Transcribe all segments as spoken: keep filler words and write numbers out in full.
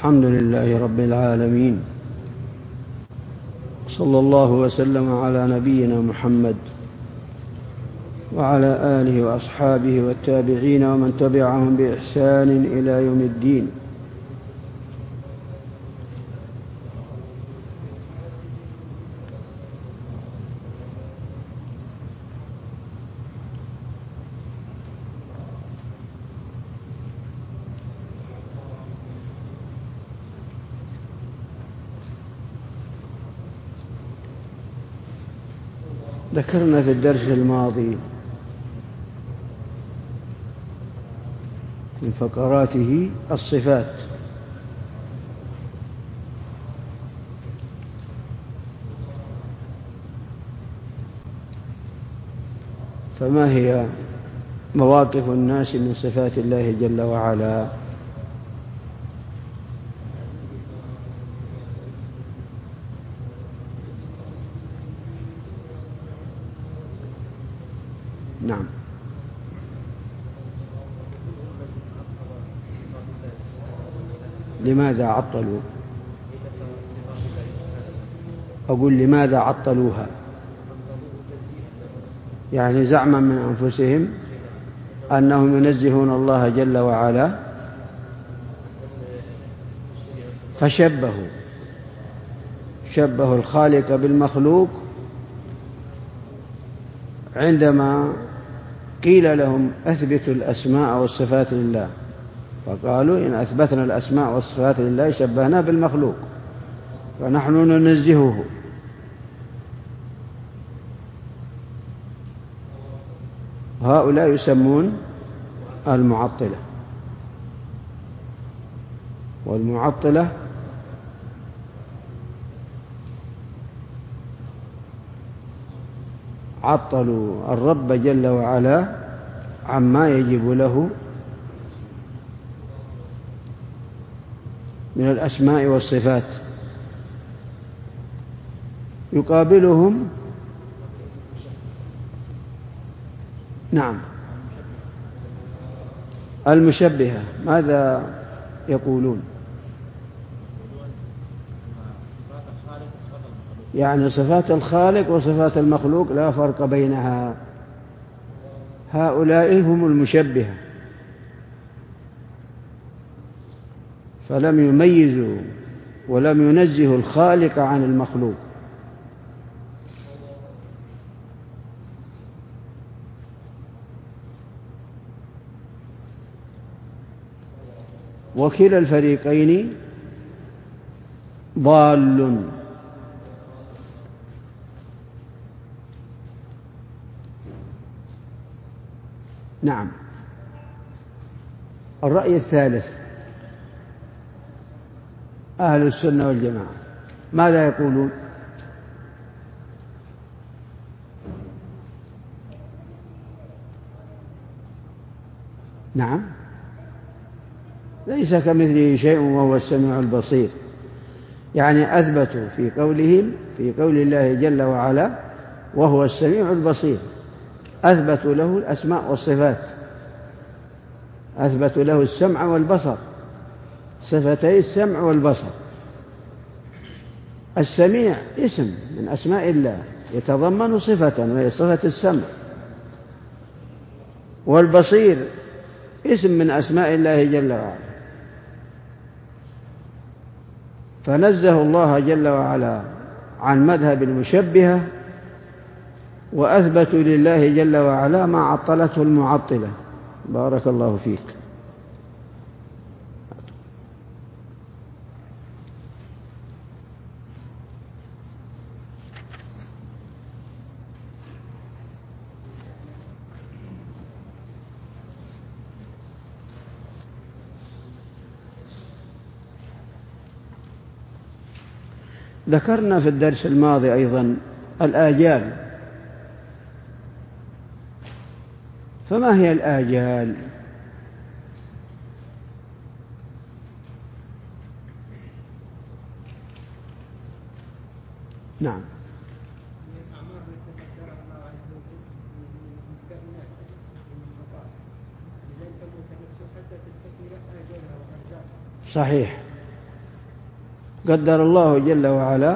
الحمد لله رب العالمين، صلى الله وسلم على نبينا محمد وعلى آله وأصحابه والتابعين ومن تبعهم بإحسان إلى يوم الدين. ذكرنا في الدرس الماضي من فقراته الصفات، فما هي مواقف الناس من صفات الله جل وعلا؟ نعم. لماذا عطلوا؟ أقول لماذا عطلوها؟ يعني زعما من أنفسهم أنهم ينزهون الله جل وعلا فشبهوا شبهوا الخالق بالمخلوق عندما قيل لهم أثبتوا الأسماء والصفات لله، فقالوا إن أثبتنا الأسماء والصفات لله شبهنا بالمخلوق فنحن ننزهه. هؤلاء يسمون المعطلة، والمعطلة عطلوا الرب جل وعلا عما يجب له من الأسماء والصفات. يقابلهم نعم المشبهة. ماذا يقولون؟ يعني صفات الخالق وصفات المخلوق لا فرق بينها. هؤلاء هم المشبهة، فلم يميزوا ولم ينزهوا الخالق عن المخلوق. وكلا الفريقين ضال. نعم. الرأي الثالث أهل السنة والجماعة ماذا يقولون؟ نعم ليس كمثله شيء وهو السميع البصير. يعني أثبتوا في قولهم في قول الله جل وعلا وهو السميع البصير، أثبتوا له الأسماء والصفات، أثبتوا له السمع والبصر، صفتي السمع والبصر. السميع اسم من أسماء الله يتضمن صفة وهي صفة السمع، والبصير اسم من أسماء الله جل وعلا. فنزه الله جل وعلا عن مذهب المشبهة وأثبتوا لله جل وعلا ما عطلته المعطلة. بارك الله فيك. ذكرنا في الدرس الماضي أيضا الآجال. فما هي الآجال؟ نعم صحيح. قدر الله جل وعلا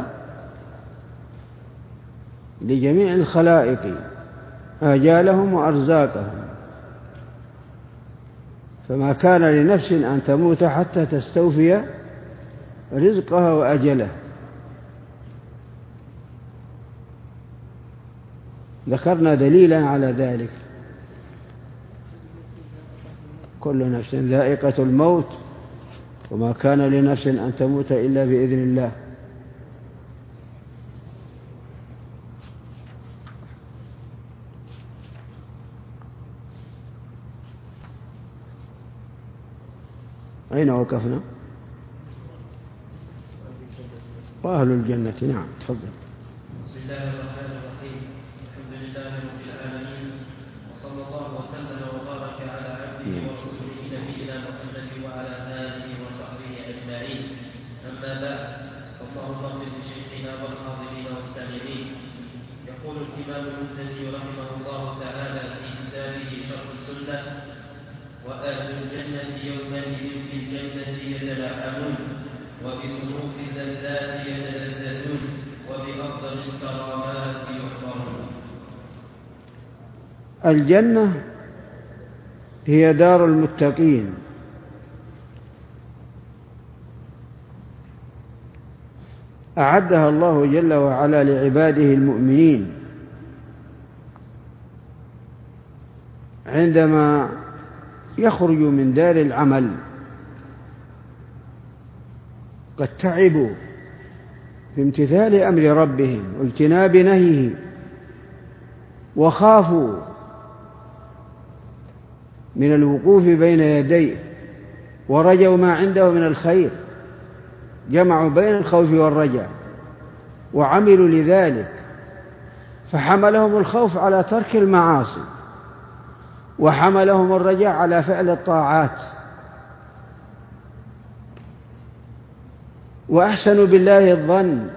لجميع الخلائق آجالهم وأرزاقهم، فما كان لنفس أن تموت حتى تستوفي رزقها وأجله. ذكرنا دليلا على ذلك: كل نفس ذائقة الموت وما كان لنفس أن تموت إلا بإذن الله. أين وقفنا؟ وأهل الجنة. نعم، تفضل. بسم الله الرحمن الرحيم. الحمد لله رب العالمين، وصلى الله وسلم وبارك على عبده ورسوله نبينا محمد وعلى آله وصحبه أجمعين. أما بعد، اللهم اغفر لشيخنا والحاضرين والسامعين. يقول الإمام المزني رحمه الله تعالى في كتابه شرح السنة: وأهل الجنة يومئذ في الجنة يتنعمون، وبصنوف اللذات يتلذذون، وبأفضل الكرامات يحضرون. الجنة هي دار المتقين، أعدها الله جل وعلا لعباده المؤمنين عندما يخرج من دار العمل. قد تعبوا في امتثال أمر ربهم واجتناب نهيه، وخافوا من الوقوف بين يديه، ورجوا ما عنده من الخير، جمعوا بين الخوف والرجاء وعملوا لذلك، فحملهم الخوف على ترك المعاصي، وحملهم الرجاء على فعل الطاعات، وأحسنوا بالله الظن،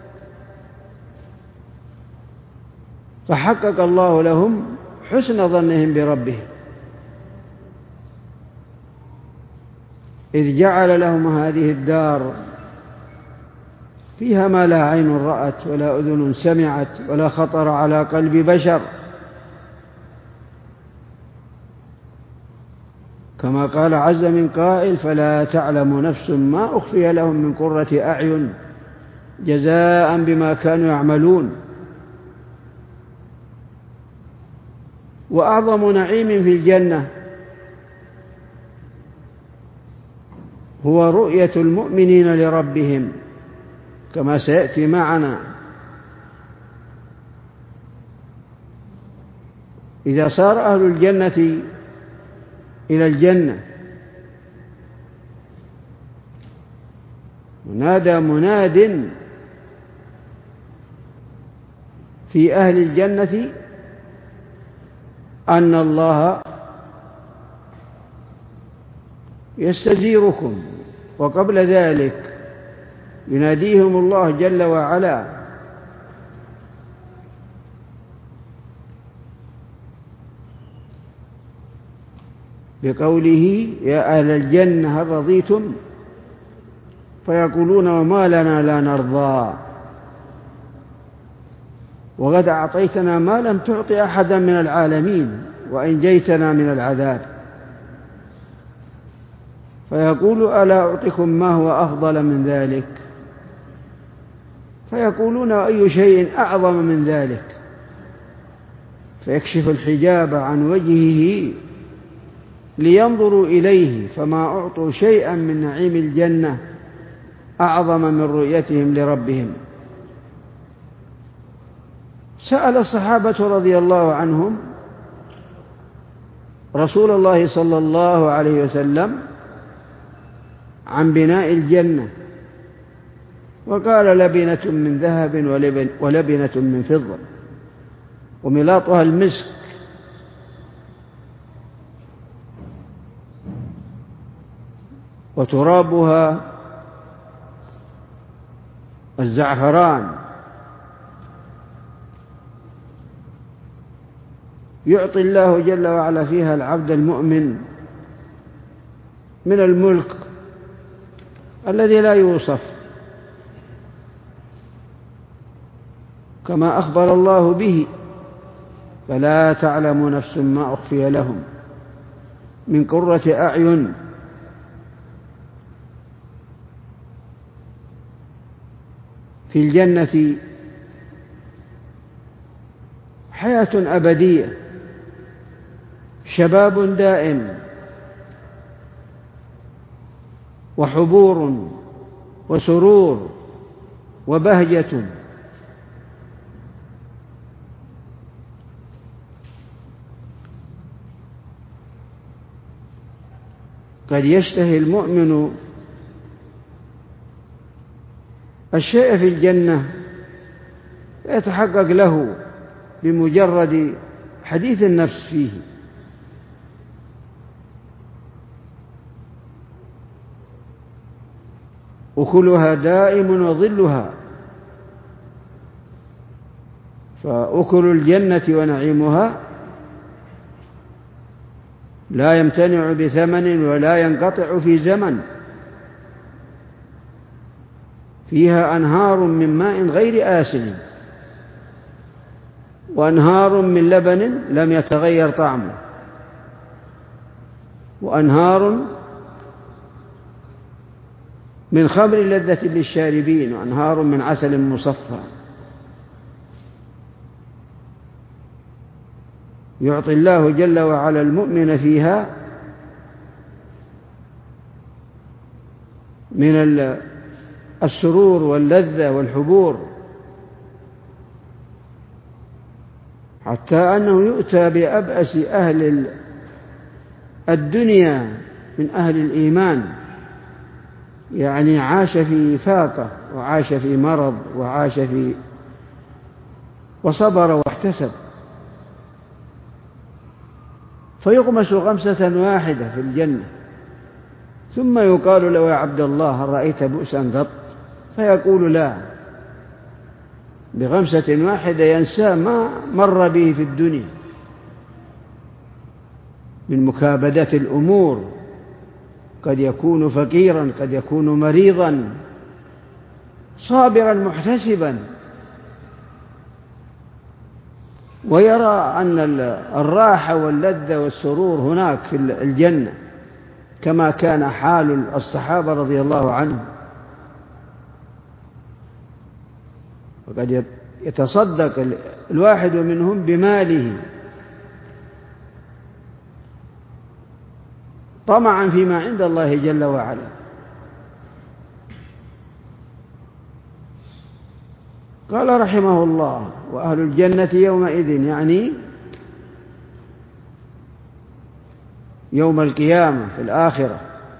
فحقق الله لهم حسن ظنهم بربهم، إذ جعل لهم هذه الدار فيها ما لا عين رأت ولا أذن سمعت ولا خطر على قلب بشر، كما قال عز من قائل: فلا تعلم نفس ما أخفي لهم من قرة أعين جزاء بما كانوا يعملون. وأعظم نعيم في الجنة هو رؤية المؤمنين لربهم، كما سيأتي معنا. إذا صار أهل الجنة إلى الجنة ونادى مناد في أهل الجنة أن الله يستزيركم، وقبل ذلك يناديهم الله جل وعلا بقوله: يا أهل الجنة هل رضيتم؟ فيقولون: وما لنا لا نرضى، وقد أعطيتنا ما لم تعط أحدا من العالمين وأنجيتنا من العذاب. فيقول: ألا أعطكم ما هو أفضل من ذلك؟ فيقولون: أي شيء أعظم من ذلك؟ فيكشف الحجاب عن وجهه لينظروا إليه، فما أعطوا شيئا من نعيم الجنة أعظم من رؤيتهم لربهم. سأل الصحابة رضي الله عنهم رسول الله صلى الله عليه وسلم عن بناء الجنة، وقال: لبنة من ذهب ولبنة من فضة، وملاطها المسك، وترابها الزعفران. يعطي الله جل وعلا فيها العبد المؤمن من الملك الذي لا يوصف، كما أخبر الله به: فلا تعلم نفس ما أخفي لهم من قرة أعين. في الجنة حياة أبدية، شباب دائم، وحبور وسرور وبهجة. قد يشتهي المؤمن الشيء في الجنة يتحقق له بمجرد حديث النفس فيه، أكلها دائم وظلها، فأكل الجنة ونعيمها لا يمتنع بثمن ولا ينقطع في زمن. فيها أنهار من ماء غير آسن، وأنهار من لبن لم يتغير طعمه، وأنهار من خمر لذة للشاربين، وأنهار من عسل مصفى. يعطي الله جل وعلا المؤمن فيها من السرور واللذة والحبور، حتى أنه يؤتى بأبأس أهل الدنيا من أهل الإيمان، يعني عاش في فاقة وعاش في مرض وعاش في وصبر واحتسب، فيغمس غمسة واحدة في الجنة، ثم يقال له: يا عبد الله، هل رأيت بؤسا قط؟ فيقول: لا. بغمسة واحدة ينسى ما مر به في الدنيا من مكابدة الأمور، قد يكون فقيرا، قد يكون مريضا، صابرا محتسبا، ويرى أن الراحة واللذة والسرور هناك في الجنة، كما كان حال الصحابة رضي الله عنهم. وقد يتصدق الواحد منهم بماله طمعا فيما عند الله جل وعلا. قال رحمه الله: وأهل الجنة يومئذ، يعني يوم القيامة في الآخرة،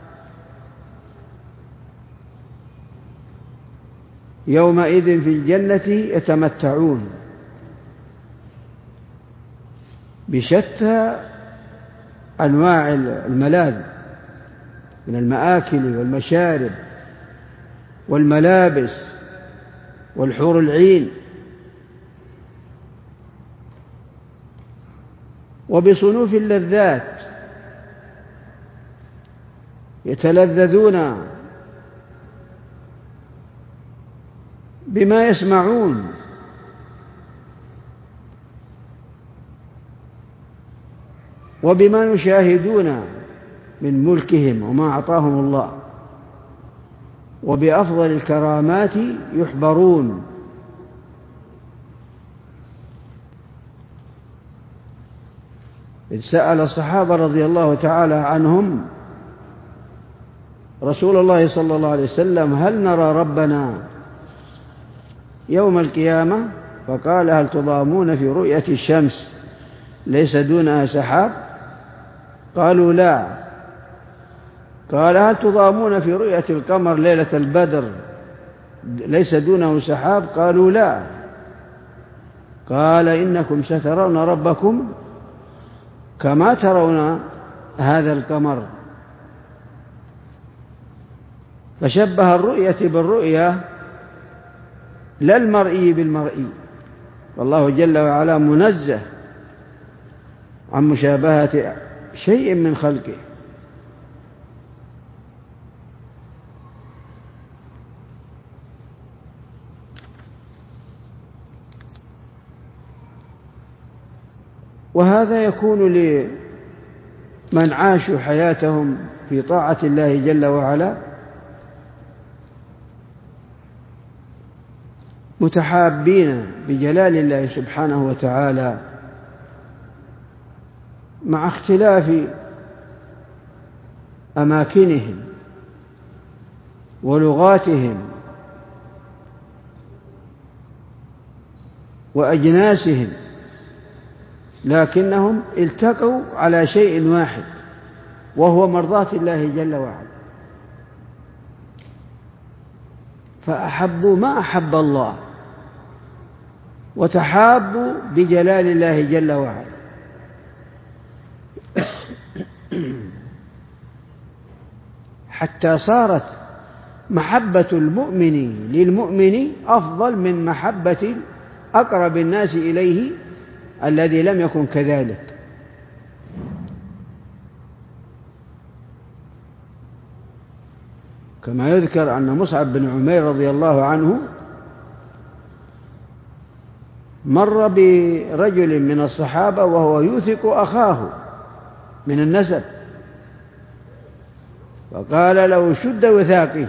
يومئذ في الجنة يتمتعون بشتى أنواع الملاذ من المآكل والمشارب والملابس والحور العين، وبصنوف اللذات يتلذذون بما يسمعون وبما يشاهدون من ملكهم وما أعطاهم الله، وبأفضل الكرامات يحبرون. إذ سأل الصحابة رضي الله تعالى عنهم رسول الله صلى الله عليه وسلم: هل نرى ربنا يوم القيامة؟ فقال: هل تضامون في رؤية الشمس ليس دونها سحاب؟ قالوا: لا. قال: هل تضامون في رؤية القمر ليلة البدر ليس دونه سحاب؟ قالوا: لا. قال: إنكم سترون ربكم كما ترون هذا القمر. فشبه الرؤية بالرؤية لا المرئي بالمرئي، والله جل وعلا منزه عن مشابهة شيء من خلقه. وهذا يكون لمن عاشوا حياتهم في طاعة الله جل وعلا متحابين بجلال الله سبحانه وتعالى، مع اختلاف أماكنهم ولغاتهم وأجناسهم، لكنهم التقوا على شيء واحد وهو مرضاة الله جل وعلا، فأحبوا ما أحب الله وتحابوا بجلال الله جل وعلا. حتى صارت محبة المؤمن للمؤمن أفضل من محبة أقرب الناس إليه الذي لم يكن كذلك. كما يذكر أن مصعب بن عمير رضي الله عنه مر برجل من الصحابة وهو يوثق أخاه من النسب، فقال له: شد وثاقه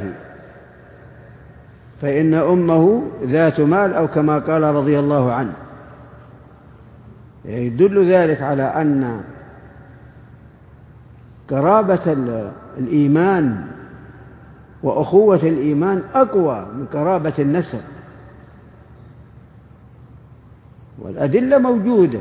فإن أمه ذات مال، أو كما قال رضي الله عنه. يدل ذلك على أن قرابة الإيمان وأخوة الإيمان أقوى من قرابة النسب، والأدلة موجودة.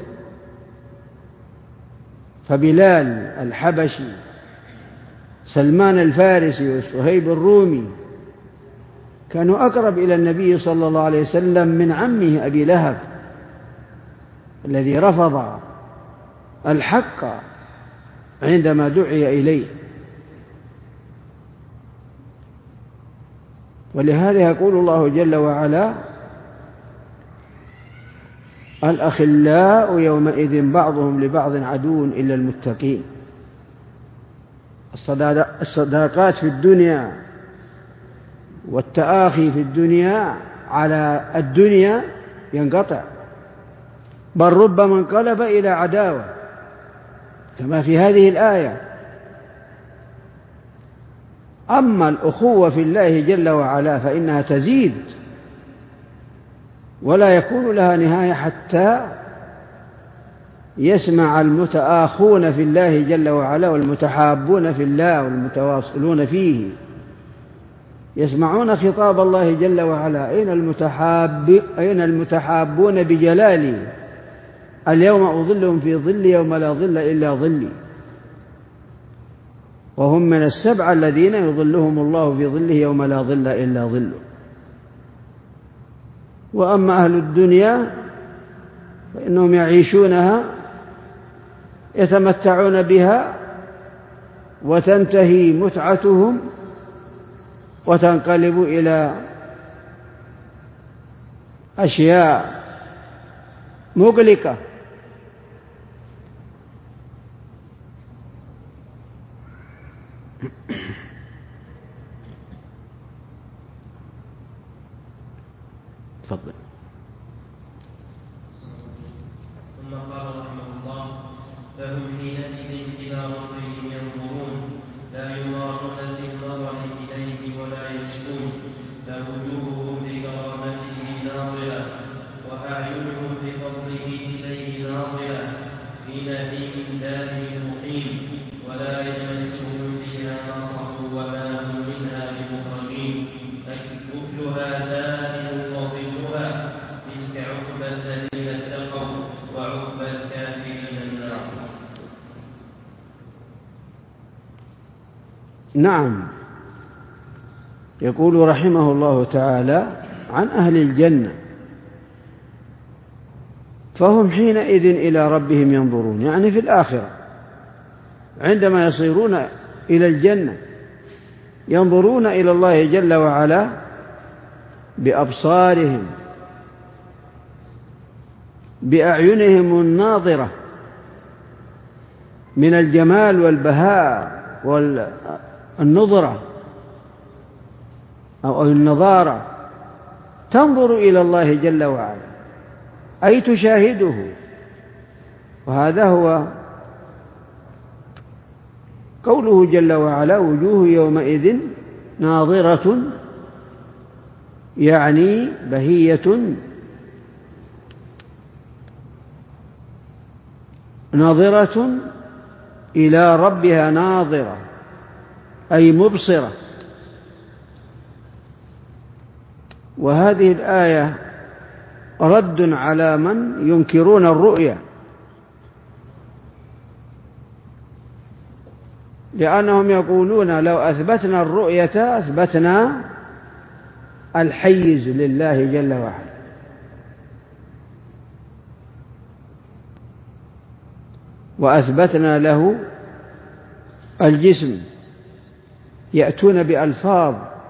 فبلال الحبشي، سلمان الفارسي، وصهيب الرومي كانوا أقرب إلى النبي صلى الله عليه وسلم من عمه أبي لهب الذي رفض الحق عندما دعي إليه. ولهذا يقول الله جل وعلا: الأخلاء يومئذ بعضهم لبعض عدو إلا المتقين. الصداقات في الدنيا والتآخي في الدنيا على الدنيا ينقطع، بل ربما انقلب إلى عداوة كما في هذه الآية. أما الأخوة في الله جل وعلا فإنها تزيد ولا يكون لها نهاية، حتى يسمع المتآخون في الله جل وعلا والمتحابون في الله والمتواصلون فيه يسمعون خطاب الله جل وعلا: أين المتحاب أين المتحابون بجلالي؟ اليوم أظلهم في ظل يوم لا ظل إلا ظلي. وهم من السبعة الذين يظلهم الله في ظله يوم لا ظل إلا ظله. وأما أهل الدنيا فإنهم يعيشونها يتمتعون بها وتنتهي متعتهم وتنقلب إلى أشياء مقلقة. تفضل. ثم قال رحمه الله: فهم حينئذ إلى ربهم ينظرون، لا يمارون في النظر إليه ولا يشكون، فوجوههم بكرامته ناظرة، وأعينهم بفضله إليه ناظرة، في نعيم دائم مقيم، ولا يمسهم فيها نصب وما هم منها بمخرجين، أكلها دائم وظلها، تلك عقبى الذين اتقوا، وعقبى الكافرين النار. نعم، يقول رحمه الله تعالى عن أهل الجنة: فهم حينئذ إلى ربهم ينظرون، يعني في الآخرة عندما يصيرون إلى الجنة ينظرون إلى الله جل وعلا بأبصارهم بأعينهم الناظرة من الجمال والبهاء والنظرة أو النظارة، تنظر إلى الله جل وعلا، أي تشاهده وهذا هو قوله جل وعلا: وجوه يومئذ ناظرة، يعني بهية ناظرة إلى ربها ناظرة، أي مبصرة. وهذه الآية رد على من ينكرون الرؤيا، لأنهم يقولون لو أثبتنا الرؤية أثبتنا الحيز لله جل وعلا، وأثبتنا له الجسم. يأتون بألفاظ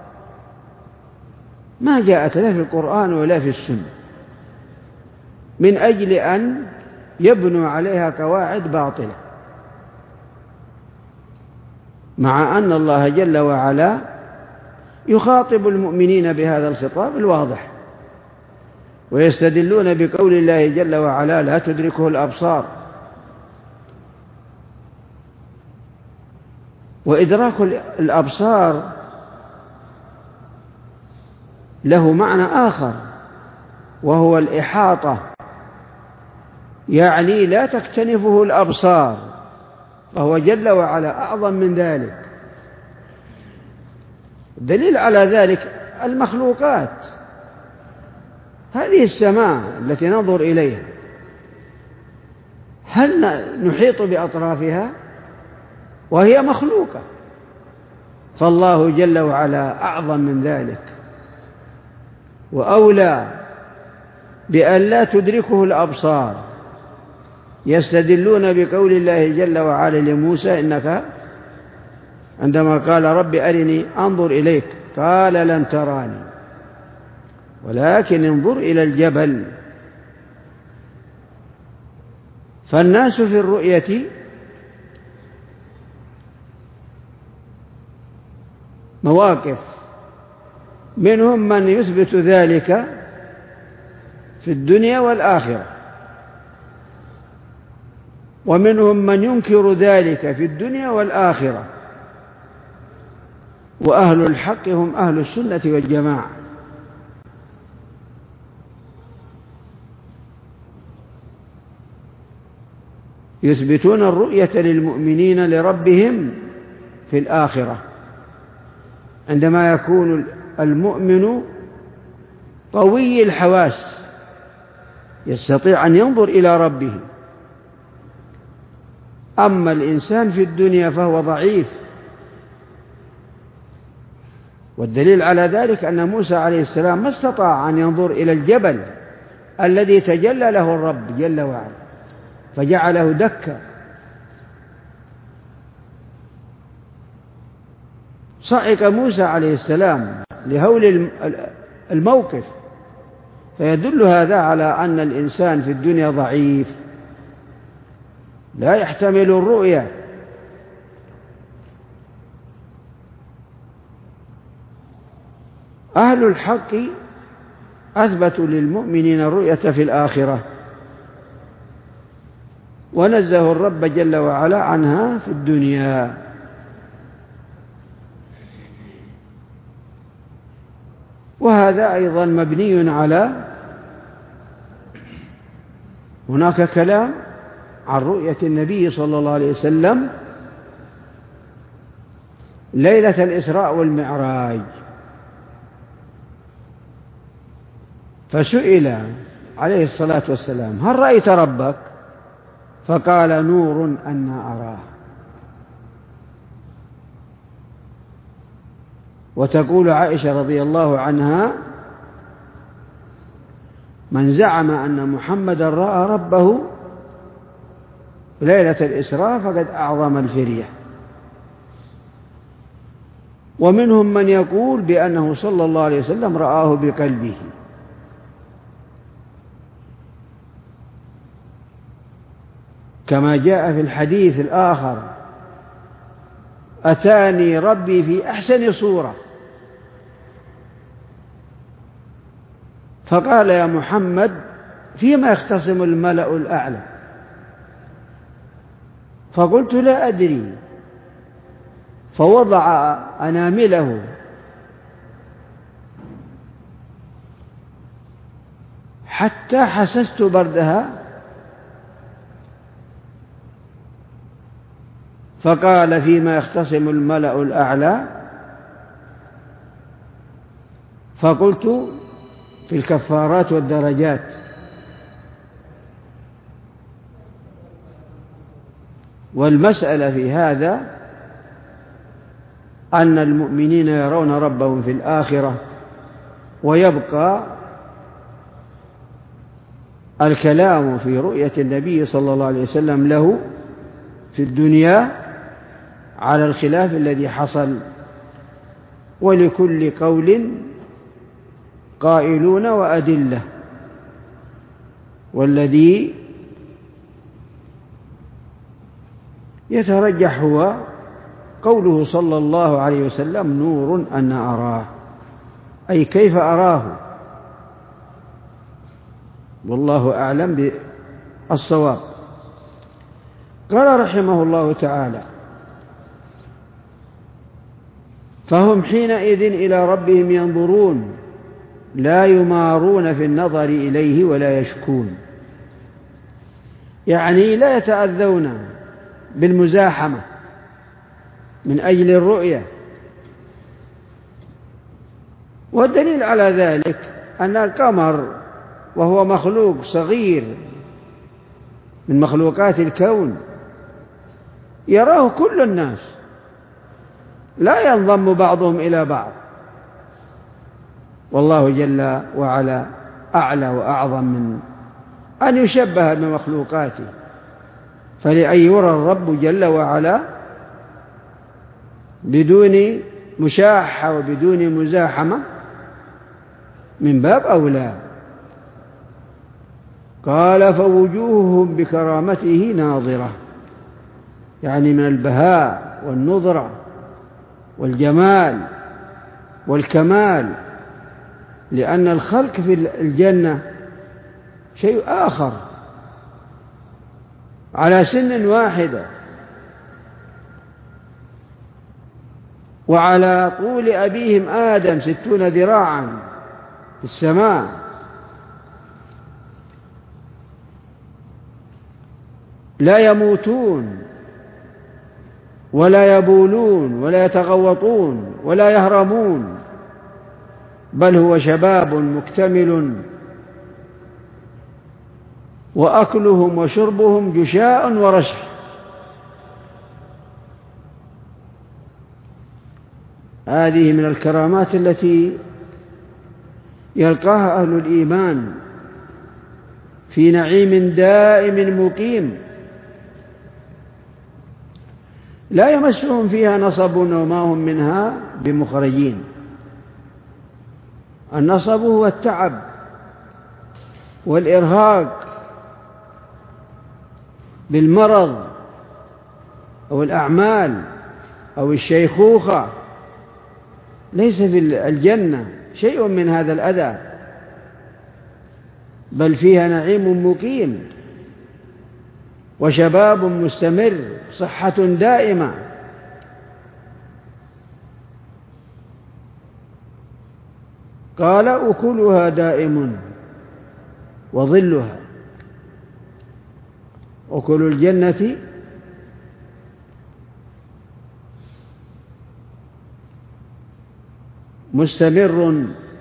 ما جاءت لا في القرآن ولا في السنة، من أجل أن يبنوا عليها قواعد باطلة، مع أن الله جل وعلا يخاطب المؤمنين بهذا الخطاب الواضح، ويستدلون بقول الله جل وعلا: لا تدركه الأبصار. وإدراك الأبصار له معنى آخر، وهو الإحاطة، يعني لا تكتنفه الأبصار، فهو جل وعلا أعظم من ذلك. الدليل على ذلك المخلوقات، هذه السماء التي ننظر إليها، هل نحيط بأطرافها؟ وهي مخلوقة، فالله جل وعلا أعظم من ذلك وأولى بأن لا تدركه الأبصار. يستدلون بقول الله جل وعلا لموسى: إنك عندما قال: رب أرني أنظر إليك، قال: لن تراني ولكن انظر إلى الجبل. فالناس في الرؤية مواقف، منهم من يثبت ذلك في الدنيا والآخرة، ومنهم من ينكر ذلك في الدنيا والآخرة. وأهل الحق هم أهل السنة والجماعة. يثبتون الرؤية للمؤمنين لربهم في الآخرة، عندما يكون المؤمن قوي الحواس يستطيع أن ينظر إلى ربه. أما الإنسان في الدنيا فهو ضعيف، والدليل على ذلك أن موسى عليه السلام ما استطاع أن ينظر إلى الجبل الذي تجلى له الرب جل وعلا فجعله دكا. صعق موسى عليه السلام لهول الموقف، فيدل هذا على أن الإنسان في الدنيا ضعيف لا يحتمل الرؤيا. أهل الحق أثبتوا للمؤمنين الرؤية في الآخرة، ونزهوا الرب جل وعلا عنها في الدنيا. وهذا أيضا مبني على هناك كلام عن رؤية النبي صلى الله عليه وسلم ليلة الإسراء والمعراج، فسئل عليه الصلاة والسلام: هل رأيت ربك؟ فقال: نور أنا أراه. وتقول عائشة رضي الله عنها: من زعم أن محمدا رأى ربه ليلة الإسراء فقد أعظم الفرية. ومنهم من يقول بأنه صلى الله عليه وسلم رآه بقلبه. كما جاء في الحديث الآخر: أتاني ربي في أحسن صورة فقال: يا محمد فيما يختصم الملأ الأعلى؟ فقلت لا أدري، فوضع أنامله حتى حسست بردها، فقال فيما يختصم الملأ الأعلى، فقلت في الكفارات والدرجات، والمسألة في هذا أن المؤمنين يرون ربهم في الآخرة، ويبقى الكلام في رؤية النبي صلى الله عليه وسلم له في الدنيا على الخلاف الذي حصل، ولكل قول قائلون وأدلة، والذي يترجح هو قوله صلى الله عليه وسلم نور أنا أراه، أي كيف أراه، والله أعلم بالصواب. قال رحمه الله تعالى: فهم حينئذ إلى ربهم ينظرون لا يمارون في النظر إليه ولا يشكون، يعني لا يتأذون بالمزاحمة من أجل الرؤية. والدليل على ذلك أن القمر وهو مخلوق صغير من مخلوقات الكون يراه كل الناس، لا ينضم بعضهم إلى بعض، والله جل وعلا أعلى وأعظم من أن يشبه بمخلوقاته، فلأن يرى الرب جل وعلا بدون مشاحة وبدون مزاحمة من باب أولى. قال: فوجوههم بكرامته ناظرة، يعني من البهاء والنظرة والجمال والكمال، لأن الخلق في الجنة شيء آخر على سن واحدة وعلى طول أبيهم آدم ستون ذراعا في السماء، لا يموتون ولا يبولون ولا يتغوطون ولا يهرمون، بل هو شباب مكتمل، وأكلهم وشربهم جشاء ورشح. هذه من الكرامات التي يلقاها أهل الإيمان في نعيم دائم مقيم، لا يمسهم فيها نصب وما هم منها بمخرجين. النصب هو التعب والإرهاق بالمرض أو الأعمال أو الشيخوخة، ليس في الجنة شيء من هذا الأذى، بل فيها نعيم مقيم وشباب مستمر، صحة دائمة. قال: أكلها دائم وظلها، أكل الجنة مستمر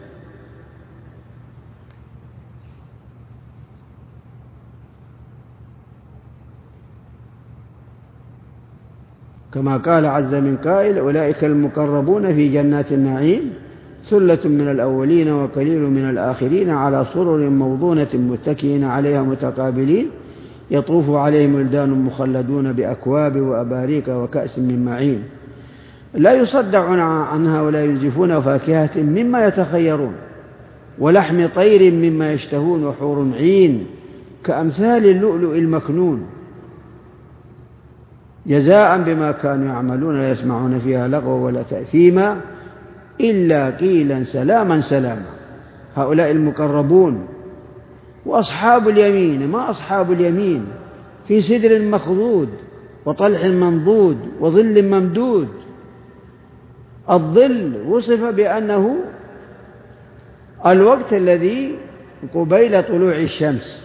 كما قال عز من قائل: أولئك المقربون في جنات النعيم ثلة من الأولين وقليل من الآخرين على سرر موضونة متكئين عليها متقابلين يطوف عليهم ولدان مخلدون بأكواب وأباريك وكأس من معين لا يصدعون عنها ولا ينزفون، فاكهة مما يتخيرون ولحم طير مما يشتهون وحور عين كأمثال اللؤلؤ المكنون جزاء بما كانوا يعملون، لا يسمعون فيها لغوا ولا تأثيما إلا قيلا سلاما سلاما. هؤلاء المقربون. وأصحاب اليمين، ما أصحاب اليمين؟ في سدر مخضود وطلح منضود وظل ممدود. الظل وصف بأنه الوقت الذي قبيل طلوع الشمس،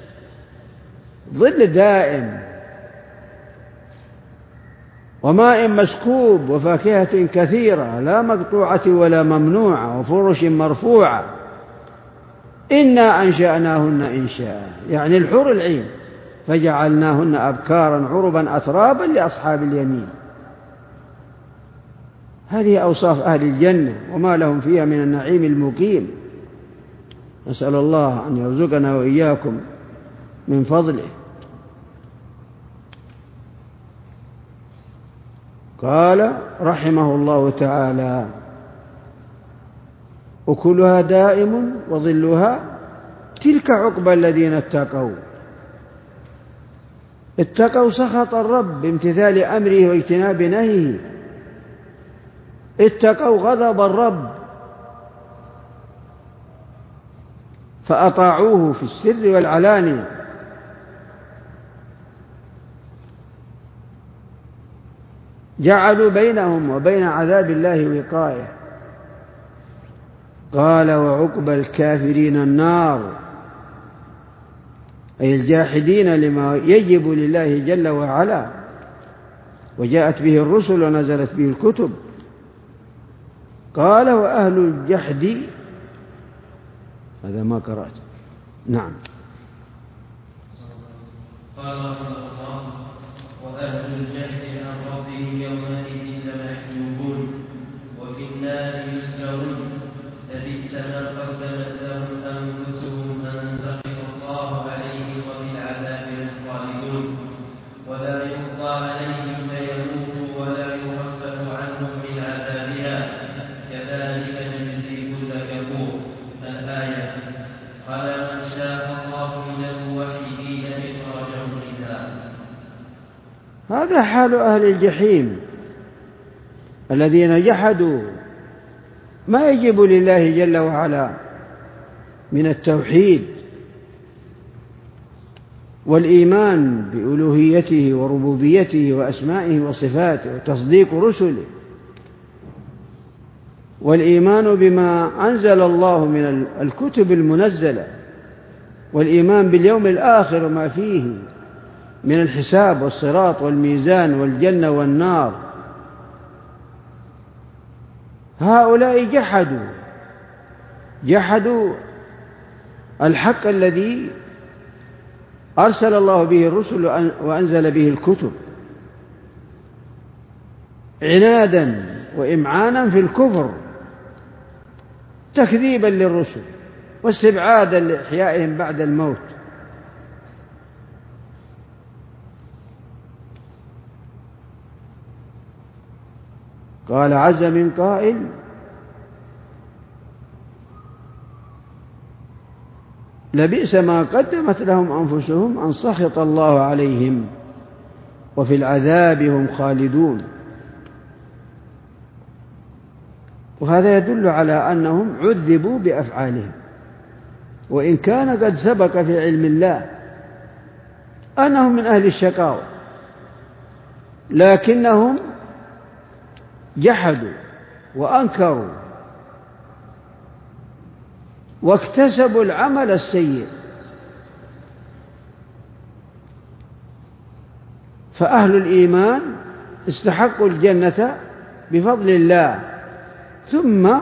ظل دائم وماء مسكوب وفاكهة كثيرة لا مقطوعة ولا ممنوعة وفرش مرفوعة. إنا أنشأناهن إنشاء، يعني الحور العين، فجعلناهن أبكارا عربا أترابا لأصحاب اليمين. هذه أوصاف أهل الجنة وما لهم فيها من النعيم المقيم. نسأل الله أن يرزقنا وإياكم من فضله. قال رحمه الله تعالى: أكلها دائم وظلها تلك عقبى الذين اتقوا. اتقوا سخط الرب بامتثال أمره واجتناب نهيه، اتقوا غضب الرب فأطاعوه في السر والعلانية. جعلوا بينهم وبين عذاب الله وقاية. قال: وعقبى الكافرين النار، أي الجاحدين لما يجب لله جل وعلا وجاءت به الرسل ونزلت به الكتب. قال: وأهل الجحد، هذا ما قرأت. نعم. قال رحمه الله: وأهل الجحد عن ربهم يومئذ لمحجوبون وفي النار يسجرون لبئس ما قدمت لهم أنفسهم أن سخط الله عليهم وفي العذاب هم خالدون ولا يقضى عليهم فيموتوا ولا يخفف عنهم من عذابها كذلك نجزي كل كفور. الآية. قال: من شاء الله من الموحدين إخراجهم منها. هذا حال أهل الجحيم الذين جحدوا ما يجب لله جل وعلا من التوحيد والإيمان بألوهيته وربوبيته وأسمائه وصفاته وتصديق رسله والإيمان بما أنزل الله من الكتب المنزلة والإيمان باليوم الآخر وما فيه من الحساب والصراط والميزان والجنة والنار. هؤلاء جحدوا جحدوا الحق الذي أرسل الله به الرسل وأنزل به الكتب عنادا وإمعانا في الكفر، تكذيبا للرسل واستبعادا لإحيائهم بعد الموت. قال عز من قائل: لبئس ما قدمت لهم أنفسهم أن سخط الله عليهم وفي العذاب هم خالدون. وهذا يدل على أنهم عذبوا بأفعالهم، وإن كان قد سبق في علم الله أنهم من أهل الشقاوة، لكنهم جحدوا وأنكروا واكتسبوا العمل السيء. فأهل الإيمان استحقوا الجنة بفضل الله ثم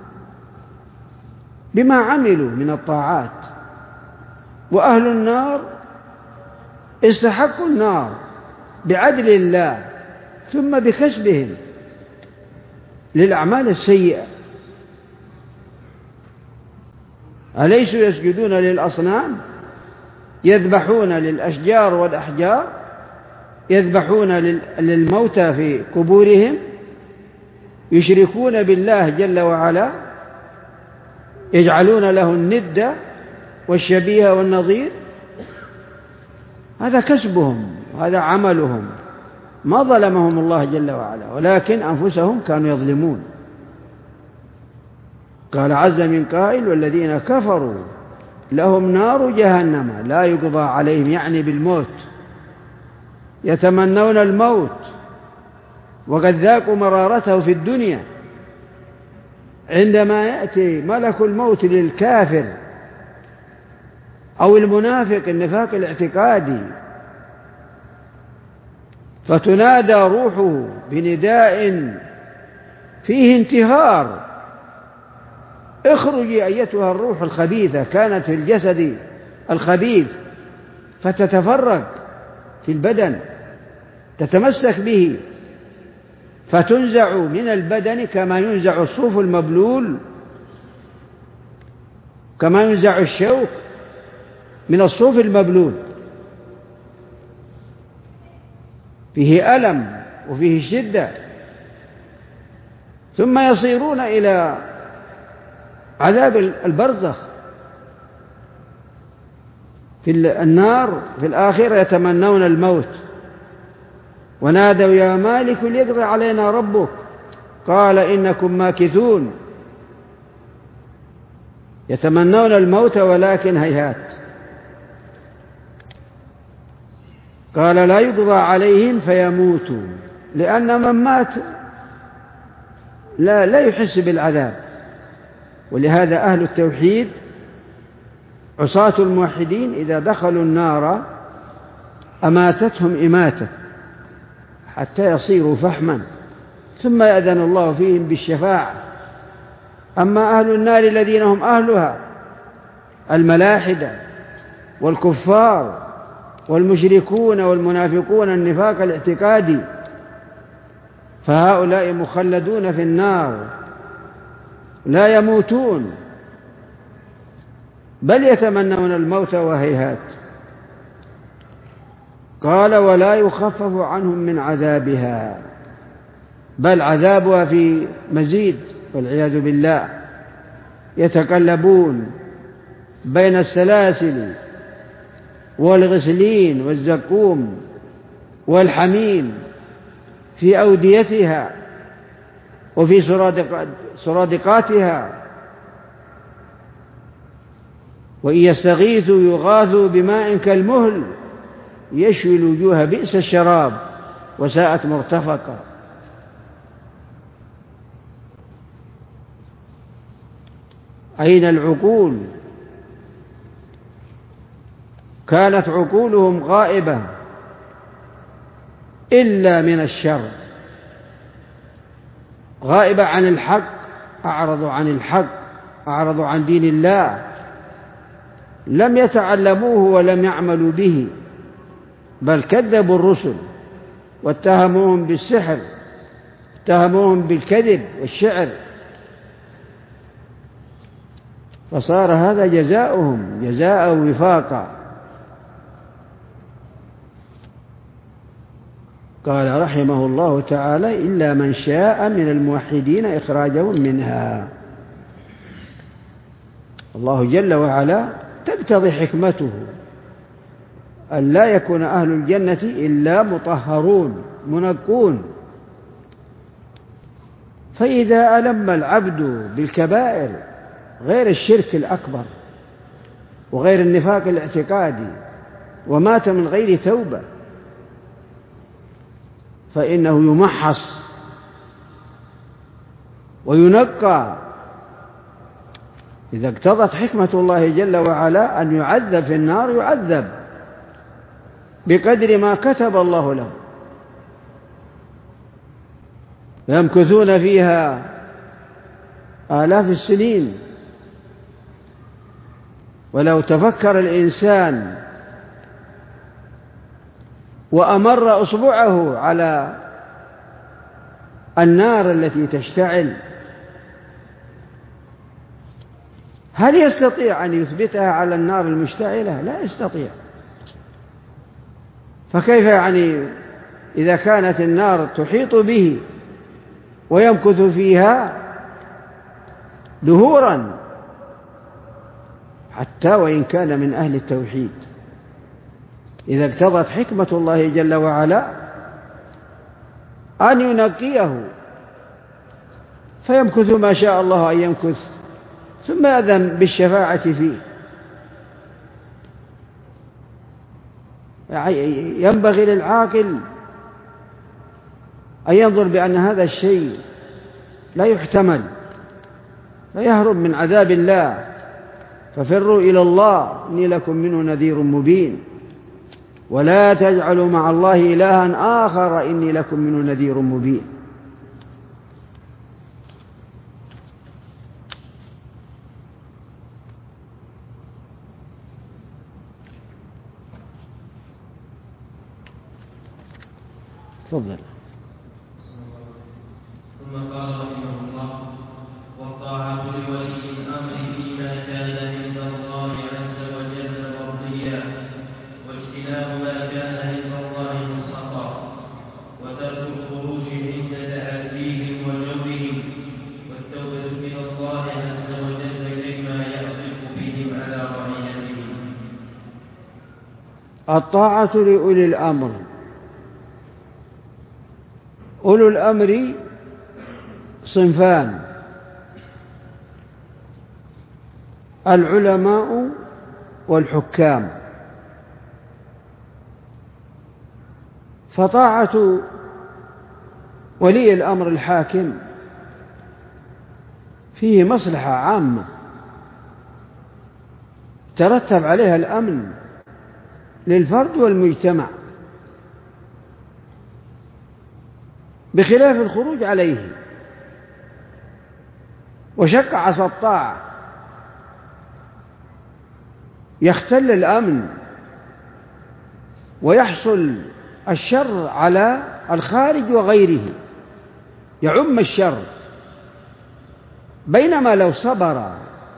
بما عملوا من الطاعات، وأهل النار استحقوا النار بعدل الله ثم بكسبهم للأعمال السيئة. أليسوا يسجدون للأصنام، يذبحون للأشجار والأحجار، يذبحون للموتى في قبورهم، يشركون بالله جل وعلا، يجعلون له الند والشبيه والنظير. هذا كسبهم، هذا عملهم، ما ظلمهم الله جل وعلا، ولكن أنفسهم كانوا يظلمون. قال عز من قائل: والذين كفروا لهم نار جهنم لا يقضى عليهم، يعني بالموت، يتمنون الموت وقد ذاقوا مرارته في الدنيا. عندما يأتي ملك الموت للكافر أو المنافق النفاق الاعتقادي فتنادى روحه بنداء فيه انتهار: اخرجي أيتها الروح الخبيثة، كانت في الجسد الخبيث، فتتفرق في البدن، تتمسك به، فتنزع من البدن كما ينزع الصوف المبلول، كما ينزع الشوك من الصوف المبلول، فيه ألم وفيه شدة. ثم يصيرون إلى عذاب البرزخ في النار في الآخرة، يتمنون الموت. ونادوا: يا مالك ليقضي علينا ربك، قال إنكم ماكثون. يتمنون الموت ولكن هيهات. قال: لا يقضى عليهم فيموتوا، لأن من مات لا, لا يحس بالعذاب. ولهذا أهل التوحيد عصاة الموحدين إذا دخلوا النار أماتتهم إماتة حتى يصيروا فحما، ثم يأذن الله فيهم بالشفاعة. أما أهل النار الذين هم أهلها الملاحدة والكفار والمشركون والمنافقون النفاق الاعتقادي، فهؤلاء مخلدون في النار لا يموتون، بل يتمنون الموت وهيهات. قال: ولا يخفف عنهم من عذابها، بل عذابها في مزيد والعياذ بالله. يتقلبون بين السلاسل والغسلين والزقوم والحميم في أوديتها وفي سرادقاتها، وإن يستغيثوا يغاثوا بماء كالمهل يشوي الوجوه، بئس الشراب وساءت مرتفقا. أين العقول؟ كانت عقولهم غائبة إلا من الشر، غائبة عن الحق، أعرضوا عن الحق، أعرضوا عن دين الله، لم يتعلموه ولم يعملوا به، بل كذبوا الرسل واتهموهم بالسحر، اتهموهم بالكذب والشعر، فصار هذا جزاؤهم جزاء وفاقا. قال رحمه الله تعالى: إلا من شاء من الموحدين إخراجهم منها. الله جل وعلا تقتضي حكمته أن لا يكون أهل الجنة إلا مطهرون منقون. فإذا ألم العبد بالكبائر غير الشرك الأكبر وغير النفاق الاعتقادي ومات من غير توبة، فإنه يمحص وينقى. إذا اقتضت حكمة الله جل وعلا أن يعذب في النار يعذب بقدر ما كتب الله له، يمكثون فيها آلاف السنين. ولو تفكر الإنسان وأمر أصبعه على النار التي تشتعل، هل يستطيع أن يثبتها على النار المشتعلة؟ لا يستطيع. فكيف يعني إذا كانت النار تحيط به ويمكث فيها دهورا، حتى وإن كان من أهل التوحيد؟ إذا اقتضت حكمة الله جل وعلا أن ينقيه فيمكث ما شاء الله أن يمكث، ثم يأذن بالشفاعة فيه. ينبغي للعاقل أن ينظر بأن هذا الشيء لا يحتمل، فيهرب من عذاب الله. ففروا إلى الله إني لكم منه نذير مبين، ولا تجعلوا مع الله إلها آخر إني لكم منه نذير مبين. تفضل. ثم قال رحمه الله: والطاعة لولي الأمر فيما كان عند الله عز وجل مرضيا، واجتناب ما كان عند الله مسخطا، وترك الخروج عند تعديهم وجورهم، والتوبة إلى الله عز وجل كيما يعطف بهم على رعيتهم. الطاعة لأولي الأمر. أولو الأمر صنفان: العلماء والحكام. فطاعة ولي الأمر الحاكم فيه مصلحة عامة ترتب عليها الأمن للفرد والمجتمع، بخلاف الخروج عليه وشق عصا الطاعة يختل الأمن ويحصل الشر على الخارج وغيره، يعم الشر. بينما لو صبر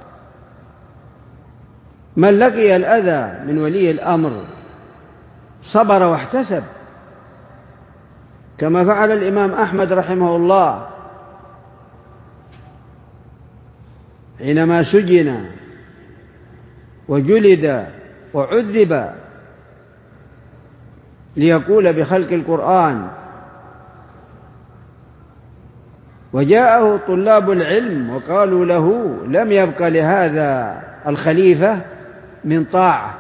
من لقي الأذى من ولي الأمر، صبر واحتسب، كما فعل الإمام أحمد رحمه الله حينما سجن وجلد وعذب ليقول بخلق القرآن، وجاءه طلاب العلم وقالوا له: لم يبق لهذا الخليفة من طاعة،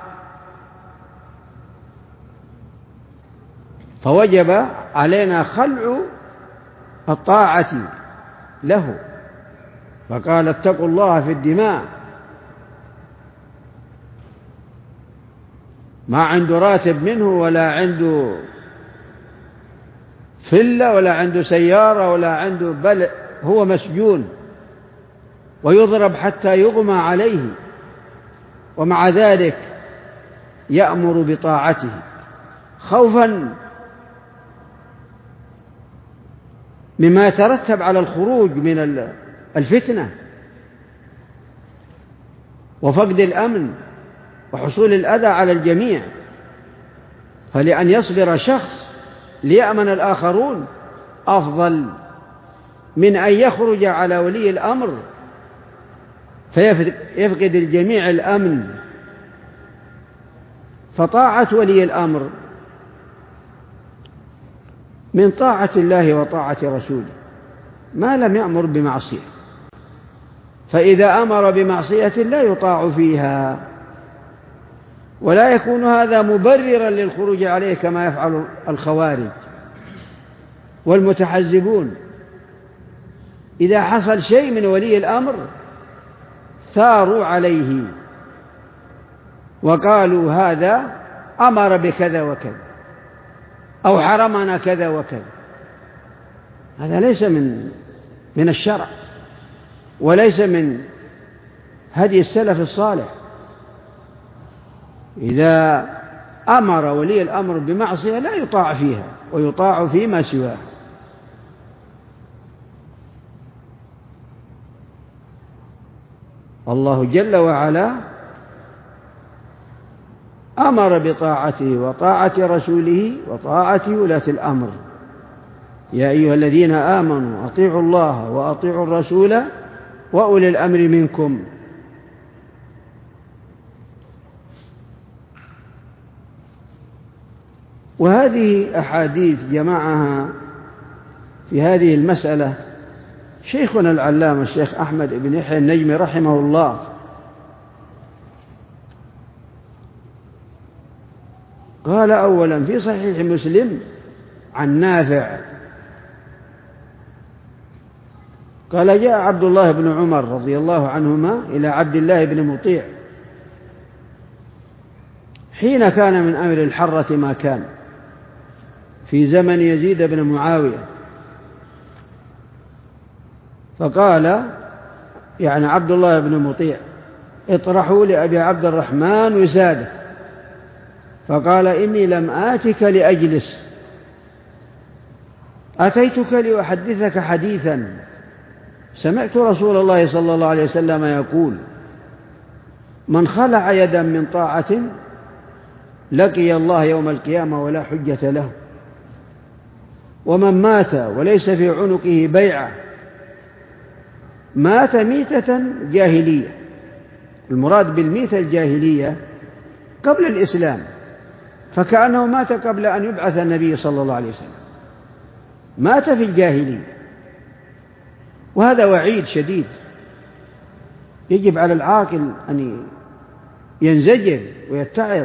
فوجب علينا خلع الطاعة له. فقال: اتقوا الله في الدماء، ما عنده راتب منه ولا عنده فلة ولا عنده سيارة ولا عنده، بل هو مسجون ويضرب حتى يغمى عليه، ومع ذلك يأمر بطاعته خوفا مما يترتب على الخروج من الفتنة وفقد الأمن وحصول الأذى على الجميع. فلأن يصبر شخص ليأمن الآخرون أفضل من أن يخرج على ولي الأمر فيفقد الجميع الأمن. فطاعة ولي الأمر من طاعة الله وطاعة رسوله ما لم يأمر بمعصية، فإذا أمر بمعصية لا يطاع فيها، ولا يكون هذا مبررا للخروج عليه كما يفعل الخوارج والمتحزبون. إذا حصل شيء من ولي الأمر ثاروا عليه وقالوا: هذا أمر بكذا وكذا، أو حرمنا كذا وكذا. هذا ليس من من الشرع، وليس من هدي السلف الصالح. إذا أمر ولي الأمر بمعصية لا يطاع فيها، ويطاع فيما سواه. الله جل وعلا أمر بطاعته وطاعة رسوله وطاعة ولاة الأمر: يا أيها الذين آمنوا أطيعوا الله وأطيعوا الرسول وأولي الأمر منكم. وهذه أحاديث جمعها في هذه المسألة شيخنا العلامة الشيخ أحمد بن يحيى النجمي رحمه الله، قال أولا في صحيح مسلم عن نافع قال جاء عبد الله بن عمر رضي الله عنهما إلى عبد الله بن مطيع حين كان من أمر الحرة ما كان في زمن يزيد بن معاوية، فقال يعني عبد الله بن مطيع اطرحوا لأبي عبد الرحمن وساده، فقال إني لم آتك لأجلس، أتيتك لأحدثك حديثا سمعت رسول الله صلى الله عليه وسلم يقول من خلع يدا من طاعة لقي الله يوم القيامة ولا حجة له، ومن مات وليس في عنقه بيعة مات ميتة جاهلية. المراد بالميتة الجاهلية قبل الإسلام، فكأنه مات قبل أن يبعث النبي صلى الله عليه وسلم، مات في الجاهلية، وهذا وعيد شديد يجب على العاقل أن ينزجر ويتعظ.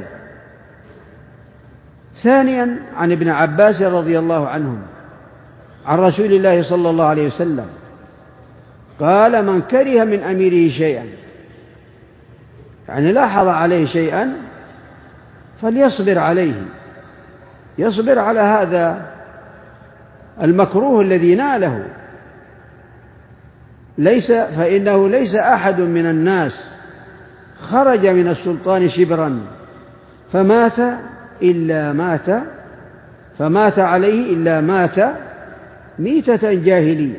ثانيا عن ابن عباس رضي الله عنهم عن رسول الله صلى الله عليه وسلم قال من كره من أميره شيئا، يعني لاحظ عليه شيئا فليصبر عليه، يصبر على هذا المكروه الذي ناله، ليس فإنه ليس أحد من الناس خرج من السلطان شبرا فمات إلا مات فمات عليه إلا مات ميتة جاهلية.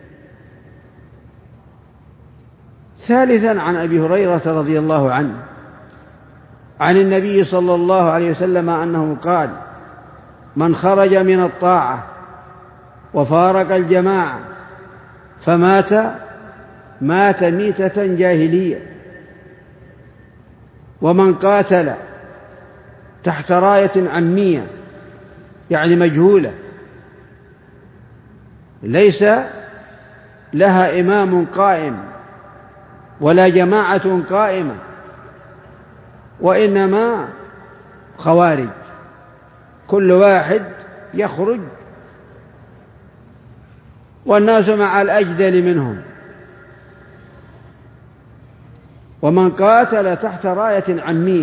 ثالثا عن أبي هريرة رضي الله عنه عن النبي صلى الله عليه وسلم أنه قال من خرج من الطاعة وفارق الجماعة فمات مات ميتة جاهلية. ومن قاتل تحت راية عمية يعني مجهولة ليس لها إمام قائم ولا جماعة قائمة، وإنما خوارج كل واحد يخرج والناس مع الأجدل منهم. ومن قاتل تحت راية عمية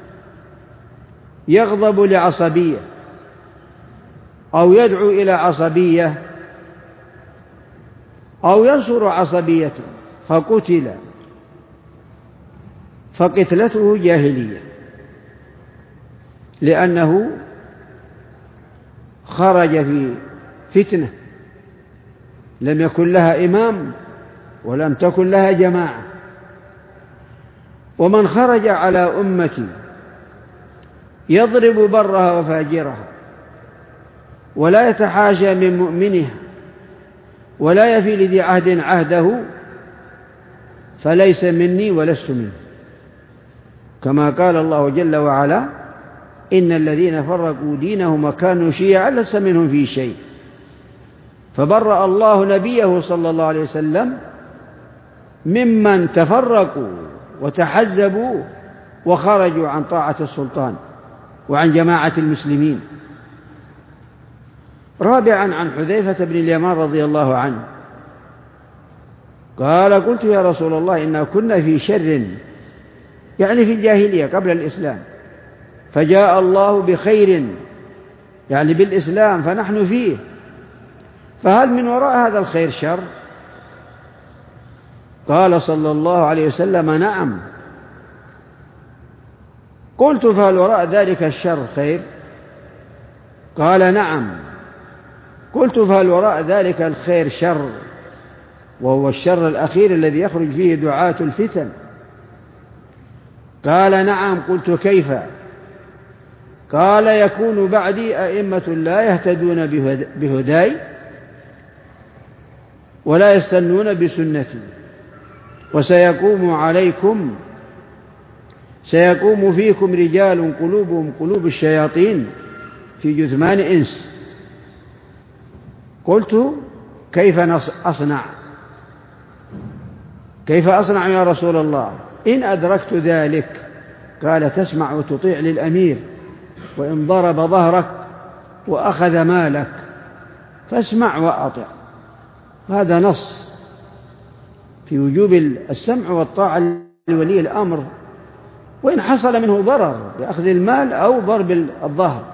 يغضب لعصبية أو يدعو إلى عصبية أو ينصر عصبية فقتل فقتلته جاهلية، لأنه خرج في فتنة لم يكن لها إمام ولم تكن لها جماعة. ومن خرج على أمتي يضرب برها وفاجرها ولا يتحاشى من مؤمنها ولا يفي لذي عهد عهده فليس مني ولست منه، كما قال الله جل وعلا إن الذين فرقوا دينهم وكانوا شيعا لست منهم في شيء. فبرأ الله نبيه صلى الله عليه وسلم ممن تفرقوا وتحزبوا وخرجوا عن طاعة السلطان وعن جماعة المسلمين. رابعا عن حذيفة بن اليمان رضي الله عنه قال قلت يا رسول الله إنا كنا في شر يعني في الجاهلية قبل الإسلام، فجاء الله بخير يعني بالإسلام فنحن فيه، فهل من وراء هذا الخير شر؟ قال صلى الله عليه وسلم نعم. قلت فهل وراء ذلك الشر خير؟ قال نعم. قلت فهل وراء ذلك الخير شر وهو الشر الأخير الذي يخرج فيه دعاة الفتن؟ قال نعم. قلت كيف؟ قال يكون بعدي أئمة لا يهتدون بهداي ولا يستنون بسنتي، وسيقوم عليكم سيقوم فيكم رجال قلوبهم قلوب الشياطين في جثمان إنس. قلت كيف أصنع كيف أصنع يا رسول الله إن أدركت ذلك؟ قال تسمع وتطيع للأمير وإن ضرب ظهرك وأخذ مالك فاسمع وأطع. هذا نص في وجوب السمع والطاعة لولي الأمر، وإن حصل منه ضرر بأخذ المال أو ضرب الظهر.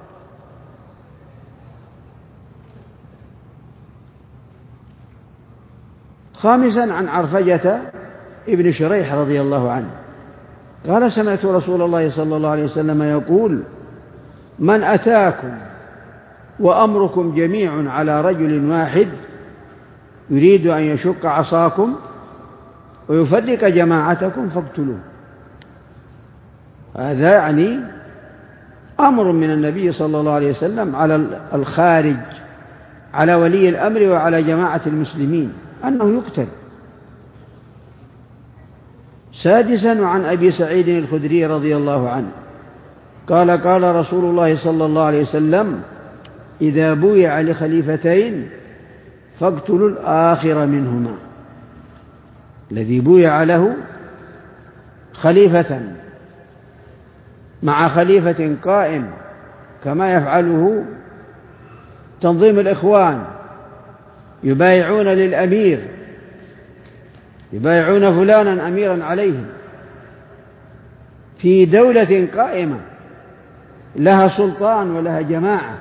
خامسا عن عرفجة ابن شريح رضي الله عنه قال: سمعت رسول الله صلى الله عليه وسلم يقول: من أتاكم وأمركم جميع على رجل واحد يريد أن يشق عصاكم ويفرق جماعتكم فاقتلوه. هذا يعني أمر من النبي صلى الله عليه وسلم على الخارج، على ولي الأمر وعلى جماعة المسلمين، أنه يقتل. سادسا وعن أبي سعيد الخدري رضي الله عنه قال: قال رسول الله صلى الله عليه وسلم: إذا بويع لخليفتين فاقتلوا الآخر منهما. الذي بويع له خليفة مع خليفة قائم كما يفعله تنظيم الإخوان، يبايعون للأمير، يبايعون فلانا أميرا عليهم في دولة قائمة لها سلطان ولها جماعة،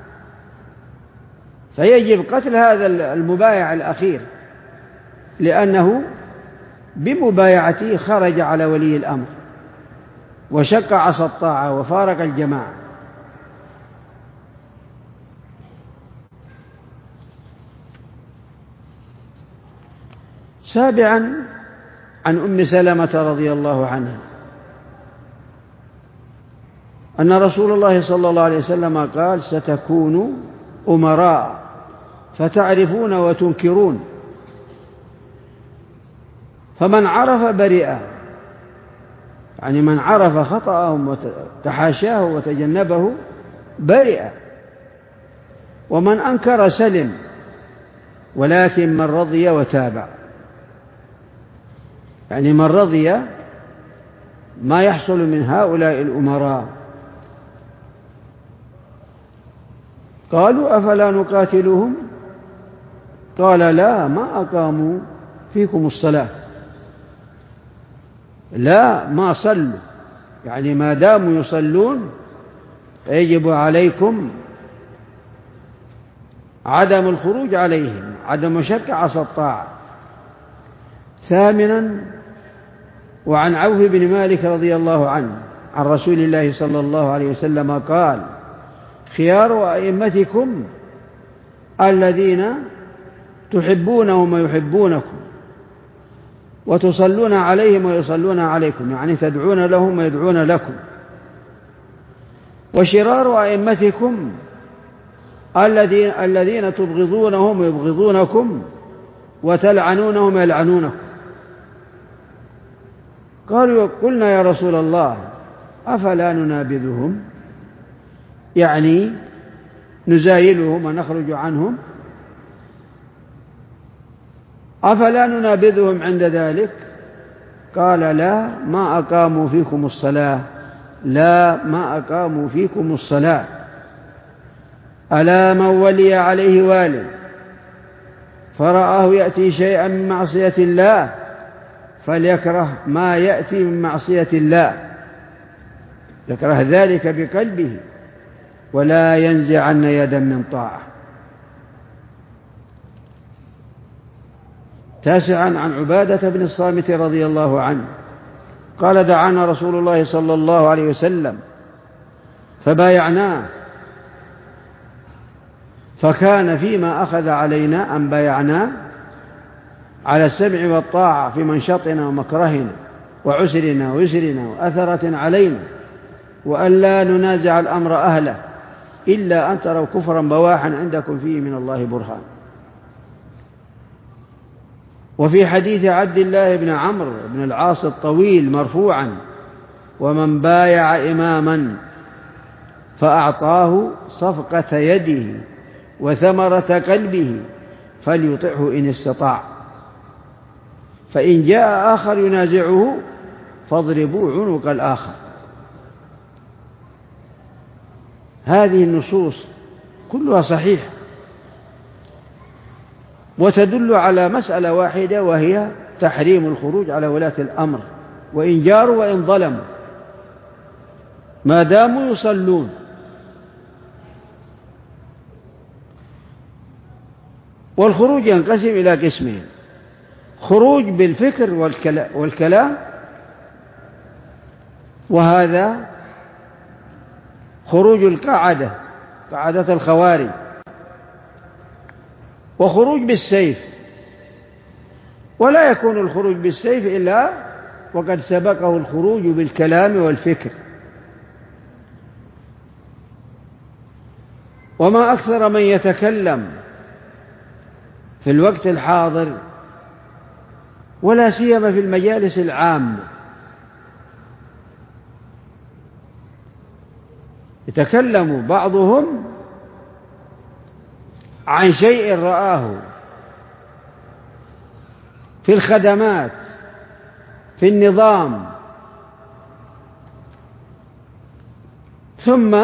فيجب قتل هذا المبايع الأخير، لأنه بمبايعته خرج على ولي الأمر وشق عصا الطاعة وفارق الجماعة. سابعا عن أم سلمة رضي الله عنها أن رسول الله صلى الله عليه وسلم قال: ستكون أمراء فتعرفون وتنكرون، فمن عرف برئ، يعني من عرف خطأهم وتحاشاه وتجنبه برئ، ومن أنكر سلم، ولكن من رضي وتابع، يعني من رضي ما يحصل من هؤلاء الأمراء. قالوا: أفلا نقاتلهم؟ قال: لا، ما أقاموا فيكم الصلاة، لا ما صلوا، يعني ما داموا يصلون فيجب عليكم عدم الخروج عليهم، عدم شق عصا الطاعة. ثامنا وعن عوف بن مالك رضي الله عنه عن رسول الله صلى الله عليه وسلم قال: خيار أئمتكم الذين تحبونهم ويحبونكم وتصلون عليهم ويصلون عليكم، يعني تدعون لهم ويدعون لكم. وشرار أئمتكم الذين, الذين تبغضونهم ويبغضونكم وتلعنونهم ويلعنونكم. قالوا: قلنا يا رسول الله أفلا ننابذهم، يعني نزايلهم ونخرج عنهم، أفلا ننابذهم عند ذلك؟ قال: لا ما أقاموا فيكم الصلاة، لا ما أقاموا فيكم الصلاة. ألا من ولي عليه وال فرآه يأتي شيئا من معصية الله فليكره ما يأتي من معصية الله، يكره ذلك بقلبه ولا ينزعن يدا من طاعة. تاسعا عن عبادة بن الصامت رضي الله عنه قال: دعانا رسول الله صلى الله عليه وسلم فبايعناه، فكان فيما أخذ علينا أن بايعناه على السمع والطاعة في منشطنا ومكرهنا وعسرنا ويسرنا وأثرة علينا، وأن لا ننازع الأمر أهله إلا أن تروا كفرا بواحا عندكم فيه من الله برهان. وفي حديث عبد الله بن عمرو بن العاص الطويل مرفوعا: ومن بايع إماما فأعطاه صفقة يده وثمرة قلبه فليطعه إن استطاع، فإن جاء آخر ينازعه فاضربوا عنق الآخر. هذه النصوص كلها صحيحة وتدل على مسألة واحدة، وهي تحريم الخروج على ولاة الأمر وإن جاروا وإن ظلموا ما داموا يصلون. والخروج ينقسم إلى قسمين: خروج بالفكر والكلام، وهذا خروج القاعدة، قاعدة الخوارج، وخروج بالسيف. ولا يكون الخروج بالسيف إلا وقد سبقه الخروج بالكلام والفكر. وما أكثر من يتكلم في الوقت الحاضر، ولا سيما في المجالس العامة، يتكلم بعضهم عن شيء رآه في الخدمات، في النظام، ثم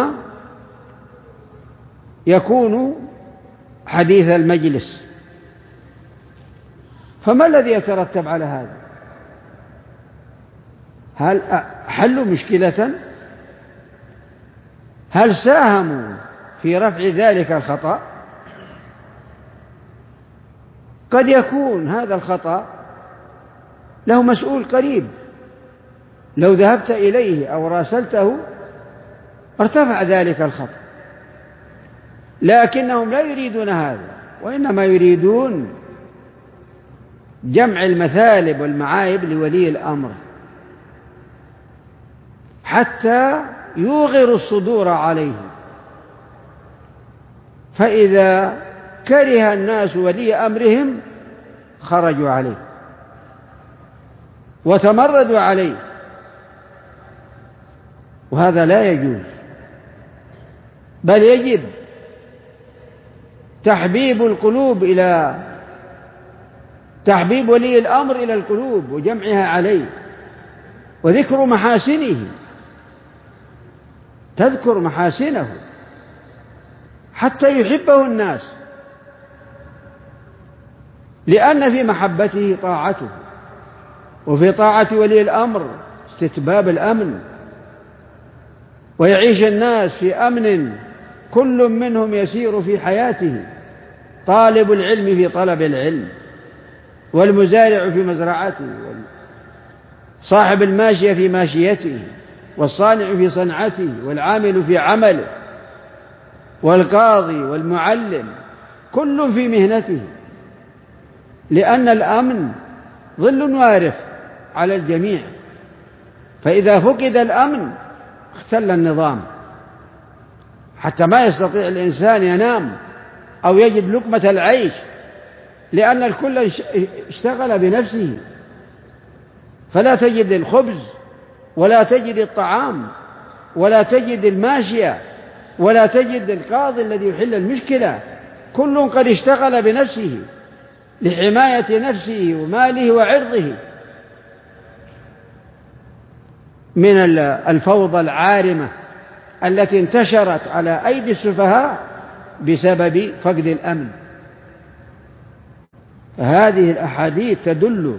يكون حديث المجلس. فما الذي يترتب على هذا؟ هل حلوا مشكلة؟ هل ساهموا في رفع ذلك الخطأ؟ قد يكون هذا الخطأ له مسؤول قريب، لو ذهبت إليه أو راسلته ارتفع ذلك الخطأ، لكنهم لا يريدون هذا، وإنما يريدون جمع المثالب والمعايب لولي الأمر حتى يوغروا الصدور عليه. فإذا كره الناس ولي أمرهم خرجوا عليه وتمردوا عليه، وهذا لا يجوز، بل يجب تحبيب القلوب إلى تحبيب ولي الأمر إلى القلوب وجمعها عليه، وذكر محاسنه، تذكر محاسنه حتى يحبه الناس، لأن في محبته طاعته، وفي طاعة ولي الأمر استتباب الأمن، ويعيش الناس في أمن، كل منهم يسير في حياته، طالب العلم في طلب العلم، والمزارع في مزرعته، صاحب الماشية في ماشيته، والصانع في صنعته، والعامل في عمله، والقاضي والمعلم، كل في مهنته، لأن الأمن ظل وارف على الجميع. فإذا فقد الأمن اختل النظام، حتى ما يستطيع الإنسان ينام أو يجد لقمة العيش، لأن الكل اشتغل بنفسه، فلا تجد الخبز ولا تجد الطعام ولا تجد الماشية ولا تجد القاضي الذي يحل المشكلة، كل قد اشتغل بنفسه لحماية نفسه وماله وعرضه من الفوضى العارمة التي انتشرت على أيدي السفهاء بسبب فقد الأمن. هذه الأحاديث تدل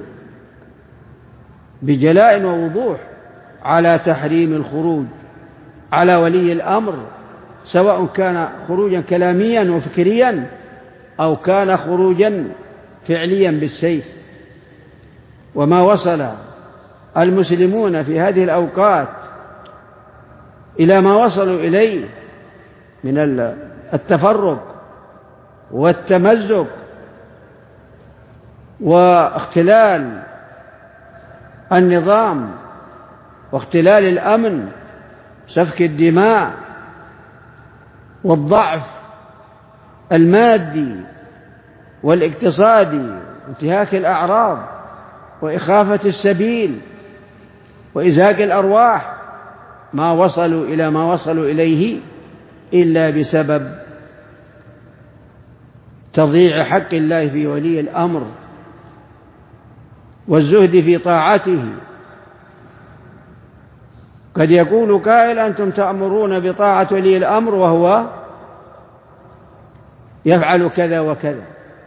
بجلاء ووضوح على تحريم الخروج على ولي الأمر، سواء كان خروجا كلاميا وفكريا أو كان خروجا فعليا بالسيف. وما وصل المسلمون في هذه الأوقات إلى ما وصلوا إليه من التفرق والتمزق واختلال النظام واختلال الأمن، سفك الدماء والضعف المادي والاقتصادي، انتهاك الأعراض وإخافة السبيل وإزهاق الأرواح، ما وصلوا إلى ما وصلوا إليه إلا بسبب تضييع حق الله في ولي الأمر والزهد في طاعته قد يقول قائل أنتم تأمرون بطاعة ولي الأمر وهو يفعل كذا وكذا.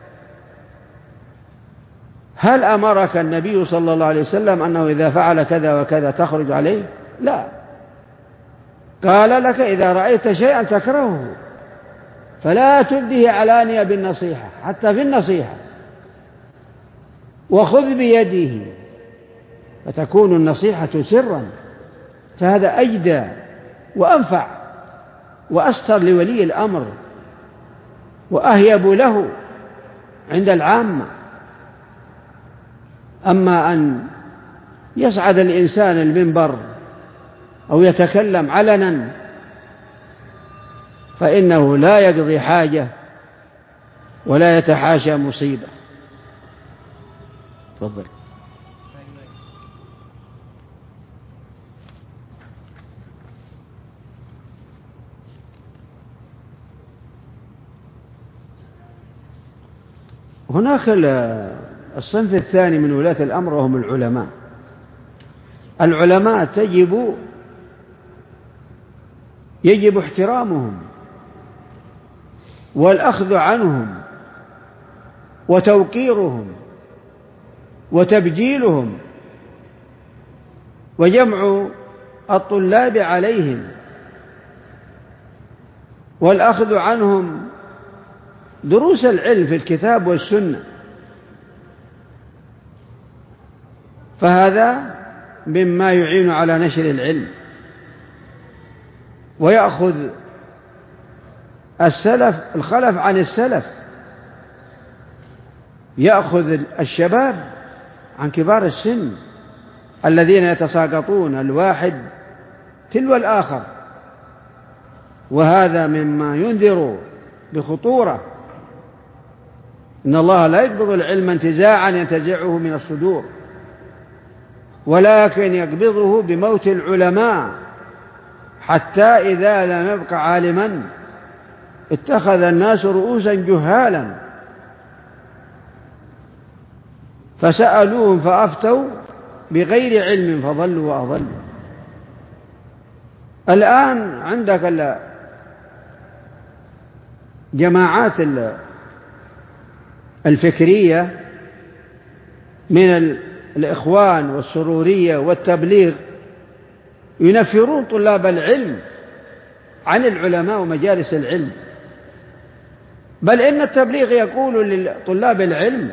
هل أمرك النبي صلى الله عليه وسلم أنه إذا فعل كذا وكذا تخرج عليه؟ لا، قال لك إذا رأيت شيئا تكرهه فلا تبديه علانية بالنصيحة، حتى في النصيحة، وخذ بيده، فتكون النصيحة سرا، فهذا أجدى وأنفع وأستر لولي الأمر وأهيب له عند العامة. أما أن يصعد الإنسان المنبر أو يتكلم علنا فإنه لا يقضي حاجة ولا يتحاشى مصيبة. تفضل. هناك الصنف الثاني من ولاة الأمر وهم العلماء. العلماء تجب يجب احترامهم والأخذ عنهم وتوقيرهم وتبجيلهم وجمع الطلاب عليهم والأخذ عنهم دروس العلم في الكتاب والسنة، فهذا مما يعين على نشر العلم. ويأخذ السلف الخلف عن السلف، يأخذ الشباب عن كبار السن الذين يتساقطون الواحد تلو الآخر، وهذا مما ينذر بخطورة. إن الله لا يقبض العلم انتزاعا ينتزعه من الصدور، ولكن يقبضه بموت العلماء، حتى إذا لم يبق عالما اتخذ الناس رؤوسا جهالا فسألوهم فأفتوا بغير علم فضلوا وأضلوا. الآن عندك جماعات الفكرية من الإخوان والسرورية والتبليغ ينفرون طلاب العلم عن العلماء ومجالس العلم، بل إن التبليغ يقول لطلاب العلم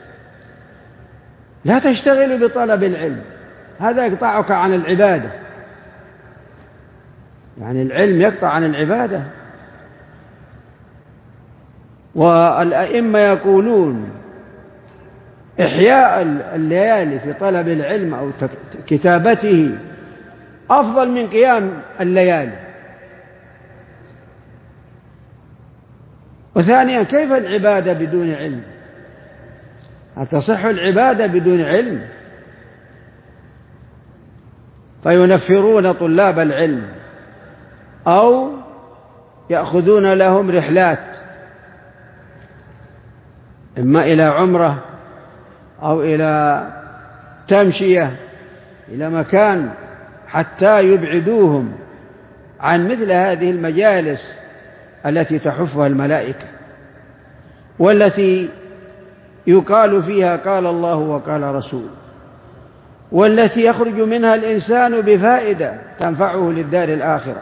لا تشتغلوا بطلب العلم، هذا يقطعك عن العبادة. يعني العلم يقطع عن العبادة. والأئمة يقولون إحياء الليالي في طلب العلم أو كتابته أفضل من قيام الليالي. وثانيا، كيف العبادة بدون علم؟ هل تصح العبادة بدون علم؟ فينفرون طلاب العلم أو يأخذون لهم رحلات إما إلى عمرة أو إلى تمشية إلى مكان حتى يبعدوهم عن مثل هذه المجالس التي تحفها الملائكة، والتي يقال فيها قال الله وقال رسول، والتي يخرج منها الإنسان بفائدة تنفعه للدار الآخرة.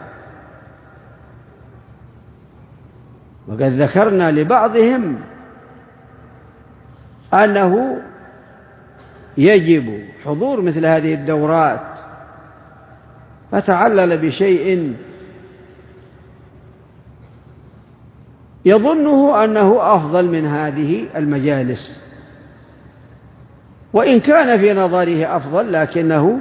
وقد ذكرنا لبعضهم أنه يجب حضور مثل هذه الدورات، فتعلل بشيء يظنه أنه أفضل من هذه المجالس، وإن كان في نظره أفضل، لكنه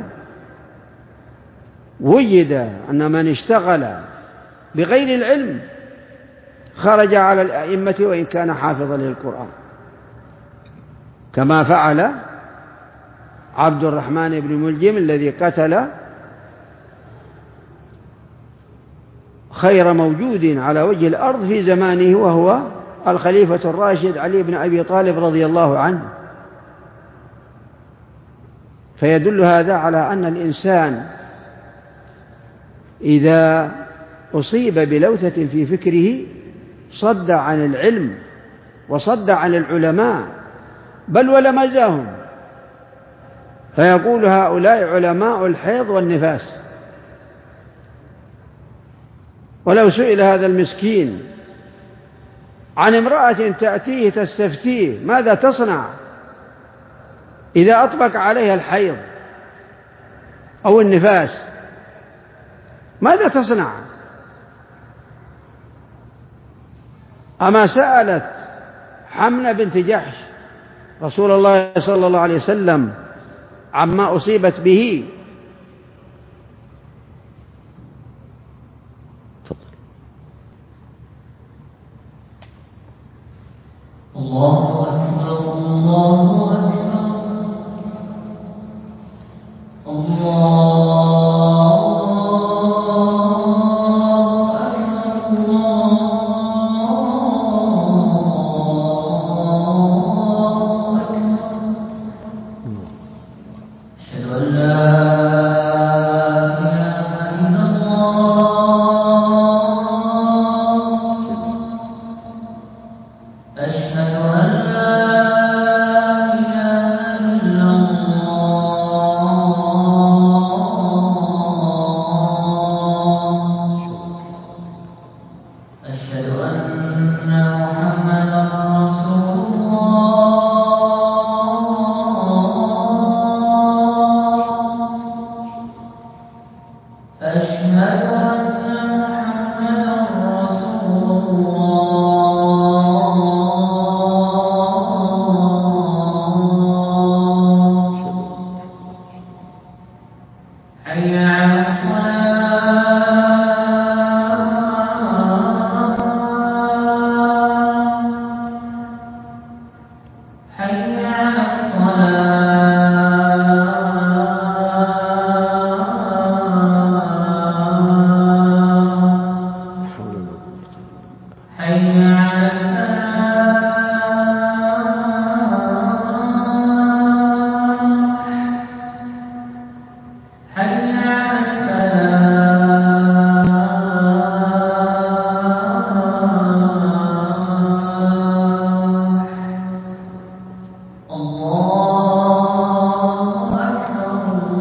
وجد أن من اشتغل بغير العلم خرج على الأئمة وإن كان حافظا للقرآن، كما فعل عبد الرحمن بن ملجم الذي قتل خير موجود على وجه الأرض في زمانه، وهو الخليفة الراشد علي بن أبي طالب رضي الله عنه. فيدل هذا على أن الإنسان إذا أصيب بلوثة في فكره صد عن العلم وصد عن العلماء بل ولمزهم، فيقول هؤلاء علماء الحيض والنفاس. ولو سئل هذا المسكين عن امرأة تأتيه تستفتيه ماذا تصنع إذا أطبق عليها الحيض أو النفاس، ماذا تصنع؟ أما سألت حمنة بنت جحش رسول الله صلى الله عليه وسلم عما أصيبت به؟ الله أكبر الله أكبر الله أكبر الله أكبر أشهد أن لا إله إلا الله أشهد أن لا إله إلا الله أشهد أن محمدا رسول الله أشهد أن محمدا رسول الله حي على الصلاة حي على الصلاة حي على الفلاح حي على الفلاح الله أكبر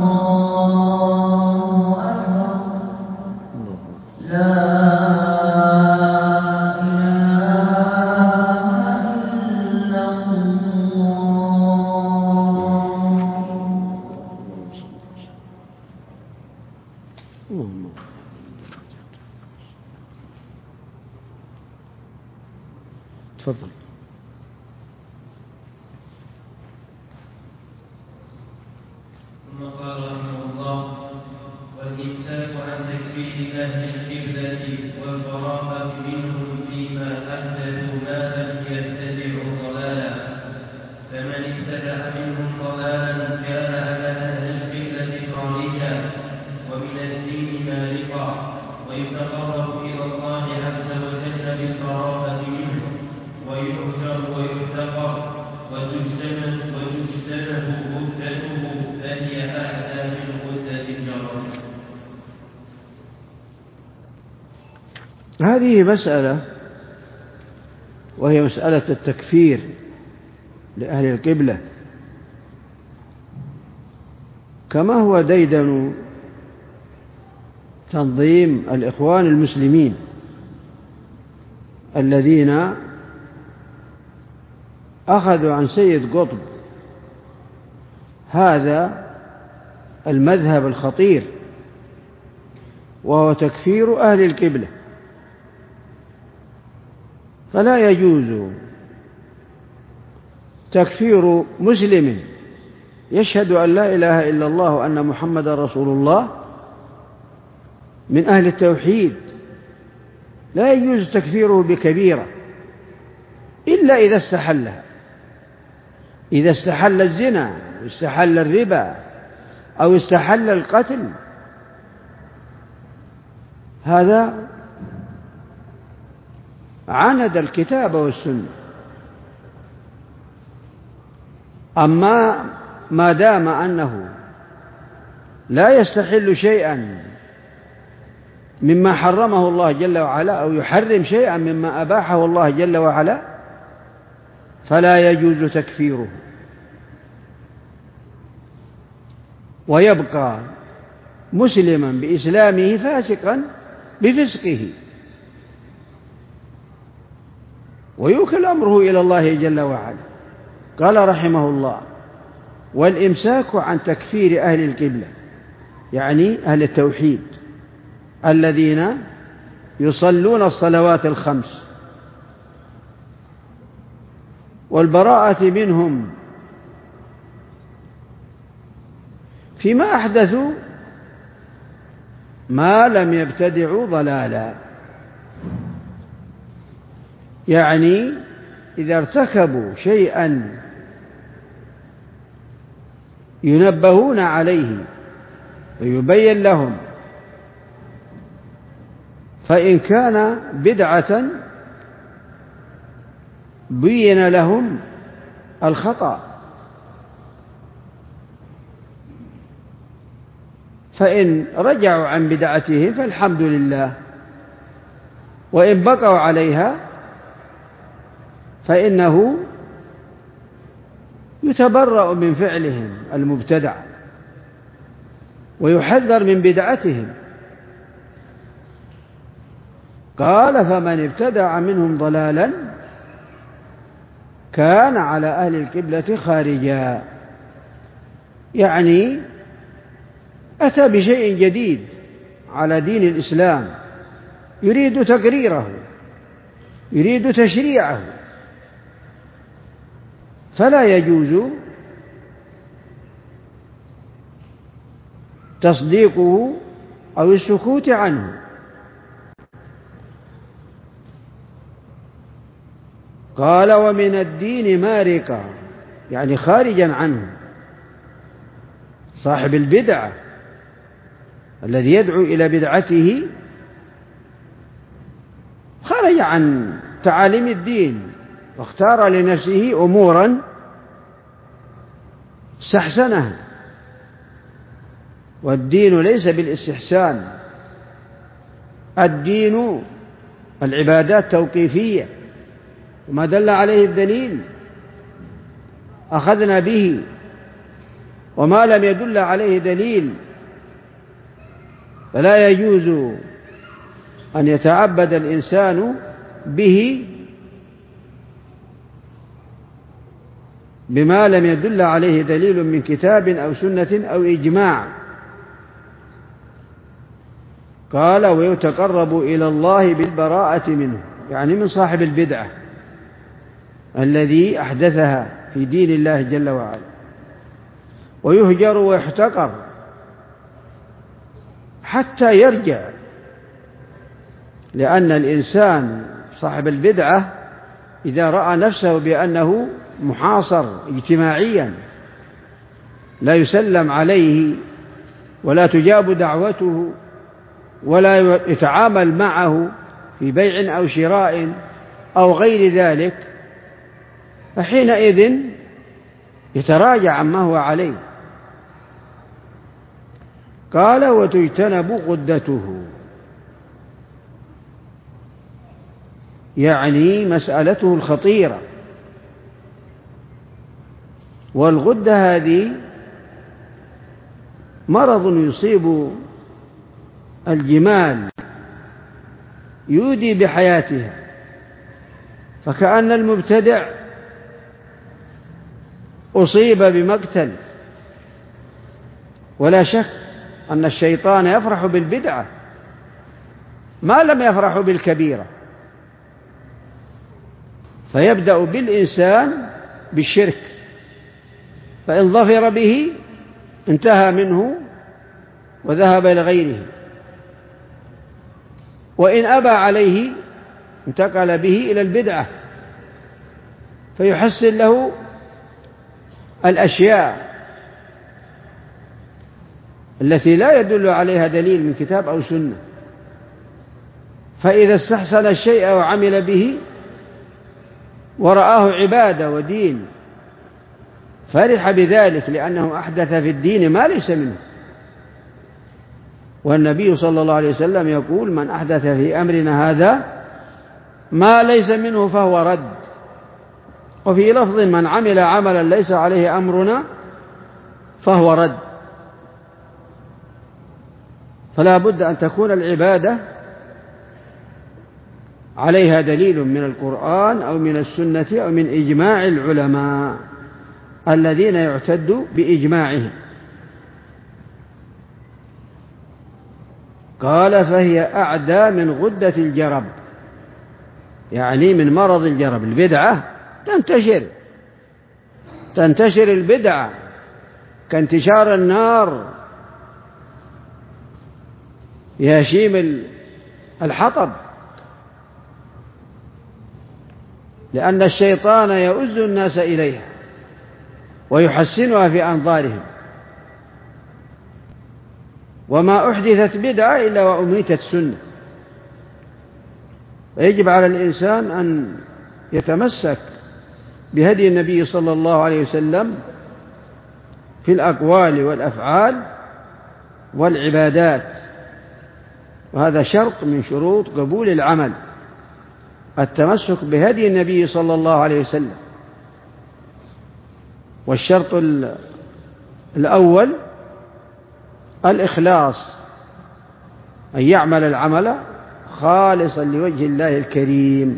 الله أكبر لا إله إلا الله. تفضل. ثم قال رحمه الله: والإمساك عن تكفير أهل القبلة والبراءة منهم فيما أحدثوا ما لم يتبعوا ضلالا، فمن اتبع منهم ضلالا كان على أهل القبلة خارجا ومن الدين مارقا، ويتقرب إلى الله عز وجل بالبراءة منه، ويؤجر ويحتقر وتجتنب وتجتنب غدته، فهي أعلى من غدة الجرد. هذه مسألة، وهي مسألة التكفير لأهل القبلة، كما هو ديدن تنظيم الإخوان المسلمين الذين أخذوا عن سيد قطب هذا المذهب الخطير، وهو تكفير أهل القبلة. فلا يجوز تكفير مسلم يشهد أن لا إله إلا الله وأن محمد رسول الله من أهل التوحيد، لا يجوز تكفيره بكبيرة إلا إذا استحلها، إذا استحل الزنا أو استحل الربا أو استحل القتل، هذا عند الكتاب والسنة. أما ما دام أنه لا يستحل شيئا مما حرمه الله جل وعلا أو يحرم شيئا مما أباحه الله جل وعلا فلا يجوز تكفيره، ويبقى مسلما بإسلامه فاسقا بفسقه، ويوكل أمره إلى الله جل وعلا. قال رحمه الله: والإمساك عن تكفير أهل القبلة، يعني أهل التوحيد الذين يصلون الصلوات الخمس، والبراءة منهم فيما أحدثوا ما لم يبتدعوا ضلالا، يعني إذا ارتكبوا شيئا ينبهون عليه ويبين لهم، فإن كان بدعة بين لهم الخطأ، فإن رجعوا عن بدعتهم فالحمد لله، وإن بقوا عليها فإنه يتبرأ من فعلهم المبتدع ويحذر من بدعتهم. قال: فمن ابتدع منهم ضلالا كان على أهل القبلة خارجا، يعني أتى بشيء جديد على دين الإسلام، يريد تقريره، يريد تشريعه، فلا يجوز تصديقه أو السكوت عنه. قال: ومن الدين مارقا، يعني خارجا عنه، صاحب البدعة الذي يدعو إلى بدعته خرج عن تعاليم الدين واختار لنفسه أمورا استحسنها، والدين ليس بالاستحسان، الدين العبادات توقيفية، وما دل عليه الدليل أخذنا به، وما لم يدل عليه دليل فلا يجوز أن يتعبد الإنسان به بما لم يدل عليه دليل من كتاب أو سنة أو إجماع. قال: ويتقرب إلى الله بالبراءة منه، يعني من صاحب البدعة الذي أحدثها في دين الله جل وعلا، ويهجر ويحتقر حتى يرجع، لأن الإنسان صاحب البدعة إذا رأى نفسه بأنه محاصر اجتماعيا لا يسلم عليه ولا تجاب دعوته ولا يتعامل معه في بيع أو شراء أو غير ذلك، فحينئذ يتراجع عما هو عليه. قال: وتجتنب غدته، يعني مسألته الخطيرة. والغدة هذه مرض يصيب الجمال يودي بحياتها، فكأن المبتدع أصيب بمقتل. ولا شك أن الشيطان يفرح بالبدعة ما لم يفرح بالكبيرة، فيبدأ بالإنسان بالشرك، فإن ظفر به انتهى منه وذهب إلى غيره، وإن أبى عليه انتقل به إلى البدعة فيحسن له الأشياء التي لا يدل عليها دليل من كتاب أو سنة. فإذا استحسن الشيء وعمل به ورآه عبادة ودين فرح بذلك، لأنه أحدث في الدين ما ليس منه. والنبي صلى الله عليه وسلم يقول: من أحدث في أمرنا هذا ما ليس منه فهو رد. وفي لفظ: من عمل عملا ليس عليه أمرنا فهو رد. فلا بد أن تكون العبادة عليها دليل من القرآن أو من السنة أو من إجماع العلماء الذين يعتد بإجماعهم. قال: فهي أعدى من غدة الجرب، يعني من مرض الجرب. البدعة تنتشر تنتشر البدعة كانتشار النار يهشيم الحطب، لأن الشيطان يؤز الناس إليها ويحسنها في أنظارهم. وما أحدثت بدعة إلا وأميتت سنة. ويجب على الإنسان أن يتمسك بهدي النبي صلى الله عليه وسلم في الأقوال والأفعال والعبادات، وهذا شرط من شروط قبول العمل، التمسك بهدي النبي صلى الله عليه وسلم. والشرط الأول الإخلاص، أن يعمل العمل خالصا لوجه الله الكريم.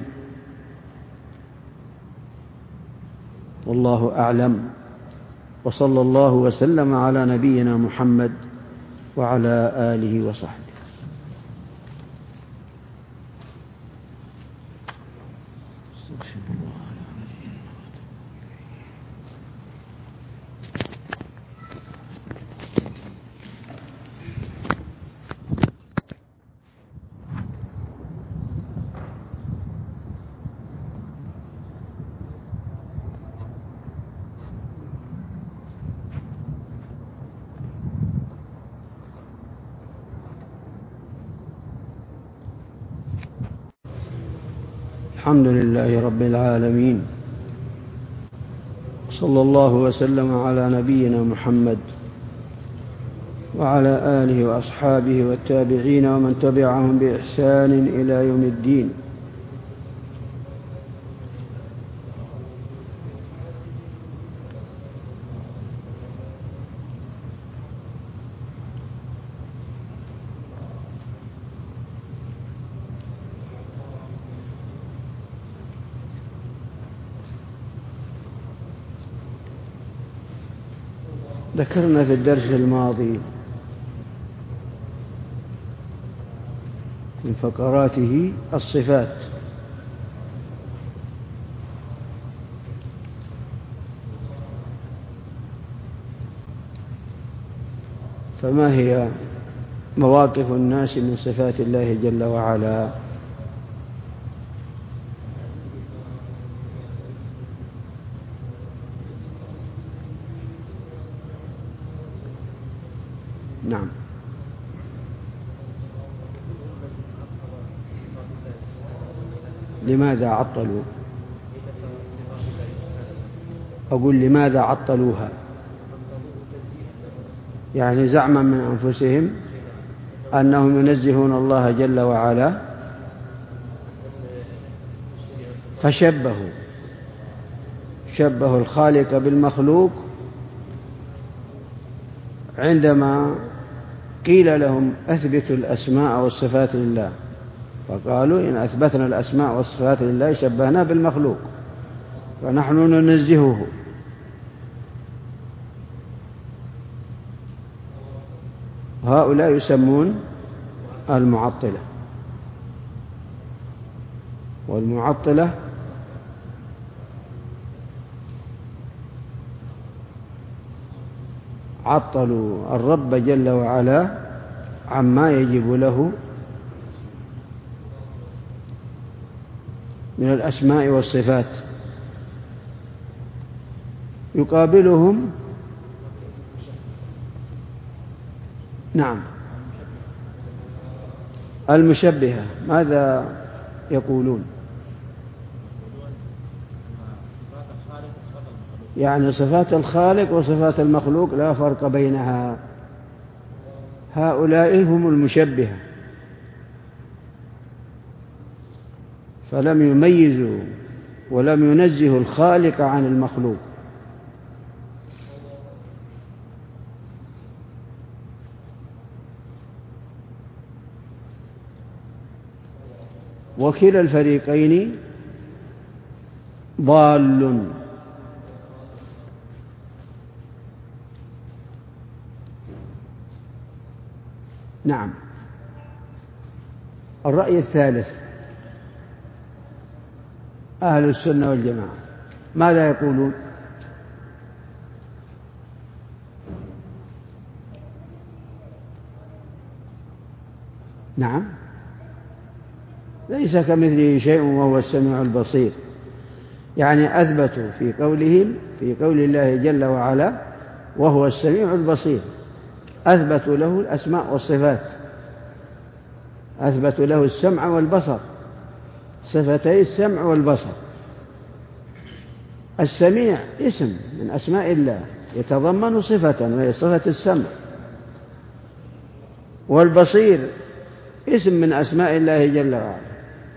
والله أعلم، وصلى الله وسلم على نبينا محمد وعلى آله وصحبه. الحمد لله رب العالمين، صلى الله وسلم على نبينا محمد وعلى آله وأصحابه والتابعين ومن تبعهم بإحسان إلى يوم الدين. ذكرنا في الدرس الماضي من فقراته الصفات، فما هي مواقف الناس من صفات الله جل وعلا؟ نعم. لماذا عطلوا؟ أقول لماذا عطلوها؟ يعني زعما من أنفسهم أنهم ينزهون الله جل وعلا فشبهوا شبهوا الخالق بالمخلوق عندما قيل لهم أثبتوا الأسماء والصفات لله، فقالوا إن أثبتنا الأسماء والصفات لله شبهنا بالمخلوق فنحن ننزهه. هؤلاء يسمون المعطلة، والمعطلة عطلوا الرب جل وعلا عما يجب له من الأسماء والصفات. يقابلهم نعم المشبهة. ماذا يقولون؟ يعني صفات الخالق وصفات المخلوق لا فرق بينها، هؤلاء هم المشبهة، فلم يميزوا ولم ينزهوا الخالق عن المخلوق. وكلا الفريقين ضال. نعم. الرأي الثالث أهل السنة والجماعة ماذا يقولون؟ نعم، ليس كمثله شيء وهو السميع البصير، يعني أثبتوا في قولهم في قول الله جل وعلا وهو السميع البصير، أثبتوا له الأسماء والصفات، أثبتوا له السمع والبصر، صفتي السمع والبصر. السميع اسم من أسماء الله يتضمن صفة وهي صفة السمع، والبصير اسم من أسماء الله جل وعلا.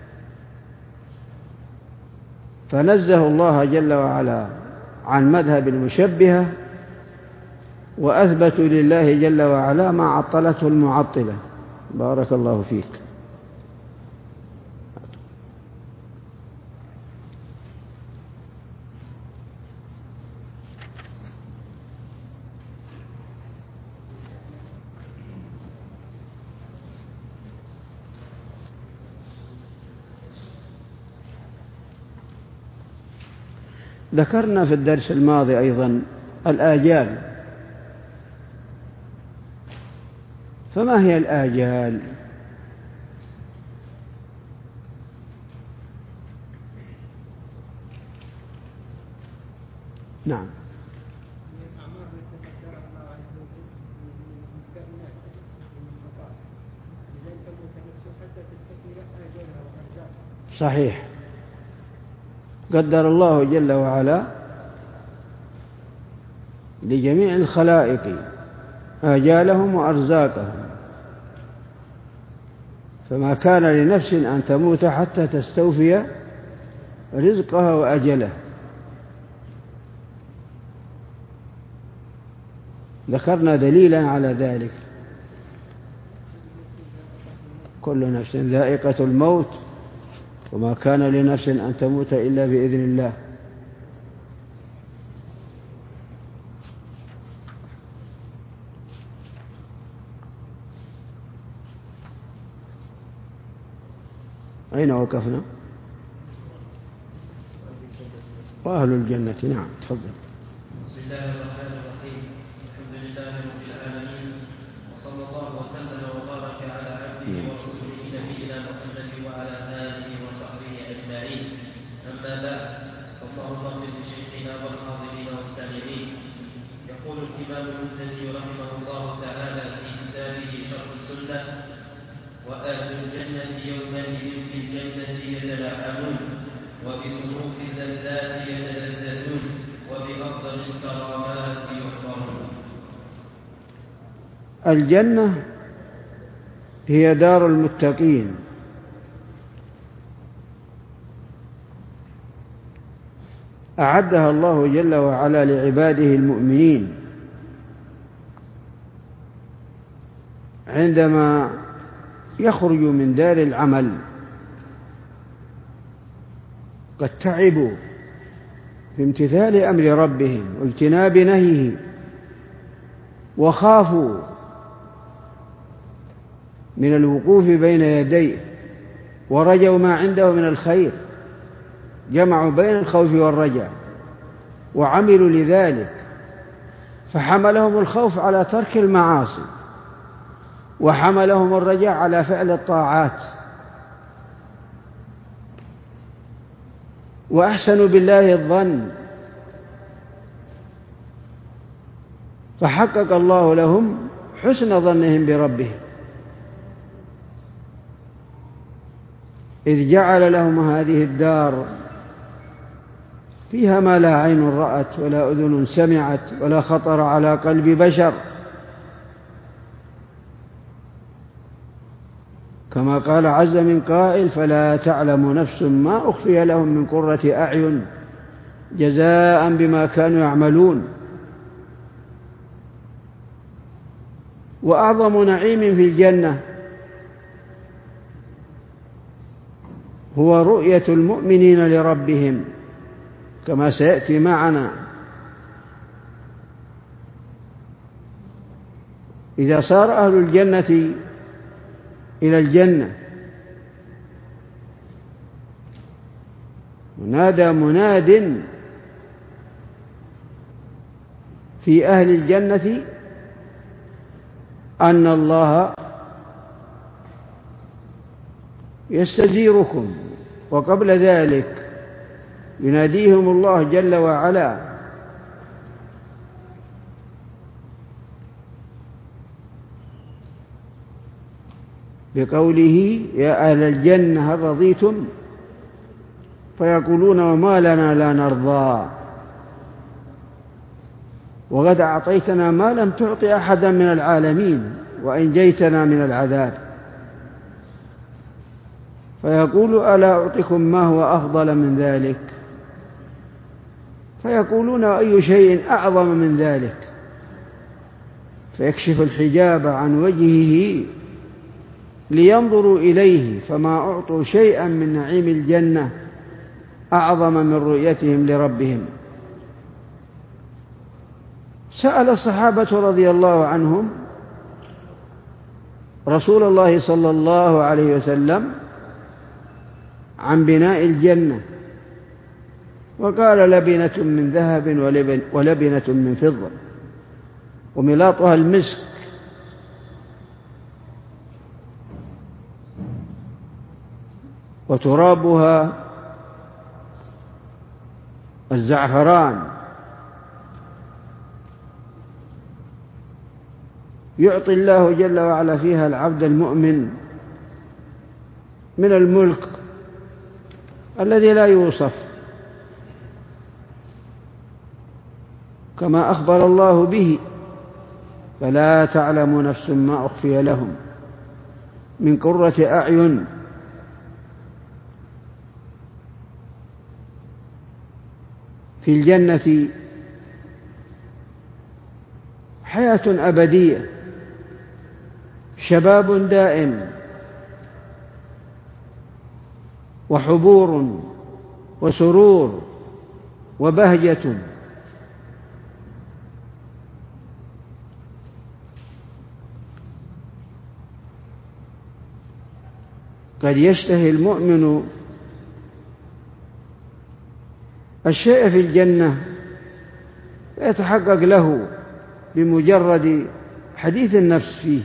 فنزه الله جل وعلا عن مذهب المشبهة، وأثبتوا لله جل وعلا ما عطلته المعطلة. بارك الله فيك. ذكرنا في الدرس الماضي أيضا الآجال، فما هي الآجال؟ نعم. صحيح، قدر الله جل وعلا لجميع الخلائق آجالهم وأرزاقهم، فما كان لنفس أن تموت حتى تستوفي رزقها وأجله. ذكرنا دليلا على ذلك: كل نفس ذائقة الموت وما كان لنفس أن تموت إلا بإذن الله. أين وقفنا؟ وأهل الجنة. نعم، تفضل. بسم الله الرحمن الرحيم. الحمد لله رب العالمين، وصلى الله وسلم وبارك على عبده ورسوله نبينا محمد وعلى آله وصحبه أجمعين. أما بعد، اللهم اغفر لشيخنا والحاضرين والسامعين. يقول الإمام المزني رحمه الله تعالى في كتابه شرح السنة: وأهل الجنة يومئذ في الجنة يتلاعبون، وبصنوف اللذات يتلذذون، وبأفضل الكرامات يحضرون. الجنة هي دار المتقين، أعدها الله جل وعلا لعباده المؤمنين عندما يخرجوا من دار العمل. قد تعبوا في امتثال أمر ربهم واجتناب نهيه، وخافوا من الوقوف بين يديه، ورجوا ما عنده من الخير، جمعوا بين الخوف والرجاء وعملوا لذلك، فحملهم الخوف على ترك المعاصي، وحملهم الرجاء على فعل الطاعات، وأحسنوا بالله الظن، فحقق الله لهم حسن ظنهم بربهم، إذ جعل لهم هذه الدار فيها ما لا عين رأت ولا أذن سمعت ولا خطر على قلب بشر، كما قال عز من قائل: فلا تعلم نفس ما أخفي لهم من قرة أعين جزاء بما كانوا يعملون. وأعظم نعيم في الجنة هو رؤية المؤمنين لربهم كما سيأتي معنا. إذا صار أهل الجنة إلى الجنة ونادى مناد في أهل الجنة أن الله يستزيركم، وقبل ذلك يناديهم الله جل وعلا بقوله: يا أهل الجنة هل رضيتم؟ فيقولون: وما لنا لا نرضى، وقد أعطيتنا ما لم تعط أحدا من العالمين وأنجيتنا من العذاب. فيقول: ألا أعطكم ما هو أفضل من ذلك؟ فيقولون: أي شيء أعظم من ذلك؟ فيكشف الحجاب عن وجهه لينظروا إليه، فما أعطوا شيئا من نعيم الجنة أعظم من رؤيتهم لربهم. سأل الصحابة رضي الله عنهم رسول الله صلى الله عليه وسلم عن بناء الجنة، وقال: لبنة من ذهب ولبنة من فضة وملاطها المسك وترابها الزعفران. يعطي الله جل وعلا فيها العبد المؤمن من الملك الذي لا يوصف، كما أخبر الله به: فلا تعلم نفس ما أخفي لهم من قرة أعين. في الجنة حياة أبدية، شباب دائم، وحبور وسرور وبهجة. قد يشتهي المؤمن الشيء في الجنة يتحقق له بمجرد حديث النفس فيه،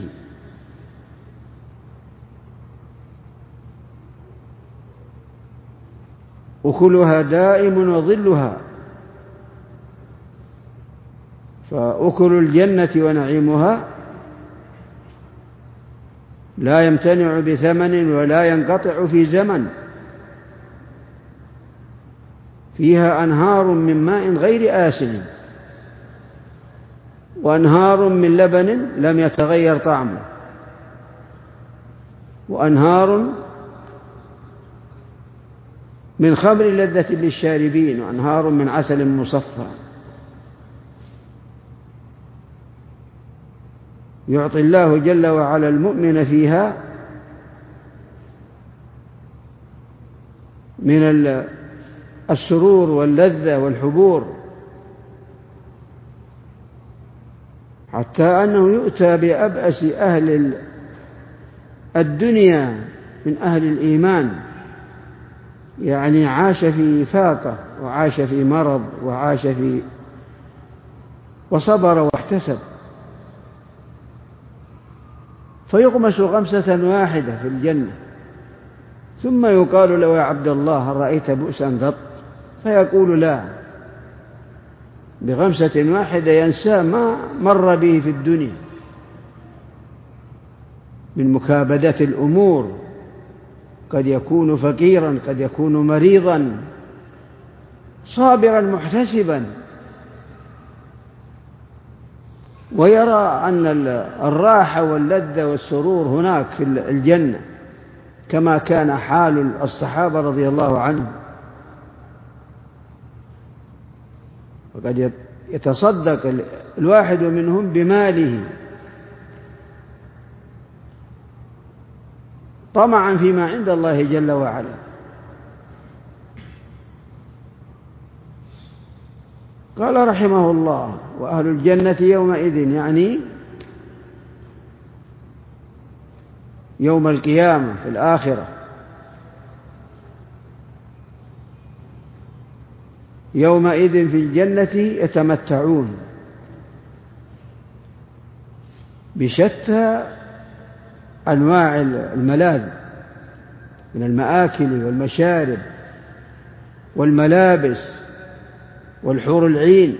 أكلها دائم وظلها. فأكل الجنة ونعيمها لا يمتنع بثمن ولا ينقطع في زمن. فيها أنهار من ماء غير آسن، وأنهار من لبن لم يتغير طعمه، وأنهار من خمر لذة للشاربين، وأنهار من عسل مصفى. يعطي الله جل وعلا المؤمن فيها من السرور واللذة والحبور، حتى أنه يؤتى بأبأس أهل الدنيا من أهل الإيمان، يعني عاش في فاقة وعاش في مرض وعاش في وصبر واحتسب، فيغمس غمسة واحدة في الجنة، ثم يقال له: يا عبد الله هل رأيت بؤسا قط؟ فيقول: لا، بغمسة واحدة ينسى ما مر به في الدنيا من مكابدة الأمور، قد يكون فقيرا، قد يكون مريضا، صابرا محتسبا، ويرى أن الراحة واللذة والسرور هناك في الجنة، كما كان حال الصحابة رضي الله عنهم. وقد يتصدق الواحد منهم بماله طمعا فيما عند الله جل وعلا. قال رحمه الله: وأهل الجنة يومئذ، يعني يوم القيامة في الآخرة، يومئذ في الجنة يتمتعون بشتى أنواع الملاذ من المآكل والمشارب والملابس والحور العين،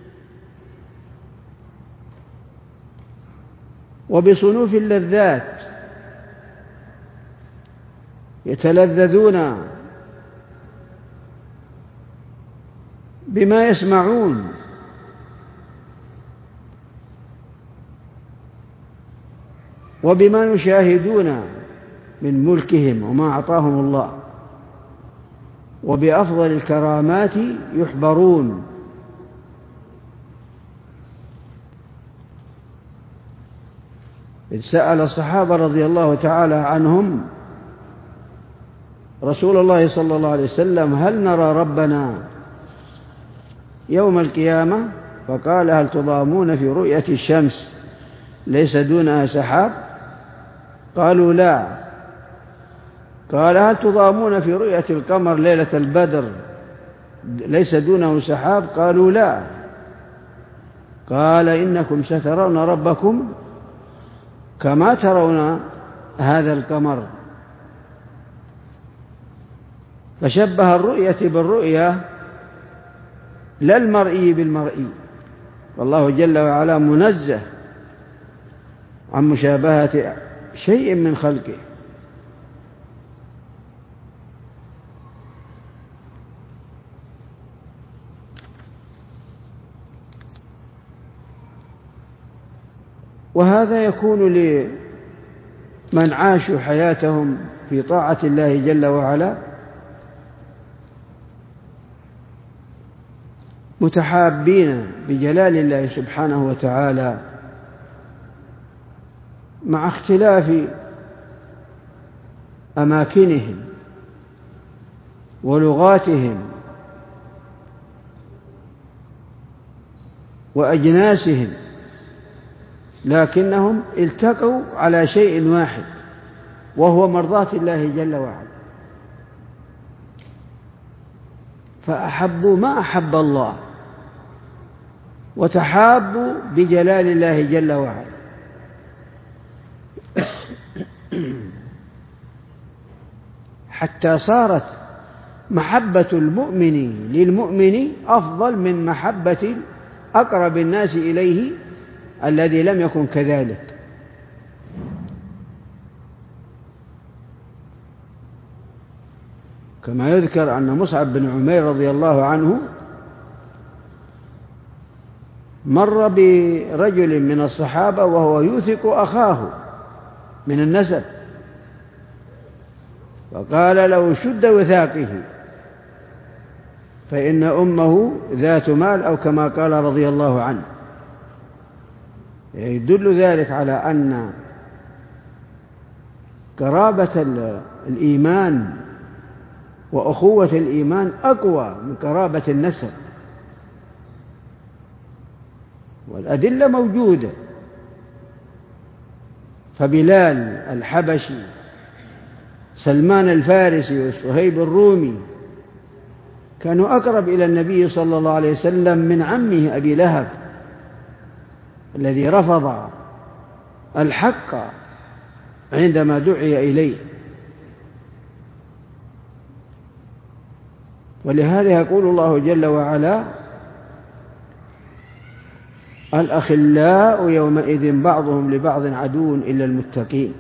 وبصنوف اللذات يتلذذون بما يسمعون وبما يشاهدون من ملكهم وما أعطاهم الله، وبأفضل الكرامات يحبرون. إذ سأل الصحابة رضي الله تعالى عنهم رسول الله صلى الله عليه وسلم: هل نرى ربنا يوم القيامة؟ فقال: هل تضامون في رؤية الشمس ليس دونها سحاب؟ قالوا: لا. قال: هل تضامون في رؤية القمر ليلة البدر ليس دونه سحاب؟ قالوا: لا. قال: إنكم سترون ربكم كما ترون هذا القمر. فشبه الرؤية بالرؤية لا المرئي بالمرئي، والله جل وعلا منزه عن مشابهة شيء من خلقه. وهذا يكون لمن عاشوا حياتهم في طاعة الله جل وعلا متحابين بجلال الله سبحانه وتعالى، مع اختلاف أماكنهم ولغاتهم وأجناسهم، لكنهم التقوا على شيء واحد وهو مرضاة الله جل وعلا، فأحبوا ما أحب الله وتحابوا بجلال الله جل وعلا. حتى صارت محبة المؤمن للمؤمن أفضل من محبة أقرب الناس إليه الذي لم يكن كذلك. كما يذكر أن مصعب بن عمير رضي الله عنه مر برجل من الصحابة وهو يوثق أخاه من النسب، فقال له: شد وثاقه فإن أمه ذات مال، أو كما قال رضي الله عنه. يدل ذلك على أن قرابة الإيمان وأخوة الإيمان أقوى من قرابة النسب، والأدلة موجودة. فبلال الحبشي، سلمان الفارسي، وصهيب الرومي كانوا أقرب إلى النبي صلى الله عليه وسلم من عمه أبي لهب الذي رفض الحق عندما دعي إليه. ولهذا يقول الله جل وعلا: الأخلاء يومئذ بعضهم لبعض عدو إلا المتقين.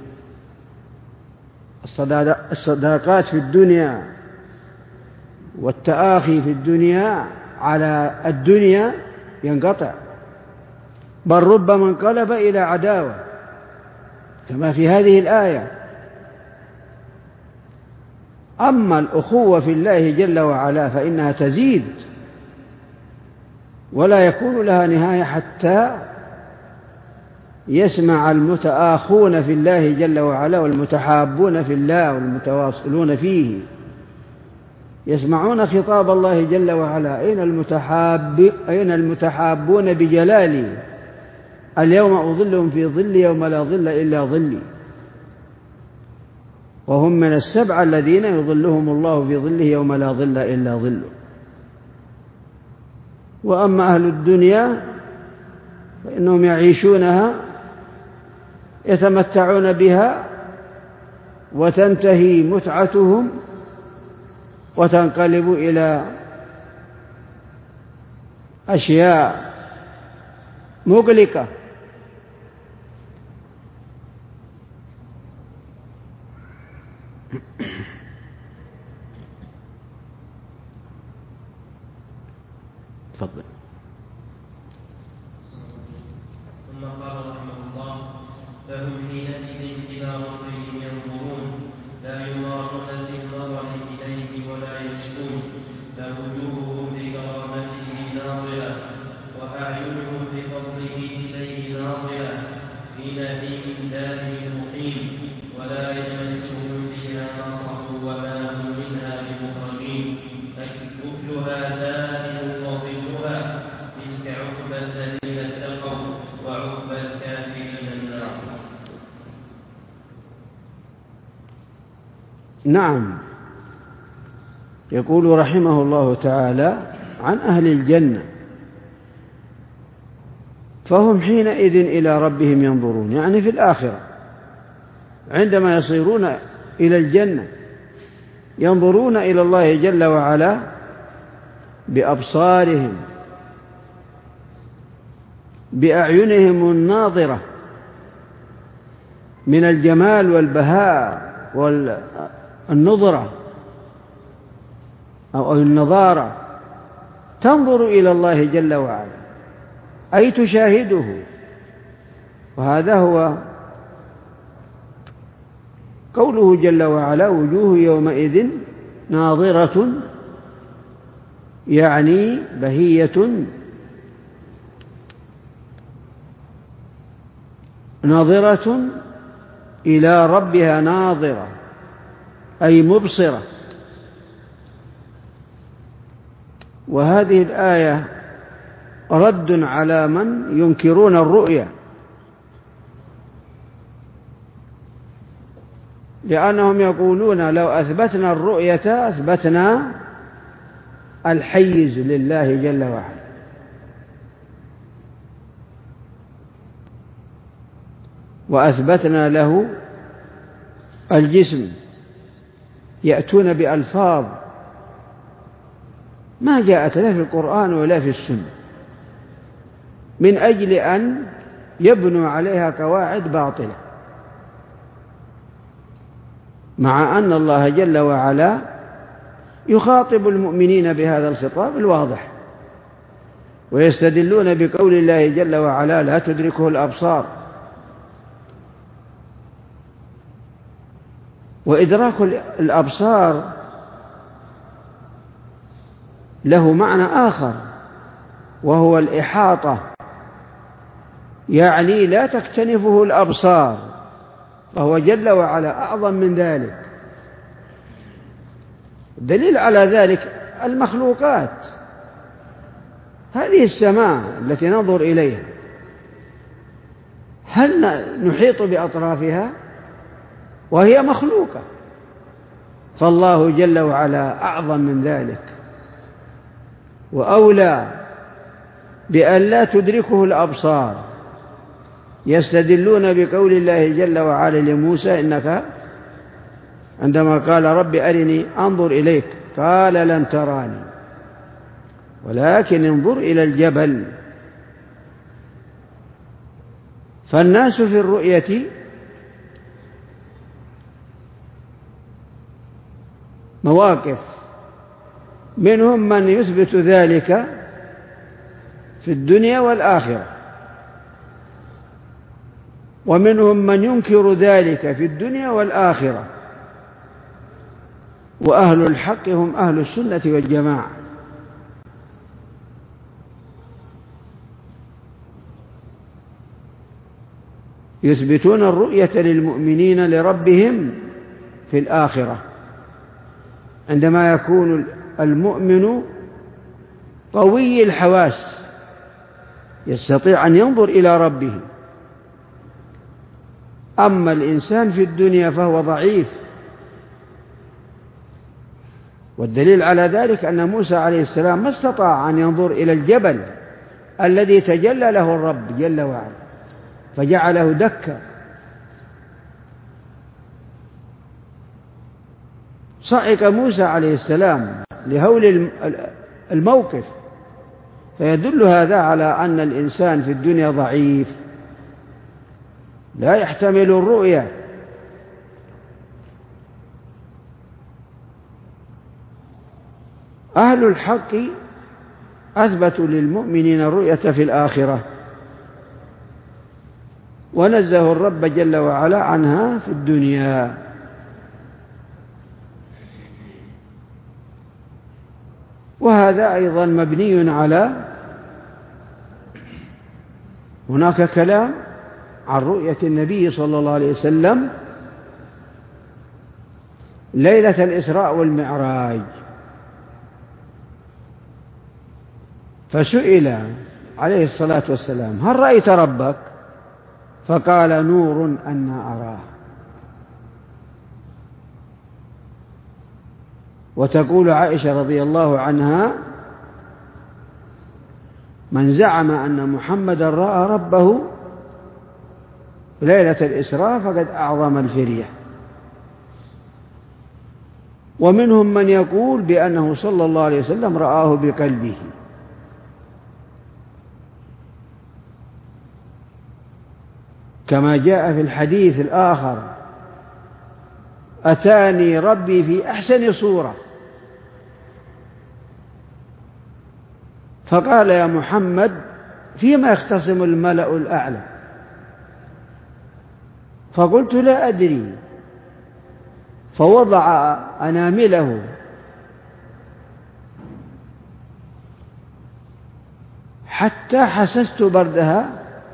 الصداقات في الدنيا والتآخي في الدنيا على الدنيا ينقطع، بل ربما انقلب إلى عداوة كما في هذه الآية. أما الأخوة في الله جل وعلا فإنها تزيد ولا يكون لها نهاية حتى يسمع المتآخون في الله جل وعلا والمتحابون في الله والمتواصلون فيه، يسمعون خطاب الله جل وعلا: أين المتحاب أين المتحابون بجلالي؟ اليوم أظلهم في ظل يوم لا ظل إلا ظلي. وهم من السبعة الذين يظلهم الله في ظله يوم لا ظل إلا ظله. وأما أهل الدنيا فإنهم يعيشونها يتمتعون بها وتنتهي متعتهم وتنقلب إلى أشياء مقلقة. تفضل. ثم قال رحمه الله: فهم حينئذ إلى ربهم ينظرون لا يمارون في النظر إليه ولا يشكون، فوجوههم بكرامته ناظرة وأعينهم بفضله إليه ناظرة في نعيم دائم مقيم ولا يمسهم فيها نصب وما هم منها بمخرجين، أكلها دائم وظلها، تلك عقبى الذين اتقوا وعقبى الكافرين النار. نعم، يقول رحمه الله تعالى عن أهل الجنة: فهم حينئذ إلى ربهم ينظرون، يعني في الآخرة عندما يصيرون إلى الجنة ينظرون إلى الله جل وعلا بأبصارهم بأعينهم الناظرة من الجمال والبهاء والنظرة أو النظارة، تنظر إلى الله جل وعلا أي تشاهده. وهذا هو قوله جل وعلا: وجوه يومئذ ناظرة، يعني بهية ناظرة إلى ربها ناظرة أي مبصرة. وهذه الآية رد على من ينكرون الرؤيا، لأنهم يقولون: لو أثبتنا الرؤية أثبتنا الحيز لله جل وعلا، وأثبتنا له الجسم. يأتون بألفاظ ما جاءت لا في القرآن ولا في السنة من أجل أن يبنوا عليها قواعد باطلة، مع أن الله جل وعلا يخاطب المؤمنين بهذا الخطاب الواضح، ويستدلون بقول الله جل وعلا: لا تدركه الأبصار. وإدراك الأبصار له معنى آخر، وهو الإحاطة، يعني لا تكتنفه الأبصار، فهو جل وعلا أعظم من ذلك. دليل على ذلك المخلوقات، هذه السماء التي ننظر إليها هل نحيط بأطرافها؟ وهي مخلوقة، فالله جل وعلا أعظم من ذلك وأولى بأن لا تدركه الأبصار. يستدلون بقول الله جل وعلا لموسى: إنك عندما قال: رب أرني أنظر إليك، قال: لن تراني ولكن انظر إلى الجبل. فالناس في الرؤية مواقف، منهم من يثبت ذلك في الدنيا والآخرة، ومنهم من ينكر ذلك في الدنيا والآخرة. وأهل الحق هم أهل السنة والجماعة. يثبتون الرؤية للمؤمنين لربهم في الآخرة عندما يكون المؤمن قوي الحواس يستطيع أن ينظر إلى ربه. أما الإنسان في الدنيا فهو ضعيف، والدليل على ذلك أن موسى عليه السلام ما استطاع أن ينظر إلى الجبل الذي تجلى له الرب جل وعلا فجعله دكا. صعق موسى عليه السلام لهول الموقف، فيدل هذا على أن الإنسان في الدنيا ضعيف لا يحتمل الرؤية. أهل الحق أثبتوا للمؤمنين الرؤية في الآخرة، ونزهوا الرب جل وعلا عنها في الدنيا. وهذا أيضا مبني على هناك كلام عن رؤية النبي صلى الله عليه وسلم ليلة الإسراء والمعراج، فسئل عليه الصلاة والسلام: هل رأيت ربك؟ فقال: نور أنا أراه. وتقول عائشة رضي الله عنها: من زعم أن محمدا رأى ربه ليلة الإسراء فقد أعظم الفرية. ومنهم من يقول بأنه صلى الله عليه وسلم رآه بقلبه. كما جاء في الحديث الآخر: أتاني ربي في أحسن صورة فقال: يا محمد فيما يختصم الملأ الأعلى؟ فقلت: لا أدري. فوضع أنامله حتى حسست بردها،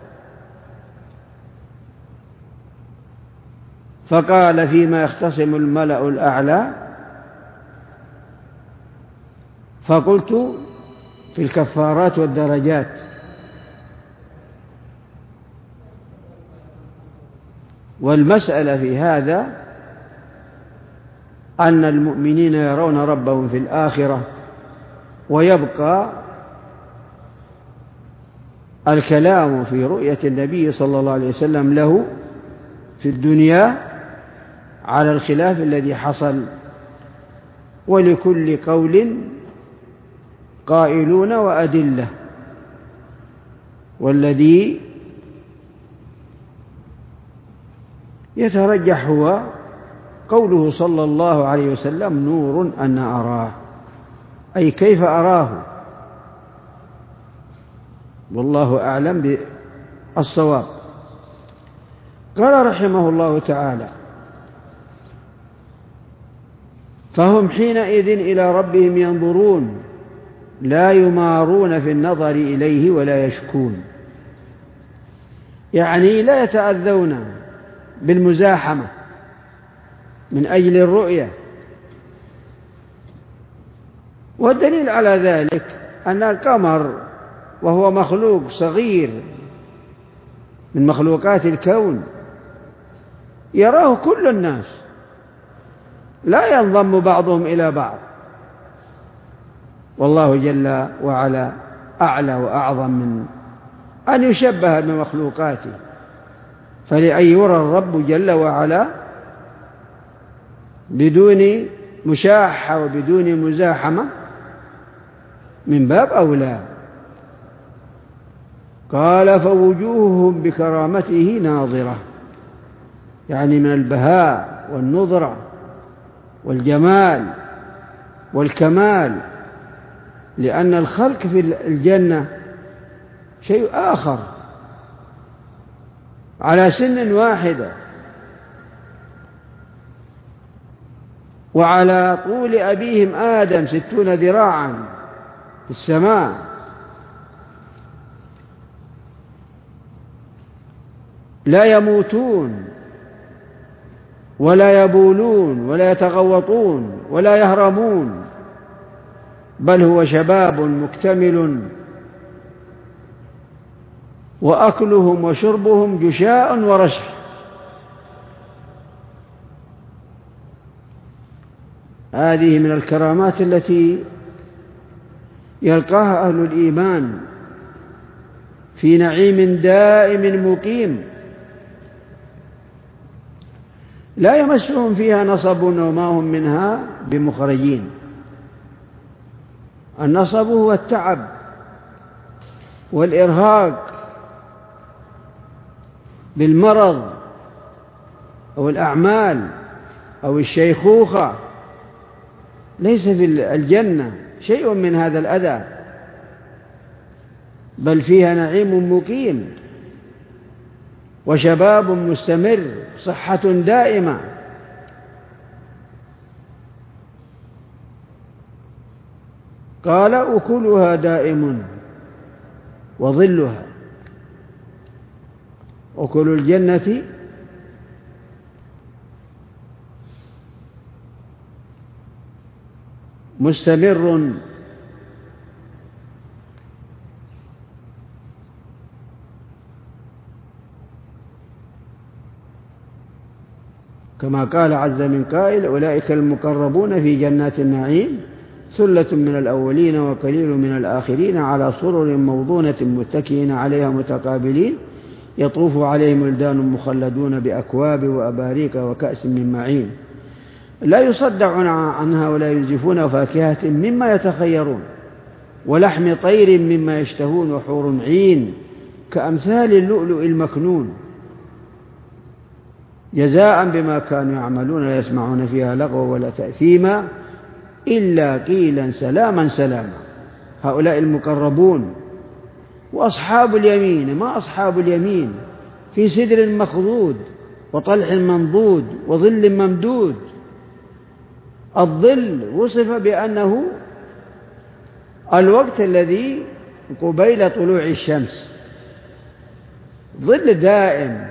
فقال: فيما يختصم الملأ الأعلى. فقلت: في الكفارات والدرجات. والمسألة في هذا أن المؤمنين يرون ربهم في الآخرة، ويبقى الكلام في رؤية النبي صلى الله عليه وسلم له في الدنيا على الخلاف الذي حصل، ولكل قول قائلون وأدلة. والذي يترجح هو قوله صلى الله عليه وسلم: نور أنا أراه، أي كيف أراه، والله أعلم بالصواب. قال رحمه الله تعالى: فهم حينئذ إلى ربهم ينظرون لا يمارون في النظر إليه ولا يشكون، يعني لا يتأذون بالمزاحمة من أجل الرؤية. والدليل على ذلك أن القمر وهو مخلوق صغير من مخلوقات الكون يراه كل الناس، لا ينضم بعضهم إلى بعض، والله جل وعلا أعلى وأعظم من أن يشبه بمخلوقاته. فلأن يرى الرب جل وعلا بدون مشاحة وبدون مزاحمة من باب أولى. قال: فوجوههم بكرامته ناظرة، يعني من البهاء والنظرة والجمال والكمال، لأن الخلق في الجنة شيء آخر على سن واحدة. وعلى طول أبيهم آدم ستون ذراعا في السماء. لا يموتون ولا يبولون ولا يتغوطون ولا يهرمون، بل هو شباب مكتمل، وأكلهم وشربهم جشاء ورشح. هذه من الكرامات التي يلقاها أهل الإيمان في نعيم دائم مقيم، لا يمسهم فيها نصب وما هم منها بمخرجين. النصب هو التعب والإرهاق بالمرض أو الأعمال أو الشيخوخة. ليس في الجنة شيء من هذا الأذى، بل فيها نعيم مقيم وشباب مستمر، صحة دائمة. قال أكلها دائم وظلها. أكل الجنة مستمر كما قال عز من قائل: أولئك المقربون في جنات النعيم ثلة من الأولين وقليل من الآخرين على سرر موضونة متكئين عليها متقابلين يطوف عليهم ولدان مخلدون بأكواب وأباريك وكأس من معين لا يصدعون عنها ولا ينزفون، فاكهة مما يتخيرون ولحم طير مما يشتهون وحور عين كأمثال اللؤلؤ المكنون جزاء بما كانوا يعملون لا يسمعون فيها لغوا ولا تأثيما إلا قيلا سلاما سلاما. هؤلاء المقربون. وأصحاب اليمين، ما أصحاب اليمين؟ في سدر مخضود وطلح منضود وظل ممدود. الظل وصف بأنه الوقت الذي قبيل طلوع الشمس، ظل دائم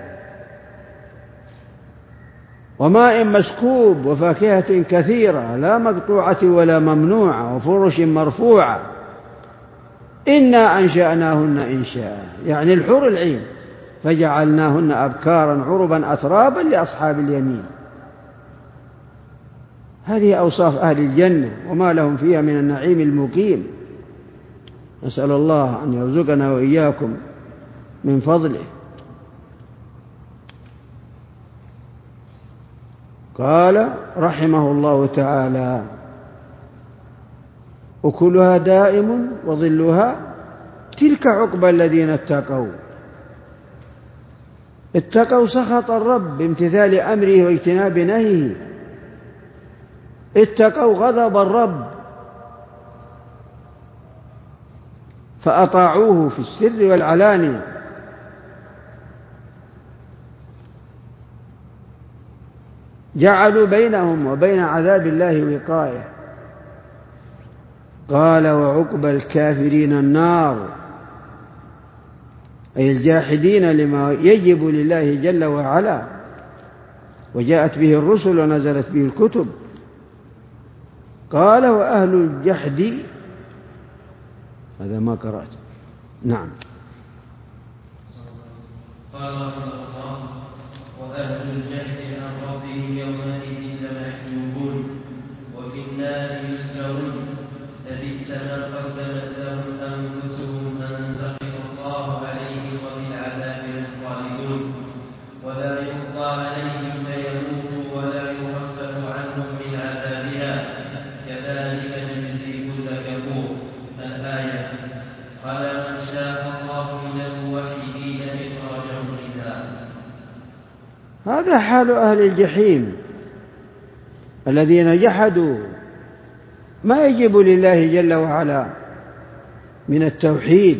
وماء مسكوب وفاكهة كثيرة لا مقطوعة ولا ممنوعة وفرش مرفوعة. إنا أنشأناهن إنشاء، يعني الحور العين، فجعلناهن أبكارا عربا أترابا لأصحاب اليمين. هذه أوصاف أهل الجنة وما لهم فيها من النعيم المقيم. نسأل الله أن يرزقنا وإياكم من فضله. قال رحمه الله تعالى: أكلها دائم وظلها تلك عقبى الذين اتقوا. اتقوا سخط الرب بامتثال أمره واجتناب نهيه، اتقوا غضب الرب فأطاعوه في السر والعلانية، جعلوا بينهم وبين عذاب الله وقاية. قال: وعقبى الكافرين النار، أي الجاحدين لما يجب لله جل وعلا وجاءت به الرسل ونزلت به الكتب. قال: وأهل الجحد، هذا ما قرأت. نعم. قال رحمه الله: وأهل الجحد عن ربهم يومئذ لمحجوبون وفي النار يسجرون لبئس ما قدمت لهم أنفسهم أن سخط الله عليهم وبالعذاب هم خالدون ولا يقضى عليهم فيموتوا ولا يخفف عنهم من عذابها كذلك نجزي كل كفور. الآية. قال: من شاء الله من الموحدين إخراجهم منها. هذا حال أهل الجحيم الذين جحدوا ما يجب لله جل وعلا من التوحيد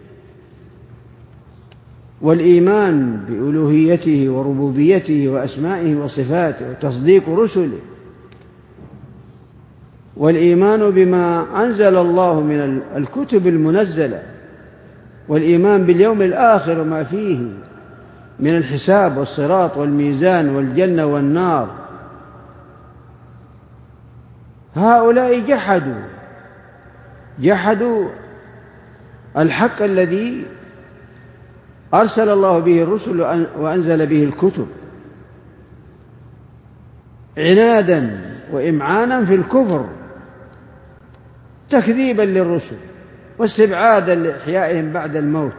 والإيمان بألوهيته وربوبيته وأسمائه وصفاته وتصديق رسله والإيمان بما أنزل الله من الكتب المنزلة، والإيمان باليوم الآخر وما فيه من الحساب والصراط والميزان والجنة والنار. هؤلاء جحدوا جحدوا الحق الذي أرسل الله به الرسل وأنزل به الكتب، عنادا وإمعانا في الكفر، تكذيبا للرسل واستبعادا لإحيائهم بعد الموت.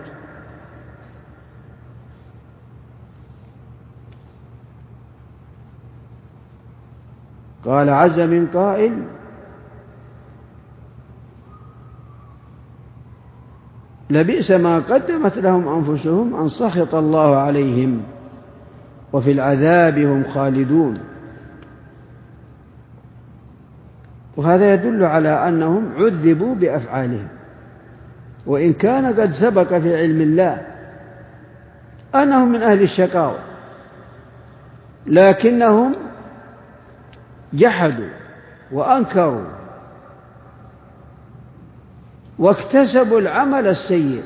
قال عز من قائل: لبئس ما قدمت لهم أنفسهم أن سخط الله عليهم وفي العذاب هم خالدون. وهذا يدل على أنهم عذبوا بأفعالهم، وإن كان قد سبق في علم الله أنهم من أهل الشقاوة، لكنهم جحدوا وأنكروا واكتسبوا العمل السيء.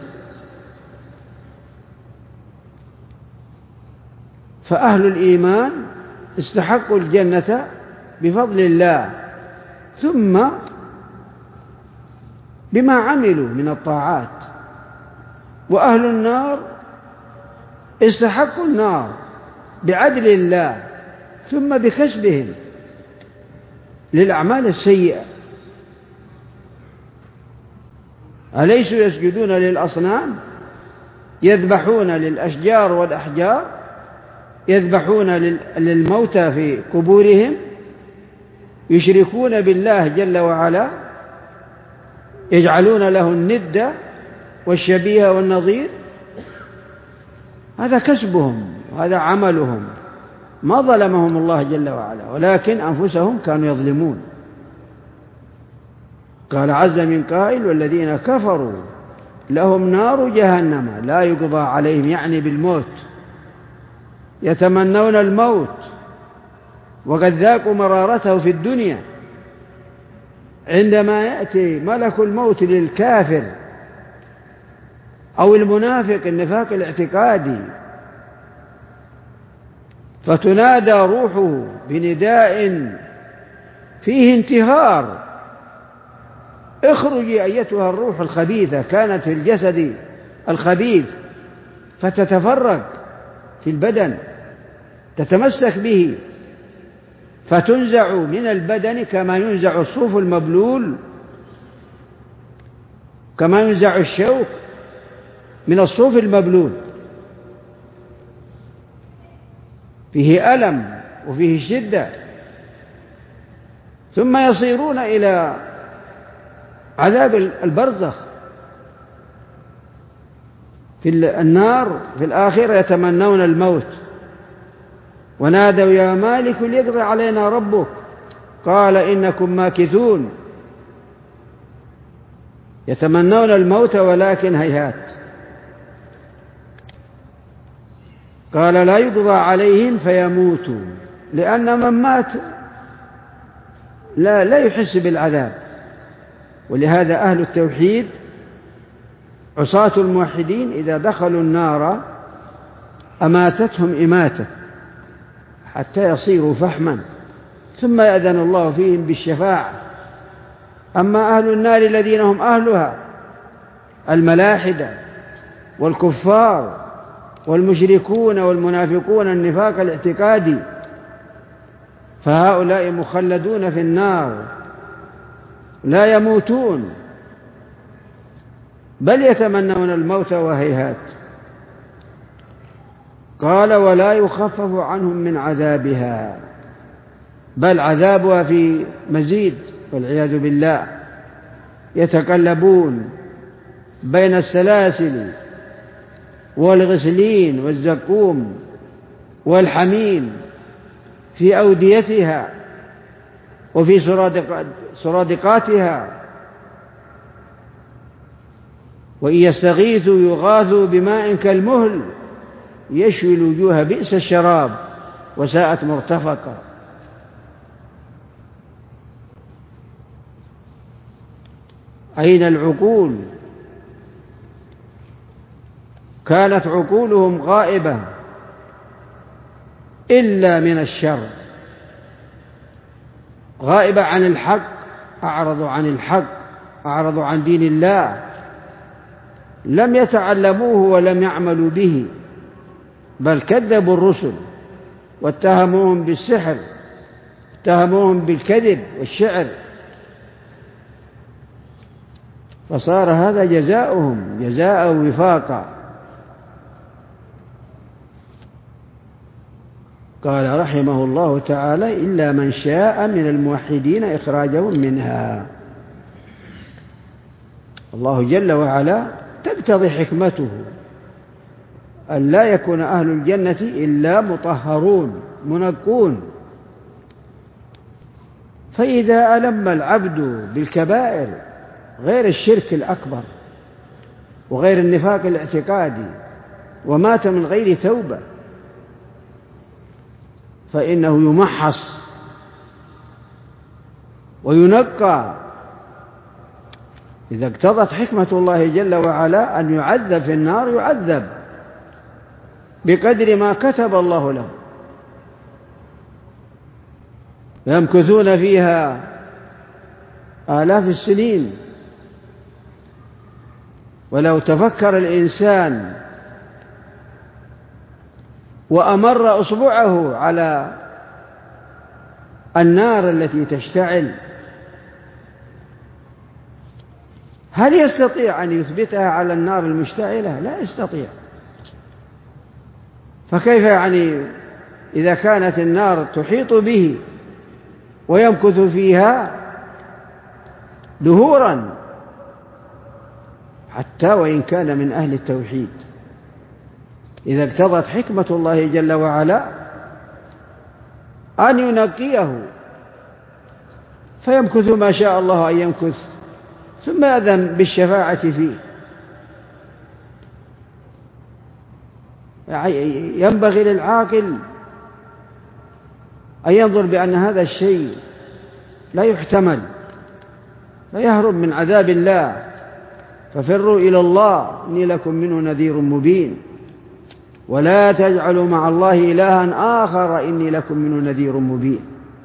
فأهل الإيمان استحقوا الجنة بفضل الله، ثم بما عملوا من الطاعات، وأهل النار استحقوا النار بعدل الله، ثم بكسبهم للأعمال السيئة. أليسوا يسجدون للأصنام، يذبحون للأشجار والأحجار، يذبحون للموتى في قبورهم، يشركون بالله جل وعلا، يجعلون له الند والشبيه والنظير. هذا كسبهم، هذا عملهم، ما ظلمهم الله جل وعلا، ولكن أنفسهم كانوا يظلمون. قال عز من قائل: والذين كفروا لهم نار جهنم لا يقضى عليهم، يعني بالموت، يتمنون الموت وقد ذاقوا مرارته في الدنيا. عندما يأتي ملك الموت للكافر أو المنافق النفاق الاعتقادي فتنادى روحه بنداء فيه انتهار: اخرجي أيتها الروح الخبيثة، كانت في الجسد الخبيث فتتفرق في البدن، تتمسك به فتنزع من البدن كما ينزع الصوف المبلول، كما ينزع الشوك من الصوف المبلول، فيه ألم وفيه شدة. ثم يصيرون إلى عذاب البرزخ في النار في الآخرة، يتمنون الموت. ونادوا: يا مالك ليقضي علينا ربك، قال إنكم ماكثون. يتمنون الموت ولكن هيهات. قال: لا يقضى عليهم فيموتوا، لأن من مات لا, لا يحس بالعذاب. ولهذا أهل التوحيد عصاة الموحدين إذا دخلوا النار أماتتهم إماتة حتى يصيروا فحما، ثم يأذن الله فيهم بالشفاعة. أما أهل النار الذين هم أهلها، الملاحدة والكفار والمشركون والمنافقون النفاق الاعتقادي، فهؤلاء مخلدون في النار لا يموتون، بل يتمنون الموت وهيهات. قال: ولا يخفف عنهم من عذابها، بل عذابها في مزيد والعياذ بالله. يتقلبون بين السلاسل والغسلين والزقوم والحميم في أوديتها وفي سرادقاتها، وإن يستغيثوا يغاثوا بماء كالمهل يشوي الوجوه بئس الشراب وساءت مرتفقا. أين العقول؟ كانت عقولهم غائبة إلا من الشر، غائبة عن الحق، أعرضوا عن الحق، أعرضوا عن دين الله، لم يتعلموه ولم يعملوا به، بل كذبوا الرسل واتهموهم بالسحر، اتهموهم بالكذب والشعر، فصار هذا جزاؤهم جزاء وفاقا. قال رحمه الله تعالى: إلا من شاء من الموحدين إخراجهم منها. الله جل وعلا تقتضي حكمته أن لا يكون أهل الجنة إلا مطهرون منقون، فإذا ألم العبد بالكبائر غير الشرك الأكبر وغير النفاق الاعتقادي ومات من غير توبة فإنه يمحص وينقى. إذا اقتضت حكمة الله جل وعلا أن يعذب في النار يعذب بقدر ما كتب الله له، يمكثون فيها آلاف السنين. ولو تفكر الإنسان وأمر أصبعه على النار التي تشتعل، هل يستطيع أن يثبتها على النار المشتعلة؟ لا يستطيع. فكيف يعني إذا كانت النار تحيط به ويمكث فيها دهورا، حتى وإن كان من أهل التوحيد. إذا اقتضت حكمة الله جل وعلا أن ينقيه فيمكث ما شاء الله أن يمكث، ثم يأذن بالشفاعة فيه. ينبغي للعاقل أن ينظر بأن هذا الشيء لا يحتمل، لا يهرب من عذاب الله، ففروا إلى الله إني لكم منه نذير مبين، ولا تجعلوا مع الله إلها آخر إني لكم منه نذير مبين.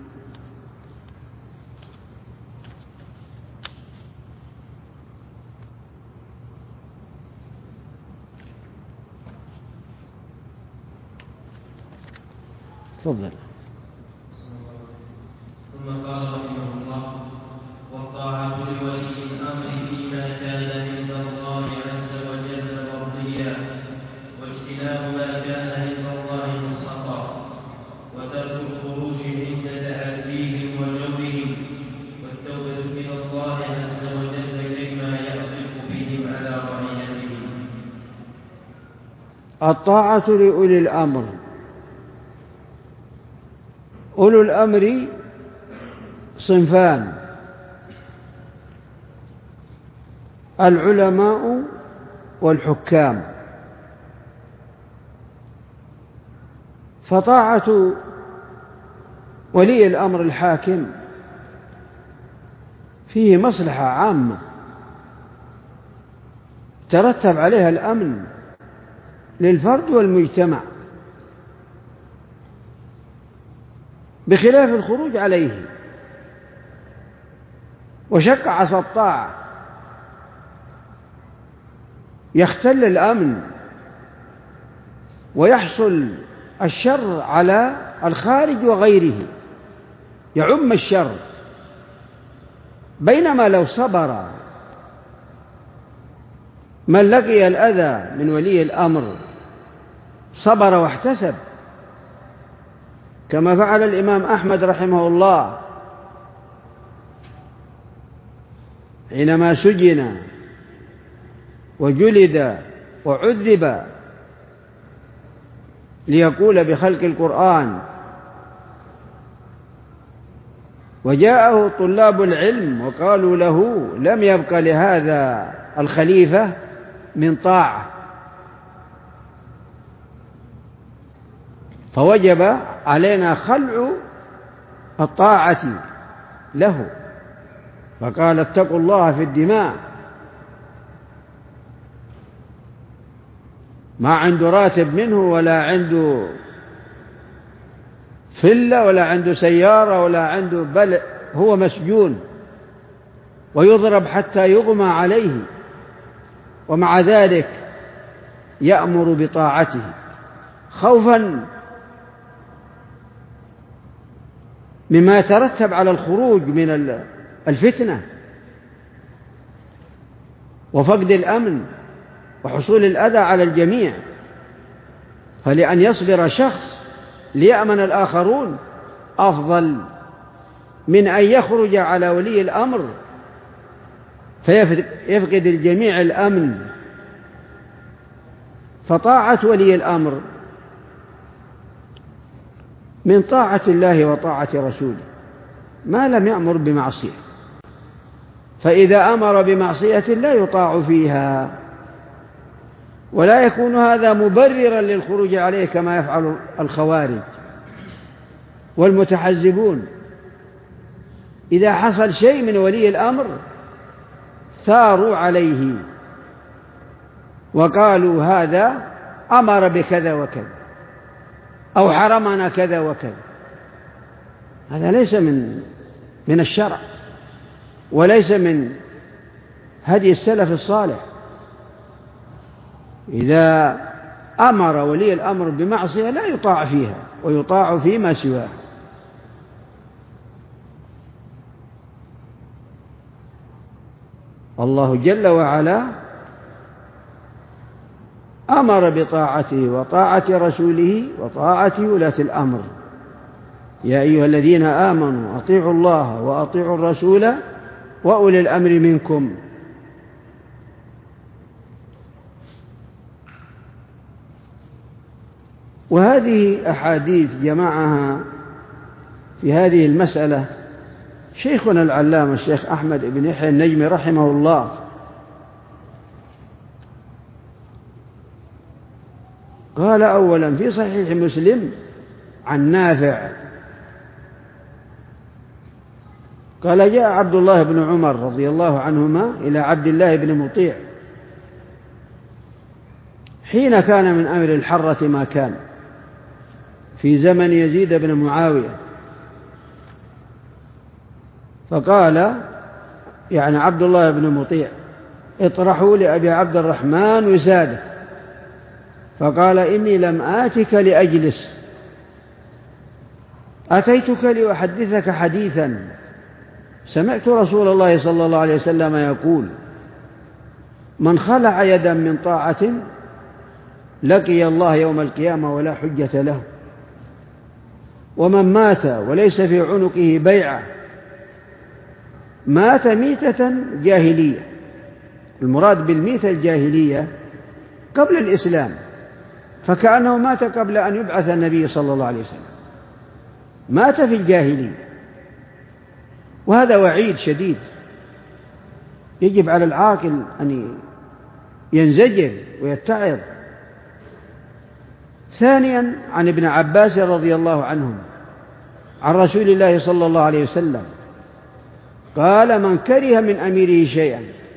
تفضل. ثم قال رحمه الله: والطاعة لولي الأمر فيما كان عند الله عز وجل مرضيا، واجتناب ما كان عند الله مسخطا، وترك الخروج عند تعديهم وجورهم، والتوبة إلى الله عز وجل كيما يعطف بهم على رعيتهم. الطاعة لأولي الأمر. أولو الأمر صنفان: العلماء والحكام. فطاعة ولي الأمر الحاكم فيه مصلحة عامة ترتب عليها الأمن للفرد والمجتمع، بخلاف الخروج عليه وشق عصا الطاعة، يختل الأمن ويحصل الشر على الخارج وغيره، يعم الشر. بينما لو صبر من لقي الأذى من ولي الأمر، صبر واحتسب، كما فعل الإمام أحمد رحمه الله حينما سجن وجلد وعذب ليقول بخلق القرآن، وجاءه طلاب العلم وقالوا له: لم يبق لهذا الخليفة من طاعة، فوجب علينا خلع الطاعة له، فقال اتقوا الله في الدماء، ما عنده راتب منه ولا عنده فلة ولا عنده سيارة ولا عنده، بل هو مسجون ويضرب حتى يغمى عليه، ومع ذلك يأمر بطاعته خوفا مما يترتب على الخروج من الفتنة وفقد الأمن وحصول الأذى على الجميع. فلأن يصبر شخص ليأمن الآخرون أفضل من أن يخرج على ولي الأمر فيفقد الجميع الأمن. فطاعة ولي الأمر من طاعة الله وطاعة رسوله ما لم يأمر بمعصية، فإذا أمر بمعصية لا يطاع فيها، ولا يكون هذا مبررا للخروج عليه كما يفعل الخوارج والمتحزبون. إذا حصل شيء من ولي الأمر ثاروا عليه وقالوا هذا أمر بكذا وكذا أو حرمنا كذا وكذا. هذا ليس من من الشرع وليس من هدي السلف الصالح. إذا أمر ولي الأمر بمعصية لا يطاع فيها ويطاع فيما سواه. الله جل وعلا أمر بطاعته وطاعة رسوله وطاعة ولاة الأمر. يا أيها الذين آمنوا أطيعوا الله وأطيعوا الرسول وأولي الأمر منكم. وهذه أحاديث جمعها في هذه المسألة شيخنا العلامة الشيخ أحمد بن يحيى النجمي رحمه الله. قال أولا في صحيح مسلم عن نافع قال جاء عبد الله بن عمر رضي الله عنهما إلى عبد الله بن مطيع حين كان من أمر الحرة ما كان في زمن يزيد بن معاوية، فقال يعني عبد الله بن مطيع اطرحوا لأبي عبد الرحمن وساده، فقال إني لم آتك لأجلس، أتيتك لأحدثك حديثا سمعت رسول الله صلى الله عليه وسلم يقول من خلع يدا من طاعة لقي الله يوم القيامة ولا حجة له، ومن مات وليس في عنقه بيعة مات ميتة جاهلية. المراد بالميتة الجاهلية قبل الإسلام، فكأنه مات قبل أن يبعث النبي صلى الله عليه وسلم، مات في الجاهلية. وهذا وعيد شديد يجب على العاقل أن ينزجر ويتعظ. ثانيا عن ابن عباس رضي الله عنهم عن رسول الله صلى الله عليه وسلم قال من كره من أميره شيئا،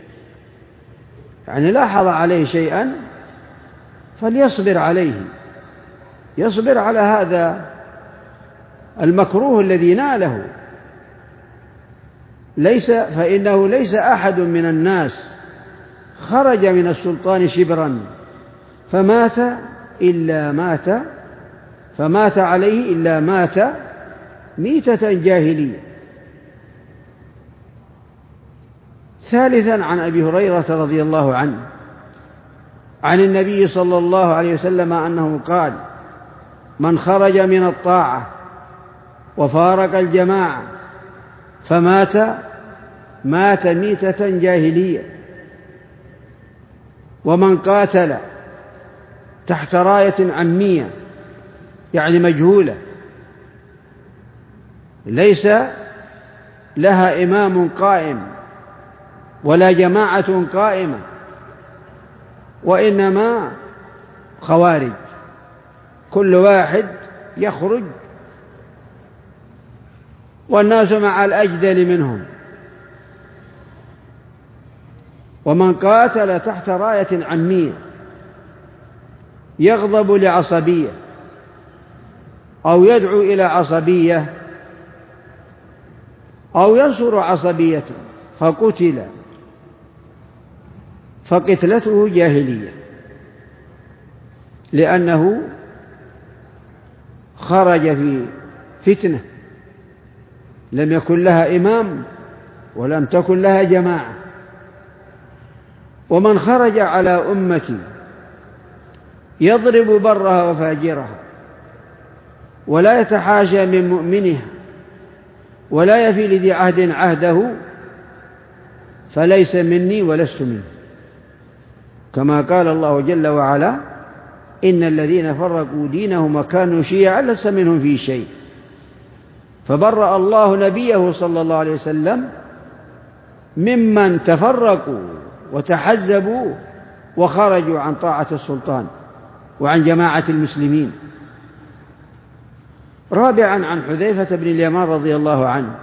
يعني لاحظ عليه شيئا فليصبر عليه، يصبر على هذا المكروه الذي ناله. ليس فإنه ليس أحد من الناس خرج من السلطان شبرا فمات إلا مات فمات عليه إلا مات ميتة جاهلية. ثالثا عن أبي هريرة رضي الله عنه عن النبي صلى الله عليه وسلم أنه قال من خرج من الطاعة وفارق الجماعة فمات مات ميتة جاهلية. ومن قاتل تحت راية عمية يعني مجهولة ليس لها إمام قائم ولا جماعة قائمة، وإنما خوارج كل واحد يخرج والناس مع الأجدل منهم ومن قاتل تحت راية عمية يغضب لعصبية أو يدعو إلى عصبية أو ينصر عصبية فقتل فقتلته جاهلية، لأنه خرج في فتنة لم يكن لها إمام ولم تكن لها جماعة. ومن خرج على أمتي يضرب برها وفاجرها ولا يتحاشى من مؤمنها ولا يفي لذي عهد عهده فليس مني ولست منه، كما قال الله جل وعلا: إن الذين فرقوا دينهم وكانوا شيعا لست منهم في شيء. فبرأ الله نبيه صلى الله عليه وسلم ممن تفرقوا وتحزبوا وخرجوا عن طاعة السلطان وعن جماعة المسلمين. رابعا عن حذيفة بن اليمان رضي الله عنه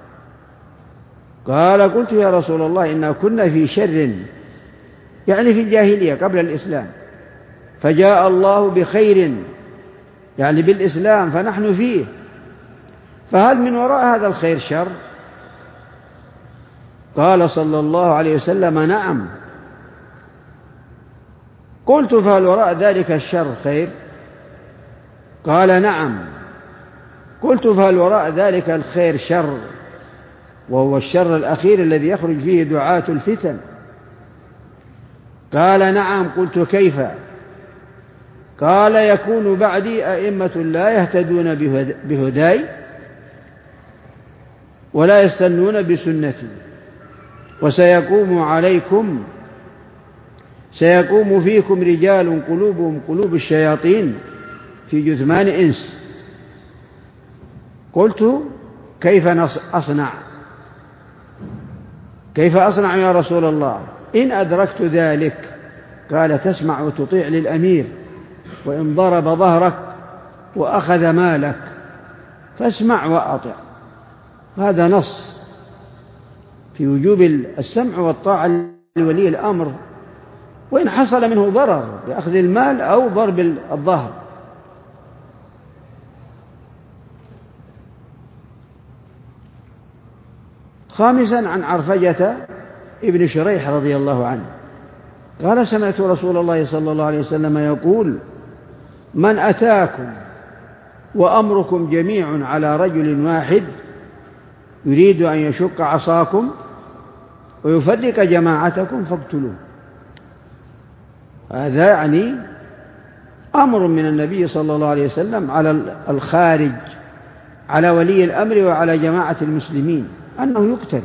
قال: قلت يا رسول الله إنا كنا في شر، يعني في الجاهلية قبل الإسلام، فجاء الله بخير يعني بالإسلام فنحن فيه، فهل من وراء هذا الخير شر؟ قال صلى الله عليه وسلم: نعم. قلت: فهل وراء ذلك الشر خير؟ قال: نعم. قلت: فهل وراء ذلك الخير شر، وهو الشر الأخير الذي يخرج فيه دعاة الفتن؟ قال: نعم. قلت: كيف؟ قال: يكون بعدي أئمة لا يهتدون بهداي ولا يستنون بسنتي، وسيقوم عليكم سيقوم فيكم رجال قلوبهم قلوب الشياطين في جثمان إنس. قلت: كيف أصنع كيف أصنع يا رسول الله إن أدركت ذلك؟ قال: تسمع وتطيع للأمير، وإن ضرب ظهرك وأخذ مالك فاسمع وأطع. هذا نص في وجوب السمع والطاعة لولي الأمر، وإن حصل منه ضرر بأخذ المال أو ضرب الظهر. خامسا عن عرفجة ابن شريح رضي الله عنه قال: سمعت رسول الله صلى الله عليه وسلم يقول: من أتاكم وأمركم جميع على رجل واحد يريد أن يشق عصاكم ويفرق جماعتكم فاقتلوه. هذا يعني أمر من النبي صلى الله عليه وسلم على الخارج، على ولي الأمر وعلى جماعة المسلمين، أنه يقتل.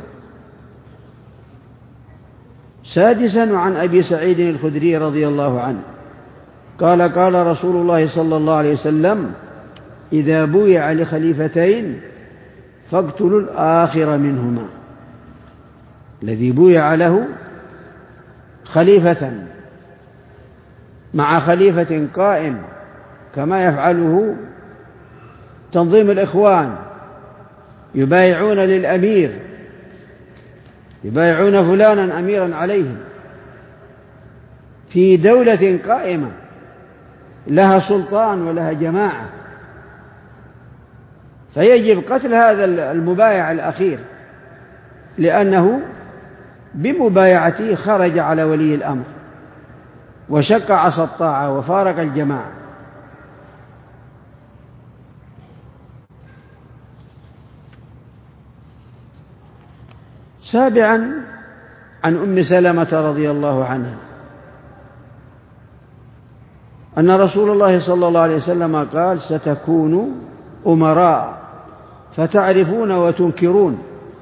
سادسا عن أبي سعيد الخدري رضي الله عنه قال: قال رسول الله صلى الله عليه وسلم: إذا بويع لخليفتين فاقتلوا الآخر منهما. الذي بويع له خليفة مع خليفة قائم كما يفعله تنظيم الإخوان، يبايعون للأمير، يبايعون فلانا أميرا عليهم في دولة قائمة لها سلطان ولها جماعة، فيجب قتل هذا المبايع الأخير، لأنه بمبايعته خرج على ولي الأمر وشق عصا الطاعة وفارق الجماعة. سابعا عن أم سلمة رضي الله عنها أن رسول الله صلى الله عليه وسلم قال: ستكون أمراء فتعرفون وتنكرون،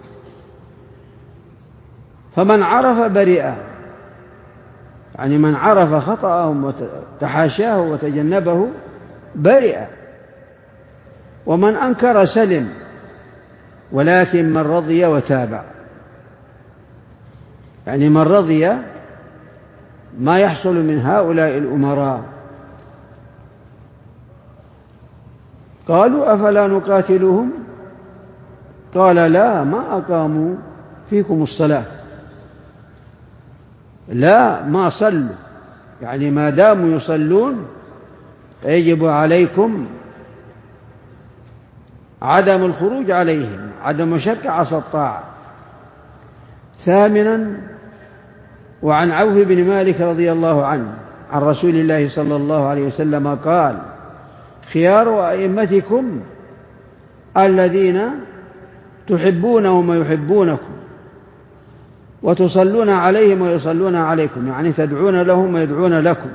فمن عرف برئ، يعني من عرف خطأهم وتحاشاه وتجنبه برئ، ومن أنكر سلم، ولكن من رضي وتابع، يعني من رضي ما يحصل من هؤلاء الأمراء. قالوا: أفلا نقاتلهم؟ قال: لا، ما أقاموا فيكم الصلاة. لا، ما صلوا، يعني ما داموا يصلون يجب عليكم عدم الخروج عليهم، عدم مشقة عصى الطاعة. ثامنا، وعن عوف بن مالك رضي الله عنه عن رسول الله صلى الله عليه وسلم قال: خيار أئمتكم الذين تحبونهم ويحبونكم وتصلون عليهم ويصلون عليكم، يعني تدعون لهم ويدعون لكم.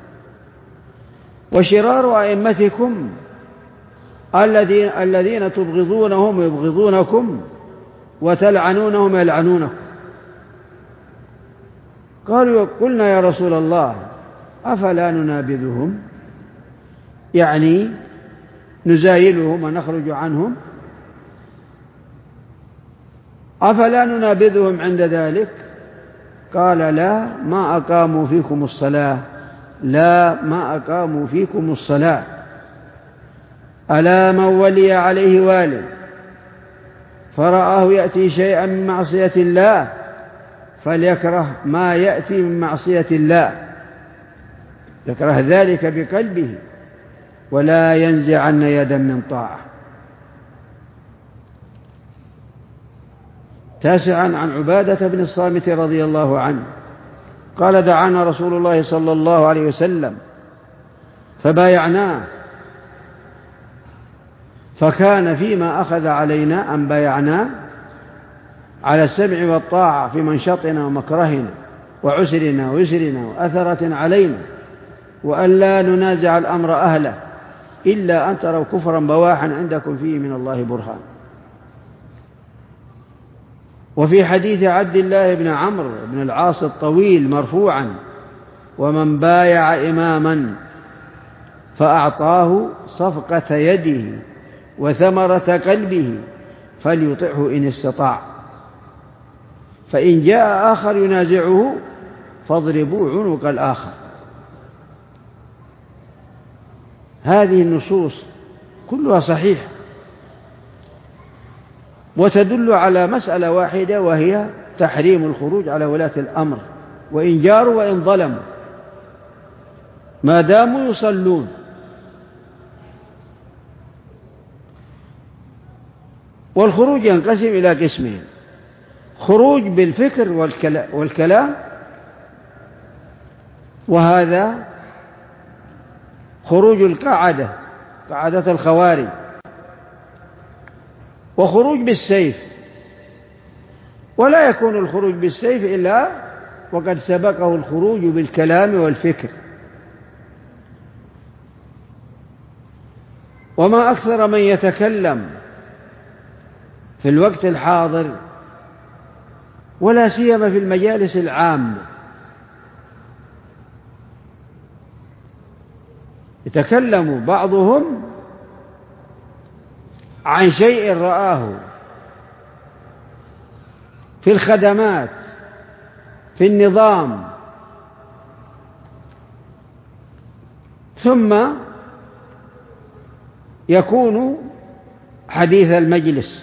وشرار أئمتكم الذين الذين تبغضونهم ويبغضونكم وتلعنونهم ويلعنونكم. قالوا: قلنا يا رسول الله أفلا ننابذهم، يعني نزايلهم ونخرج عنهم؟ أفلا ننابذهم عند ذلك؟ قال: لا، ما أقاموا فيكم الصلاة، لا ما أقاموا فيكم الصلاة. ألا من ولي عليه والي فرآه يأتي شيئا من معصية الله فليكره ما يأتي من معصية الله، يكره ذلك بقلبه ولا ينزعن يدا من طاعة. تاسعا، عن عبادة بن الصامت رضي الله عنه قال: دعانا رسول الله صلى الله عليه وسلم فبايعناه، فكان فيما أخذ علينا أن بايعناه على السمع والطاعة في منشطنا ومكرهنا وعسرنا ويسرنا وأثرة علينا، وأن لا ننازع الأمر أهله إلا أن تروا كفرا بواحا عندكم فيه من الله برهان. وفي حديث عبد الله بن عمرو بن العاص الطويل مرفوعا: ومن بايع إماما فأعطاه صفقة يده وثمرة قلبه فليطعه إن استطاع، فإن جاء آخر ينازعه فاضربوا عنق الآخر. هذه النصوص كلها صحيحة وتدل على مسألة واحدة، وهي تحريم الخروج على ولاة الأمر وإن جاروا وإن ظلموا ما داموا يصلون. والخروج ينقسم إلى قسمين: خروج بالفكر والكلام، وهذا خروج القاعدة، قاعدة الخوارج. وخروج بالسيف، ولا يكون الخروج بالسيف إلا وقد سبقه الخروج بالكلام والفكر. وما أكثر من يتكلم في الوقت الحاضر ولا سيما في المجالس العامة، يتكلم بعضهم عن شيء رآه في الخدمات في النظام، ثم يكون حديث المجلس.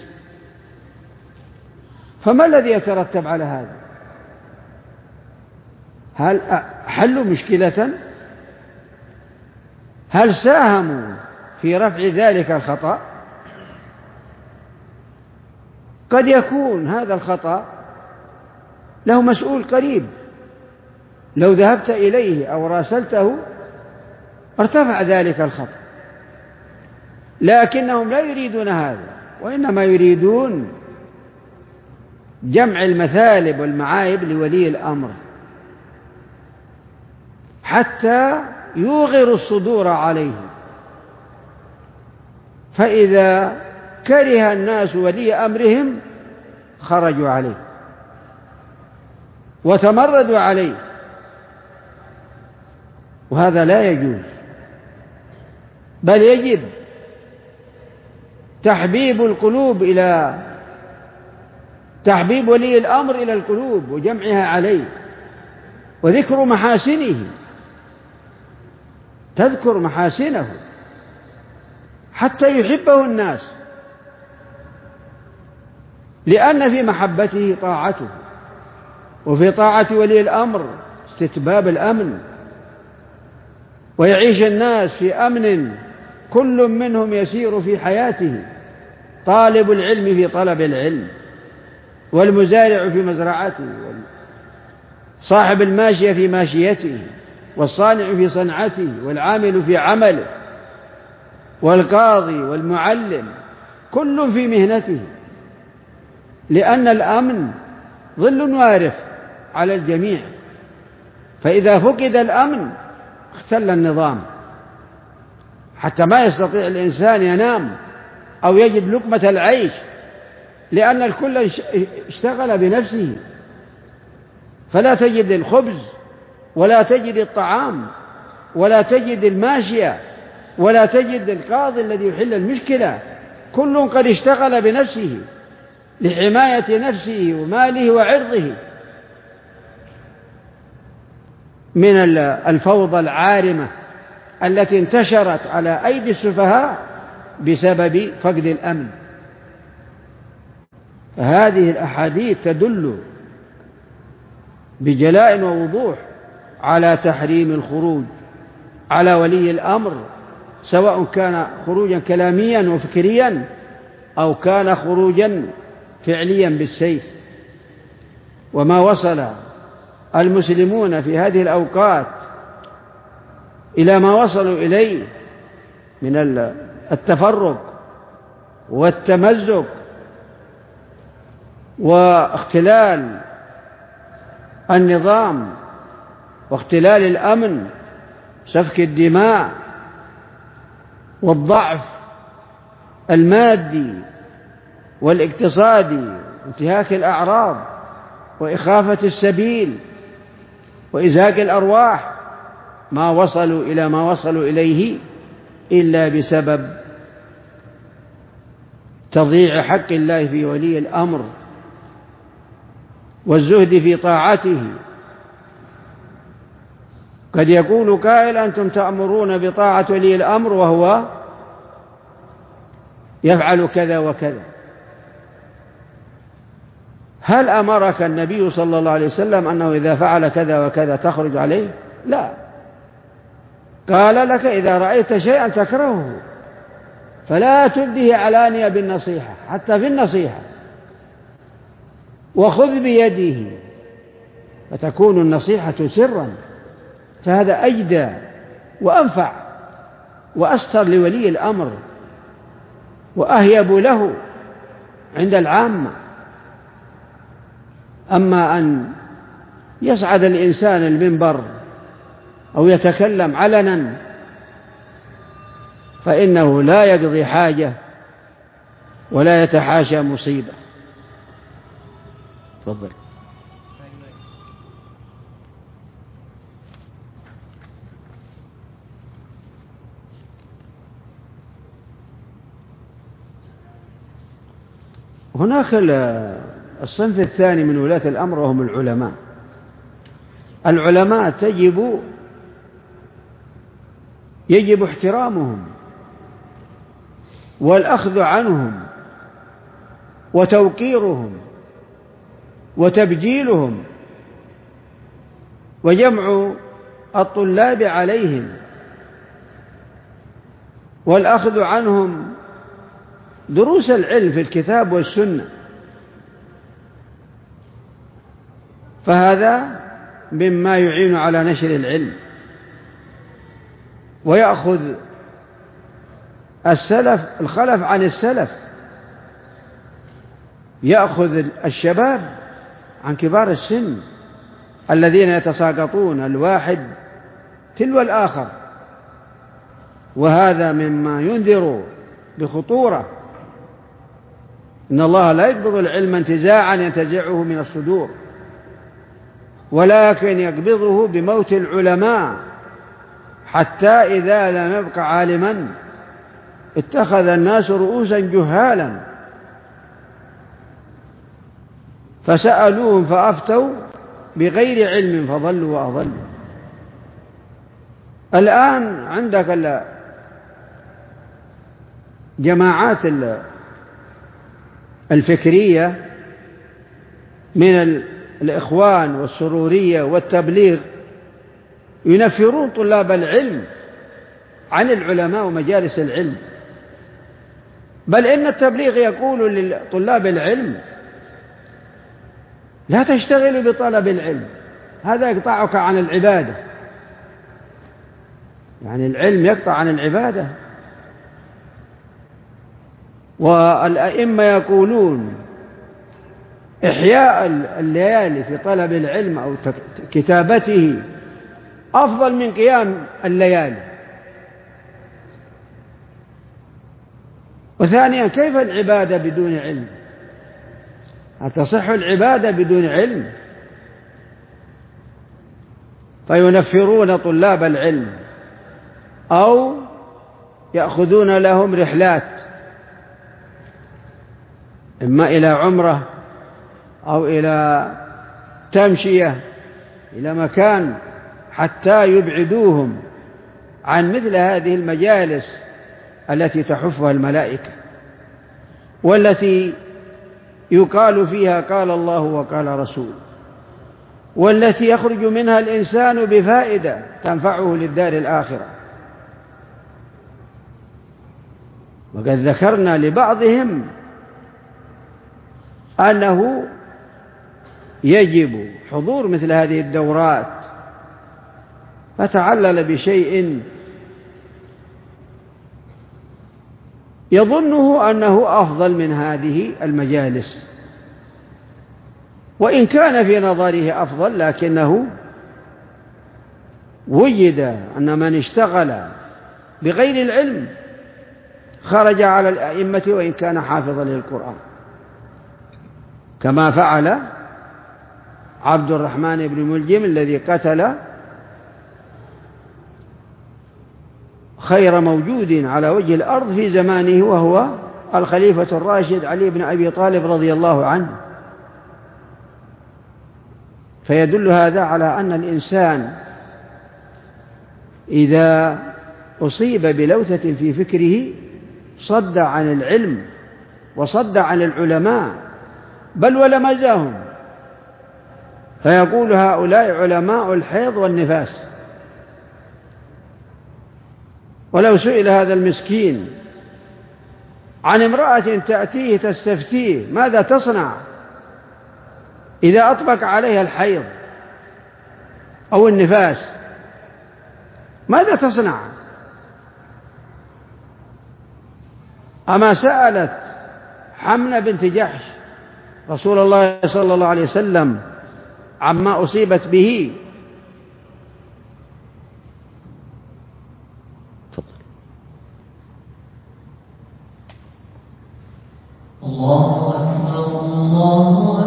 فما الذي يترتب على هذا؟ هل حلوا مشكلة؟ هل ساهموا في رفع ذلك الخطأ؟ قد يكون هذا الخطأ له مسؤول قريب، لو ذهبت إليه أو راسلته ارتفع ذلك الخطأ، لكنهم لا يريدون هذا، وإنما يريدون جمع المثالب والمعايب لولي الأمر حتى يوغروا الصدور عليه. فإذا كره الناس ولي أمرهم خرجوا عليه وتمردوا عليه، وهذا لا يجوز، بل يجب تحبيب القلوب إلى تحبيب ولي الأمر إلى القلوب وجمعها عليه وذكر محاسنه، تذكر محاسنه حتى يحبه الناس، لأن في محبته طاعته، وفي طاعة ولي الأمر استتباب الأمن، ويعيش الناس في أمن، كل منهم يسير في حياته، طالب العلم في طلب العلم، والمزارع في مزرعته، صاحب الماشية في ماشيته، والصانع في صنعته، والعامل في عمله، والقاضي والمعلم، كل في مهنته، لأن الأمن ظل وارف على الجميع. فإذا فقد الأمن اختل النظام، حتى ما يستطيع الإنسان ينام أو يجد لقمة العيش، لأن الكل اشتغل بنفسه، فلا تجد الخبز ولا تجد الطعام ولا تجد الماشية ولا تجد القاضي الذي يحل المشكلة، كل قد اشتغل بنفسه لحماية نفسه وماله وعرضه من الفوضى العارمة التي انتشرت على أيدي السفهاء بسبب فقد الأمن. فهذه الأحاديث تدل بجلاء ووضوح على تحريم الخروج على ولي الأمر، سواء كان خروجا كلاميا وفكريا أو كان خروجا فعليا بالسيف. وما وصل المسلمون في هذه الأوقات إلى ما وصلوا إليه من التفرق والتمزق واختلال النظام واختلال الأمن، سفك الدماء والضعف المادي والاقتصادي، انتهاك الأعراض وإخافة السبيل وإزهاق الأرواح، ما وصلوا إلى ما وصلوا إليه إلا بسبب تضييع حق الله في ولي الأمر والزهد في طاعته. قد يقول قائل: أنتم تأمرون بطاعة ولي الأمر وهو يفعل كذا وكذا. هل أمرك النبي صلى الله عليه وسلم أنه إذا فعل كذا وكذا تخرج عليه؟ لا، قال لك: إذا رأيت شيئا تكرهه فلا تبديه علانية بالنصيحة، حتى في النصيحة، وخذ بيده، فتكون النصيحة سرا، فهذا أجدى وأنفع وأستر لولي الأمر وأهيب له عند العامة. أما أن يصعد الإنسان المنبر أو يتكلم علنا فإنه لا يقضي حاجة ولا يتحاشى مصيبة. تفضل. هناك الصنف الثاني من ولاة الأمر وهم العلماء. العلماء تجب يجب احترامهم والأخذ عنهم وتوقيرهم وتبجيلهم وجمع الطلاب عليهم والأخذ عنهم دروس العلم في الكتاب والسنة، فهذا مما يعين على نشر العلم. ويأخذ السلف الخلف عن السلف، يأخذ الشباب عن كبار السن الذين يتساقطون الواحد تلو الآخر، وهذا مما ينذر بخطورة. إن الله لا يقبض العلم انتزاعا ينتزعه من الصدور، ولكن يقبضه بموت العلماء، حتى إذا لم يبق عالما اتخذ الناس رؤوسا جهالا فسألوهم فأفتوا بغير علم فضلوا وأضلوا. الآن عندك الجماعات الفكرية من الإخوان والسرورية والتبليغ ينفرون طلاب العلم عن العلماء ومجالس العلم، بل إن التبليغ يقول لطلاب العلم لا تشتغلوا بطلب العلم، هذا يقطعك عن العبادة، يعني العلم يقطع عن العبادة. والأئمة يقولون إحياء الليالي في طلب العلم أو كتابته أفضل من قيام الليالي. وثانيا، كيف العبادة بدون علم؟ هل تصح العبادة بدون علم؟ فينفرون طلاب العلم أو يأخذون لهم رحلات إما إلى عمرة أو إلى تمشية إلى مكان حتى يبعدوهم عن مثل هذه المجالس التي تحفها الملائكة والتي يقال فيها قال الله وقال رسول، والتي يخرج منها الإنسان بفائدة تنفعه للدار الآخرة. وقد ذكرنا لبعضهم أنه يجب حضور مثل هذه الدورات، فتعلل بشيء يظنه أنه أفضل من هذه المجالس، وإن كان في نظره أفضل لكنه وجد أن من اشتغل بغير العلم خرج على الأئمة وإن كان حافظا للقرآن، كما فعل عبد الرحمن بن ملجم الذي قتل خير موجود على وجه الأرض في زمانه، وهو الخليفة الراشد علي بن أبي طالب رضي الله عنه. فيدل هذا على أن الإنسان إذا أصيب بلوثة في فكره صد عن العلم وصد عن العلماء بل ولمزهم، فيقول هؤلاء علماء الحيض والنفاس. ولو سئل هذا المسكين عن امرأة تأتيه تستفتيه ماذا تصنع إذا أطبق عليها الحيض أو النفاس، ماذا تصنع؟ أما سألت حمنة بنت جحش رسول الله صلى الله عليه وسلم عما أصيبت به؟ الله أكبر الله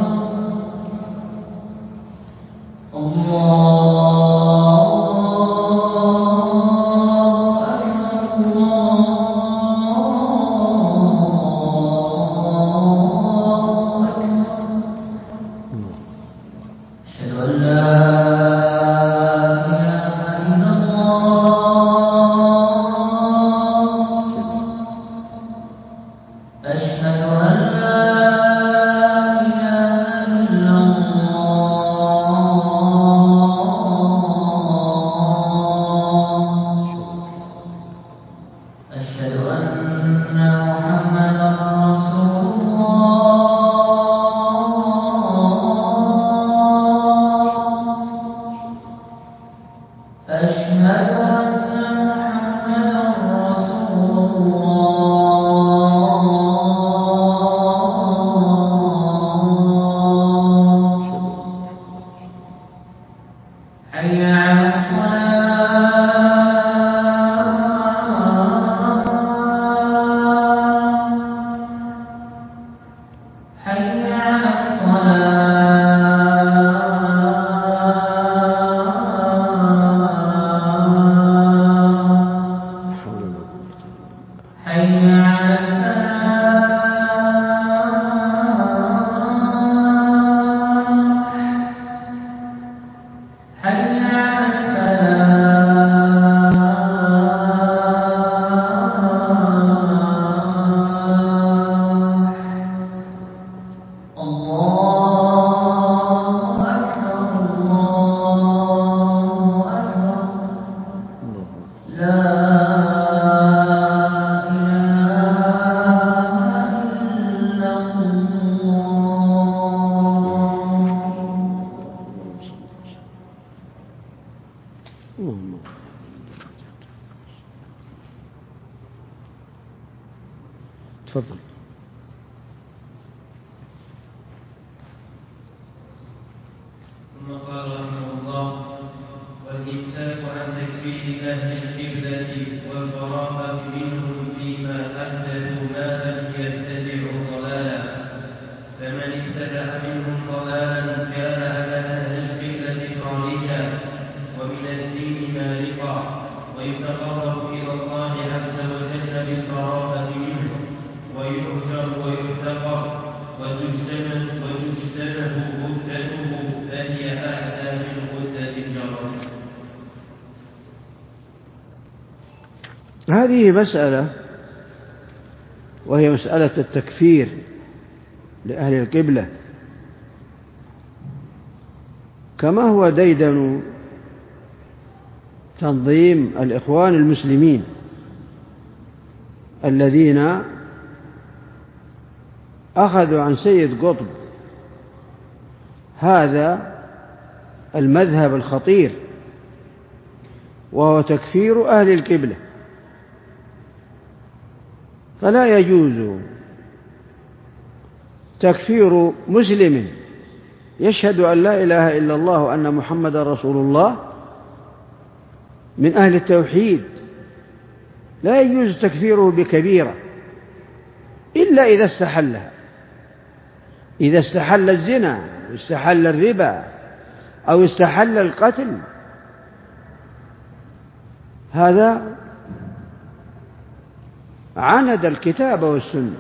أكبر الله أكبر الله أكبر. أشهد أن لا إله إلا الله. أشهد أن لا فيه مسألة، وهي مسألة التكفير لأهل القبلة، كما هو ديدن تنظيم الإخوان المسلمين الذين أخذوا عن سيد قطب هذا المذهب الخطير، وهو تكفير أهل القبلة. فلا يجوز تكفير مسلم يشهد أن لا إله إلا الله وأن محمد رسول الله من أهل التوحيد، لا يجوز تكفيره بكبيرة إلا إذا استحلها، إذا استحل الزنا، استحل الربا، أو استحل القتل، هذا عند الكتاب والسنة.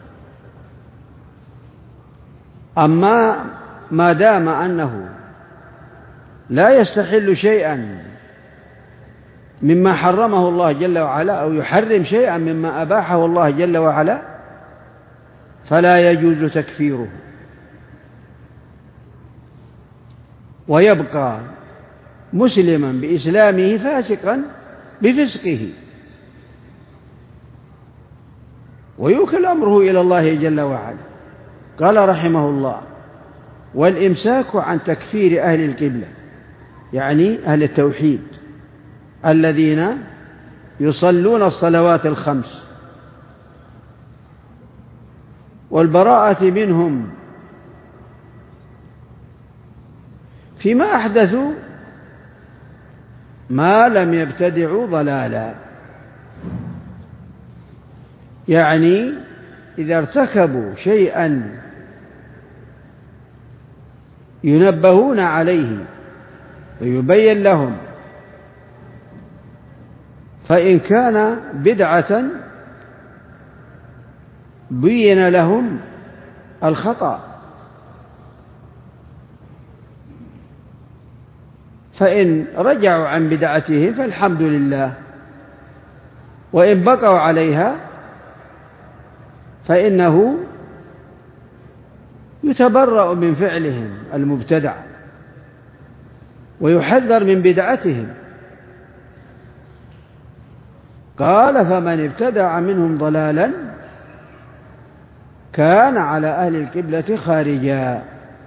أما ما دام أنه لا يستحل شيئا مما حرمه الله جل وعلا، أو يحرم شيئا مما أباحه الله جل وعلا، فلا يجوز تكفيره، ويبقى مسلما بإسلامه فاسقا بفسقه، ويوكل أمره إلى الله جل وعلا. قال رحمه الله: والإمساك عن تكفير أهل القبلة، يعني أهل التوحيد الذين يصلون الصلوات الخمس، والبراءة منهم فيما أحدثوا ما لم يبتدعوا ضلالا، يعني إذا ارتكبوا شيئا ينبهون عليه ويبين لهم، فإن كان بدعة بين لهم الخطأ، فإن رجعوا عن بدعتهم فالحمد لله، وإن بقوا عليها فإنه يتبرأ من فعلهم المبتدع ويحذر من بدعتهم. قال: فمن ابتدع منهم ضلالا كان على أهل القبلة خارجا،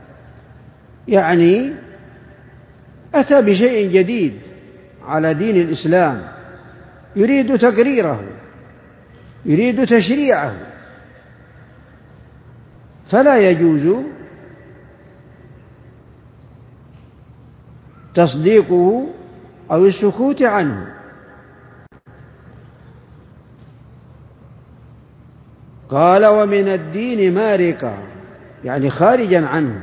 يعني أتى بشيء جديد على دين الإسلام، يريد تقريره، يريد تشريعه، فلا يجوز تصديقه أو السكوت عنه. قال: ومن الدين مارقا، يعني خارجا عنه،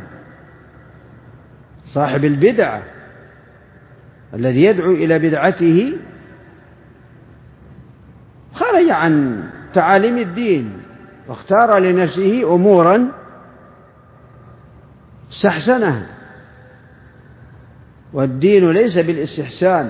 صاحب البدعة الذي يدعو إلى بدعته خرج عن تعاليم الدين واختار لنفسه أمورا استحسنها، والدين ليس بالاستحسان،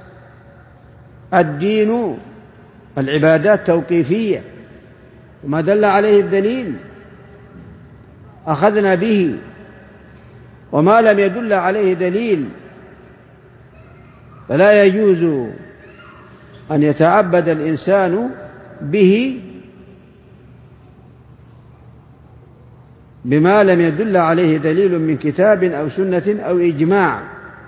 الدين العبادات توقيفية، وما دل عليه الدليل أخذنا به، وما لم يدل عليه دليل فلا يجوز أن يتعبد الإنسان به بما لم يدل عليه دليل من كتاب أو سنة أو إجماع.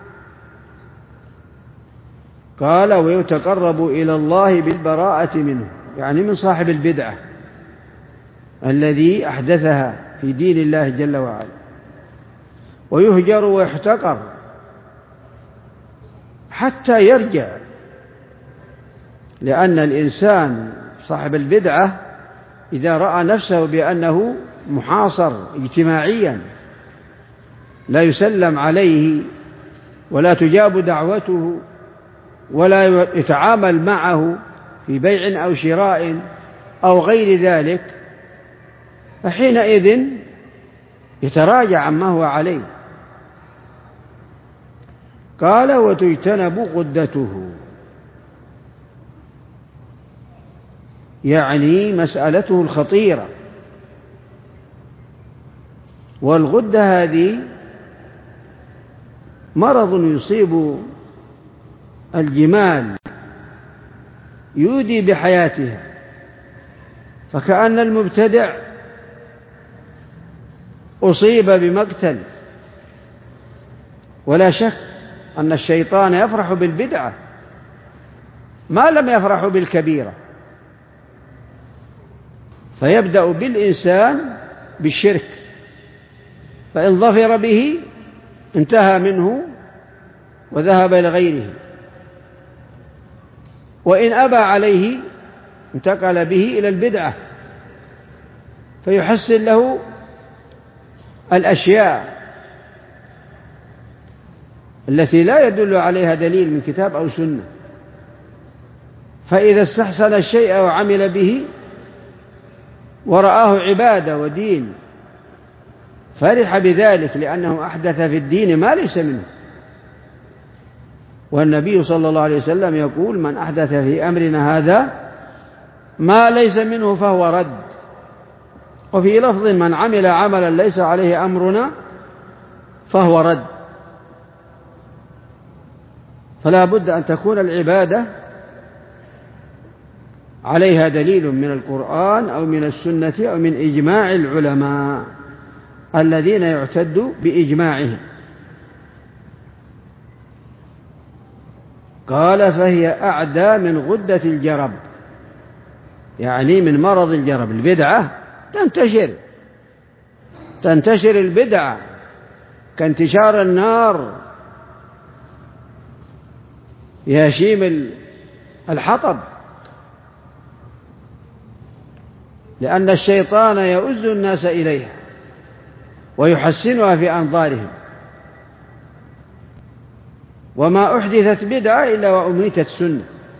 قال: ويتقرب إلى الله بالبراءة منه، يعني من صاحب البدعة الذي أحدثها في دين الله جل وعلا، ويهجر ويحتقر حتى يرجع، لأن الإنسان صاحب البدعة إذا رأى نفسه بأنه محاصر اجتماعيا لا يسلم عليه ولا تجاب دعوته ولا يتعامل معه في بيع أو شراء أو غير ذلك، فحينئذ يتراجع عما هو عليه. قال: وتجتنب غدته، يعني مسألته الخطيرة. والغدة هذه مرض يصيب الجمال يودي بحياتها، فكأن المبتدع أصيب بمقتل. ولا شك أن الشيطان يفرح بالبدعة ما لم يفرح بالكبيرة، فيبدأ بالإنسان بالشرك، فإن ظفر به انتهى منه وذهب إلى غيره، وإن أبى عليه انتقل به إلى البدعة فيحسن له الأشياء التي لا يدل عليها دليل من كتاب أو سنة. فإذا استحسن الشيء وعمل به ورآه عبادة ودين فرح بذلك، لأنه أحدث في الدين ما ليس منه. والنبي صلى الله عليه وسلم يقول: من أحدث في أمرنا هذا ما ليس منه فهو رد. وفي لفظ: من عمل عملا ليس عليه أمرنا فهو رد. فلا بد أن تكون العبادة عليها دليل من القرآن أو من السنة أو من إجماع العلماء الذين يعتد بإجماعهم. قال: فهي أعدى من غدة الجرب، يعني من مرض الجرب. البدعة تنتشر تنتشر البدعة كانتشار النار يهشيم الحطب، لأن الشيطان يؤز الناس إليها ويحسنها في أنظارهم. وما أحدثت بدعة إلا وأميتت سنة.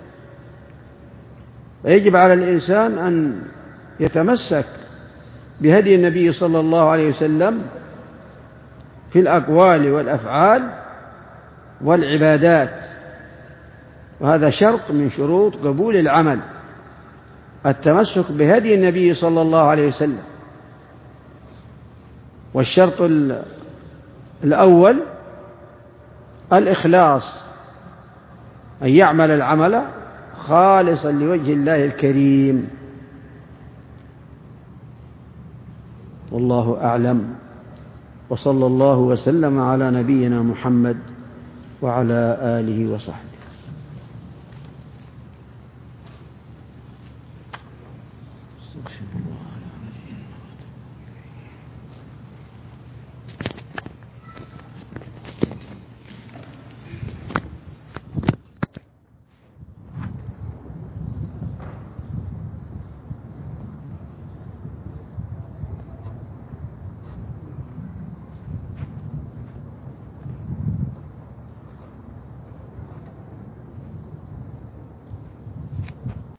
ويجب على الإنسان أن يتمسك بهدي النبي صلى الله عليه وسلم في الأقوال والأفعال والعبادات، وهذا شرط من شروط قبول العمل، التمسك بهدي النبي صلى الله عليه وسلم. والشرط الأول الإخلاص، أن يعمل العمل خالصا لوجه الله الكريم. والله أعلم، وصلى الله وسلم على نبينا محمد وعلى آله وصحبه.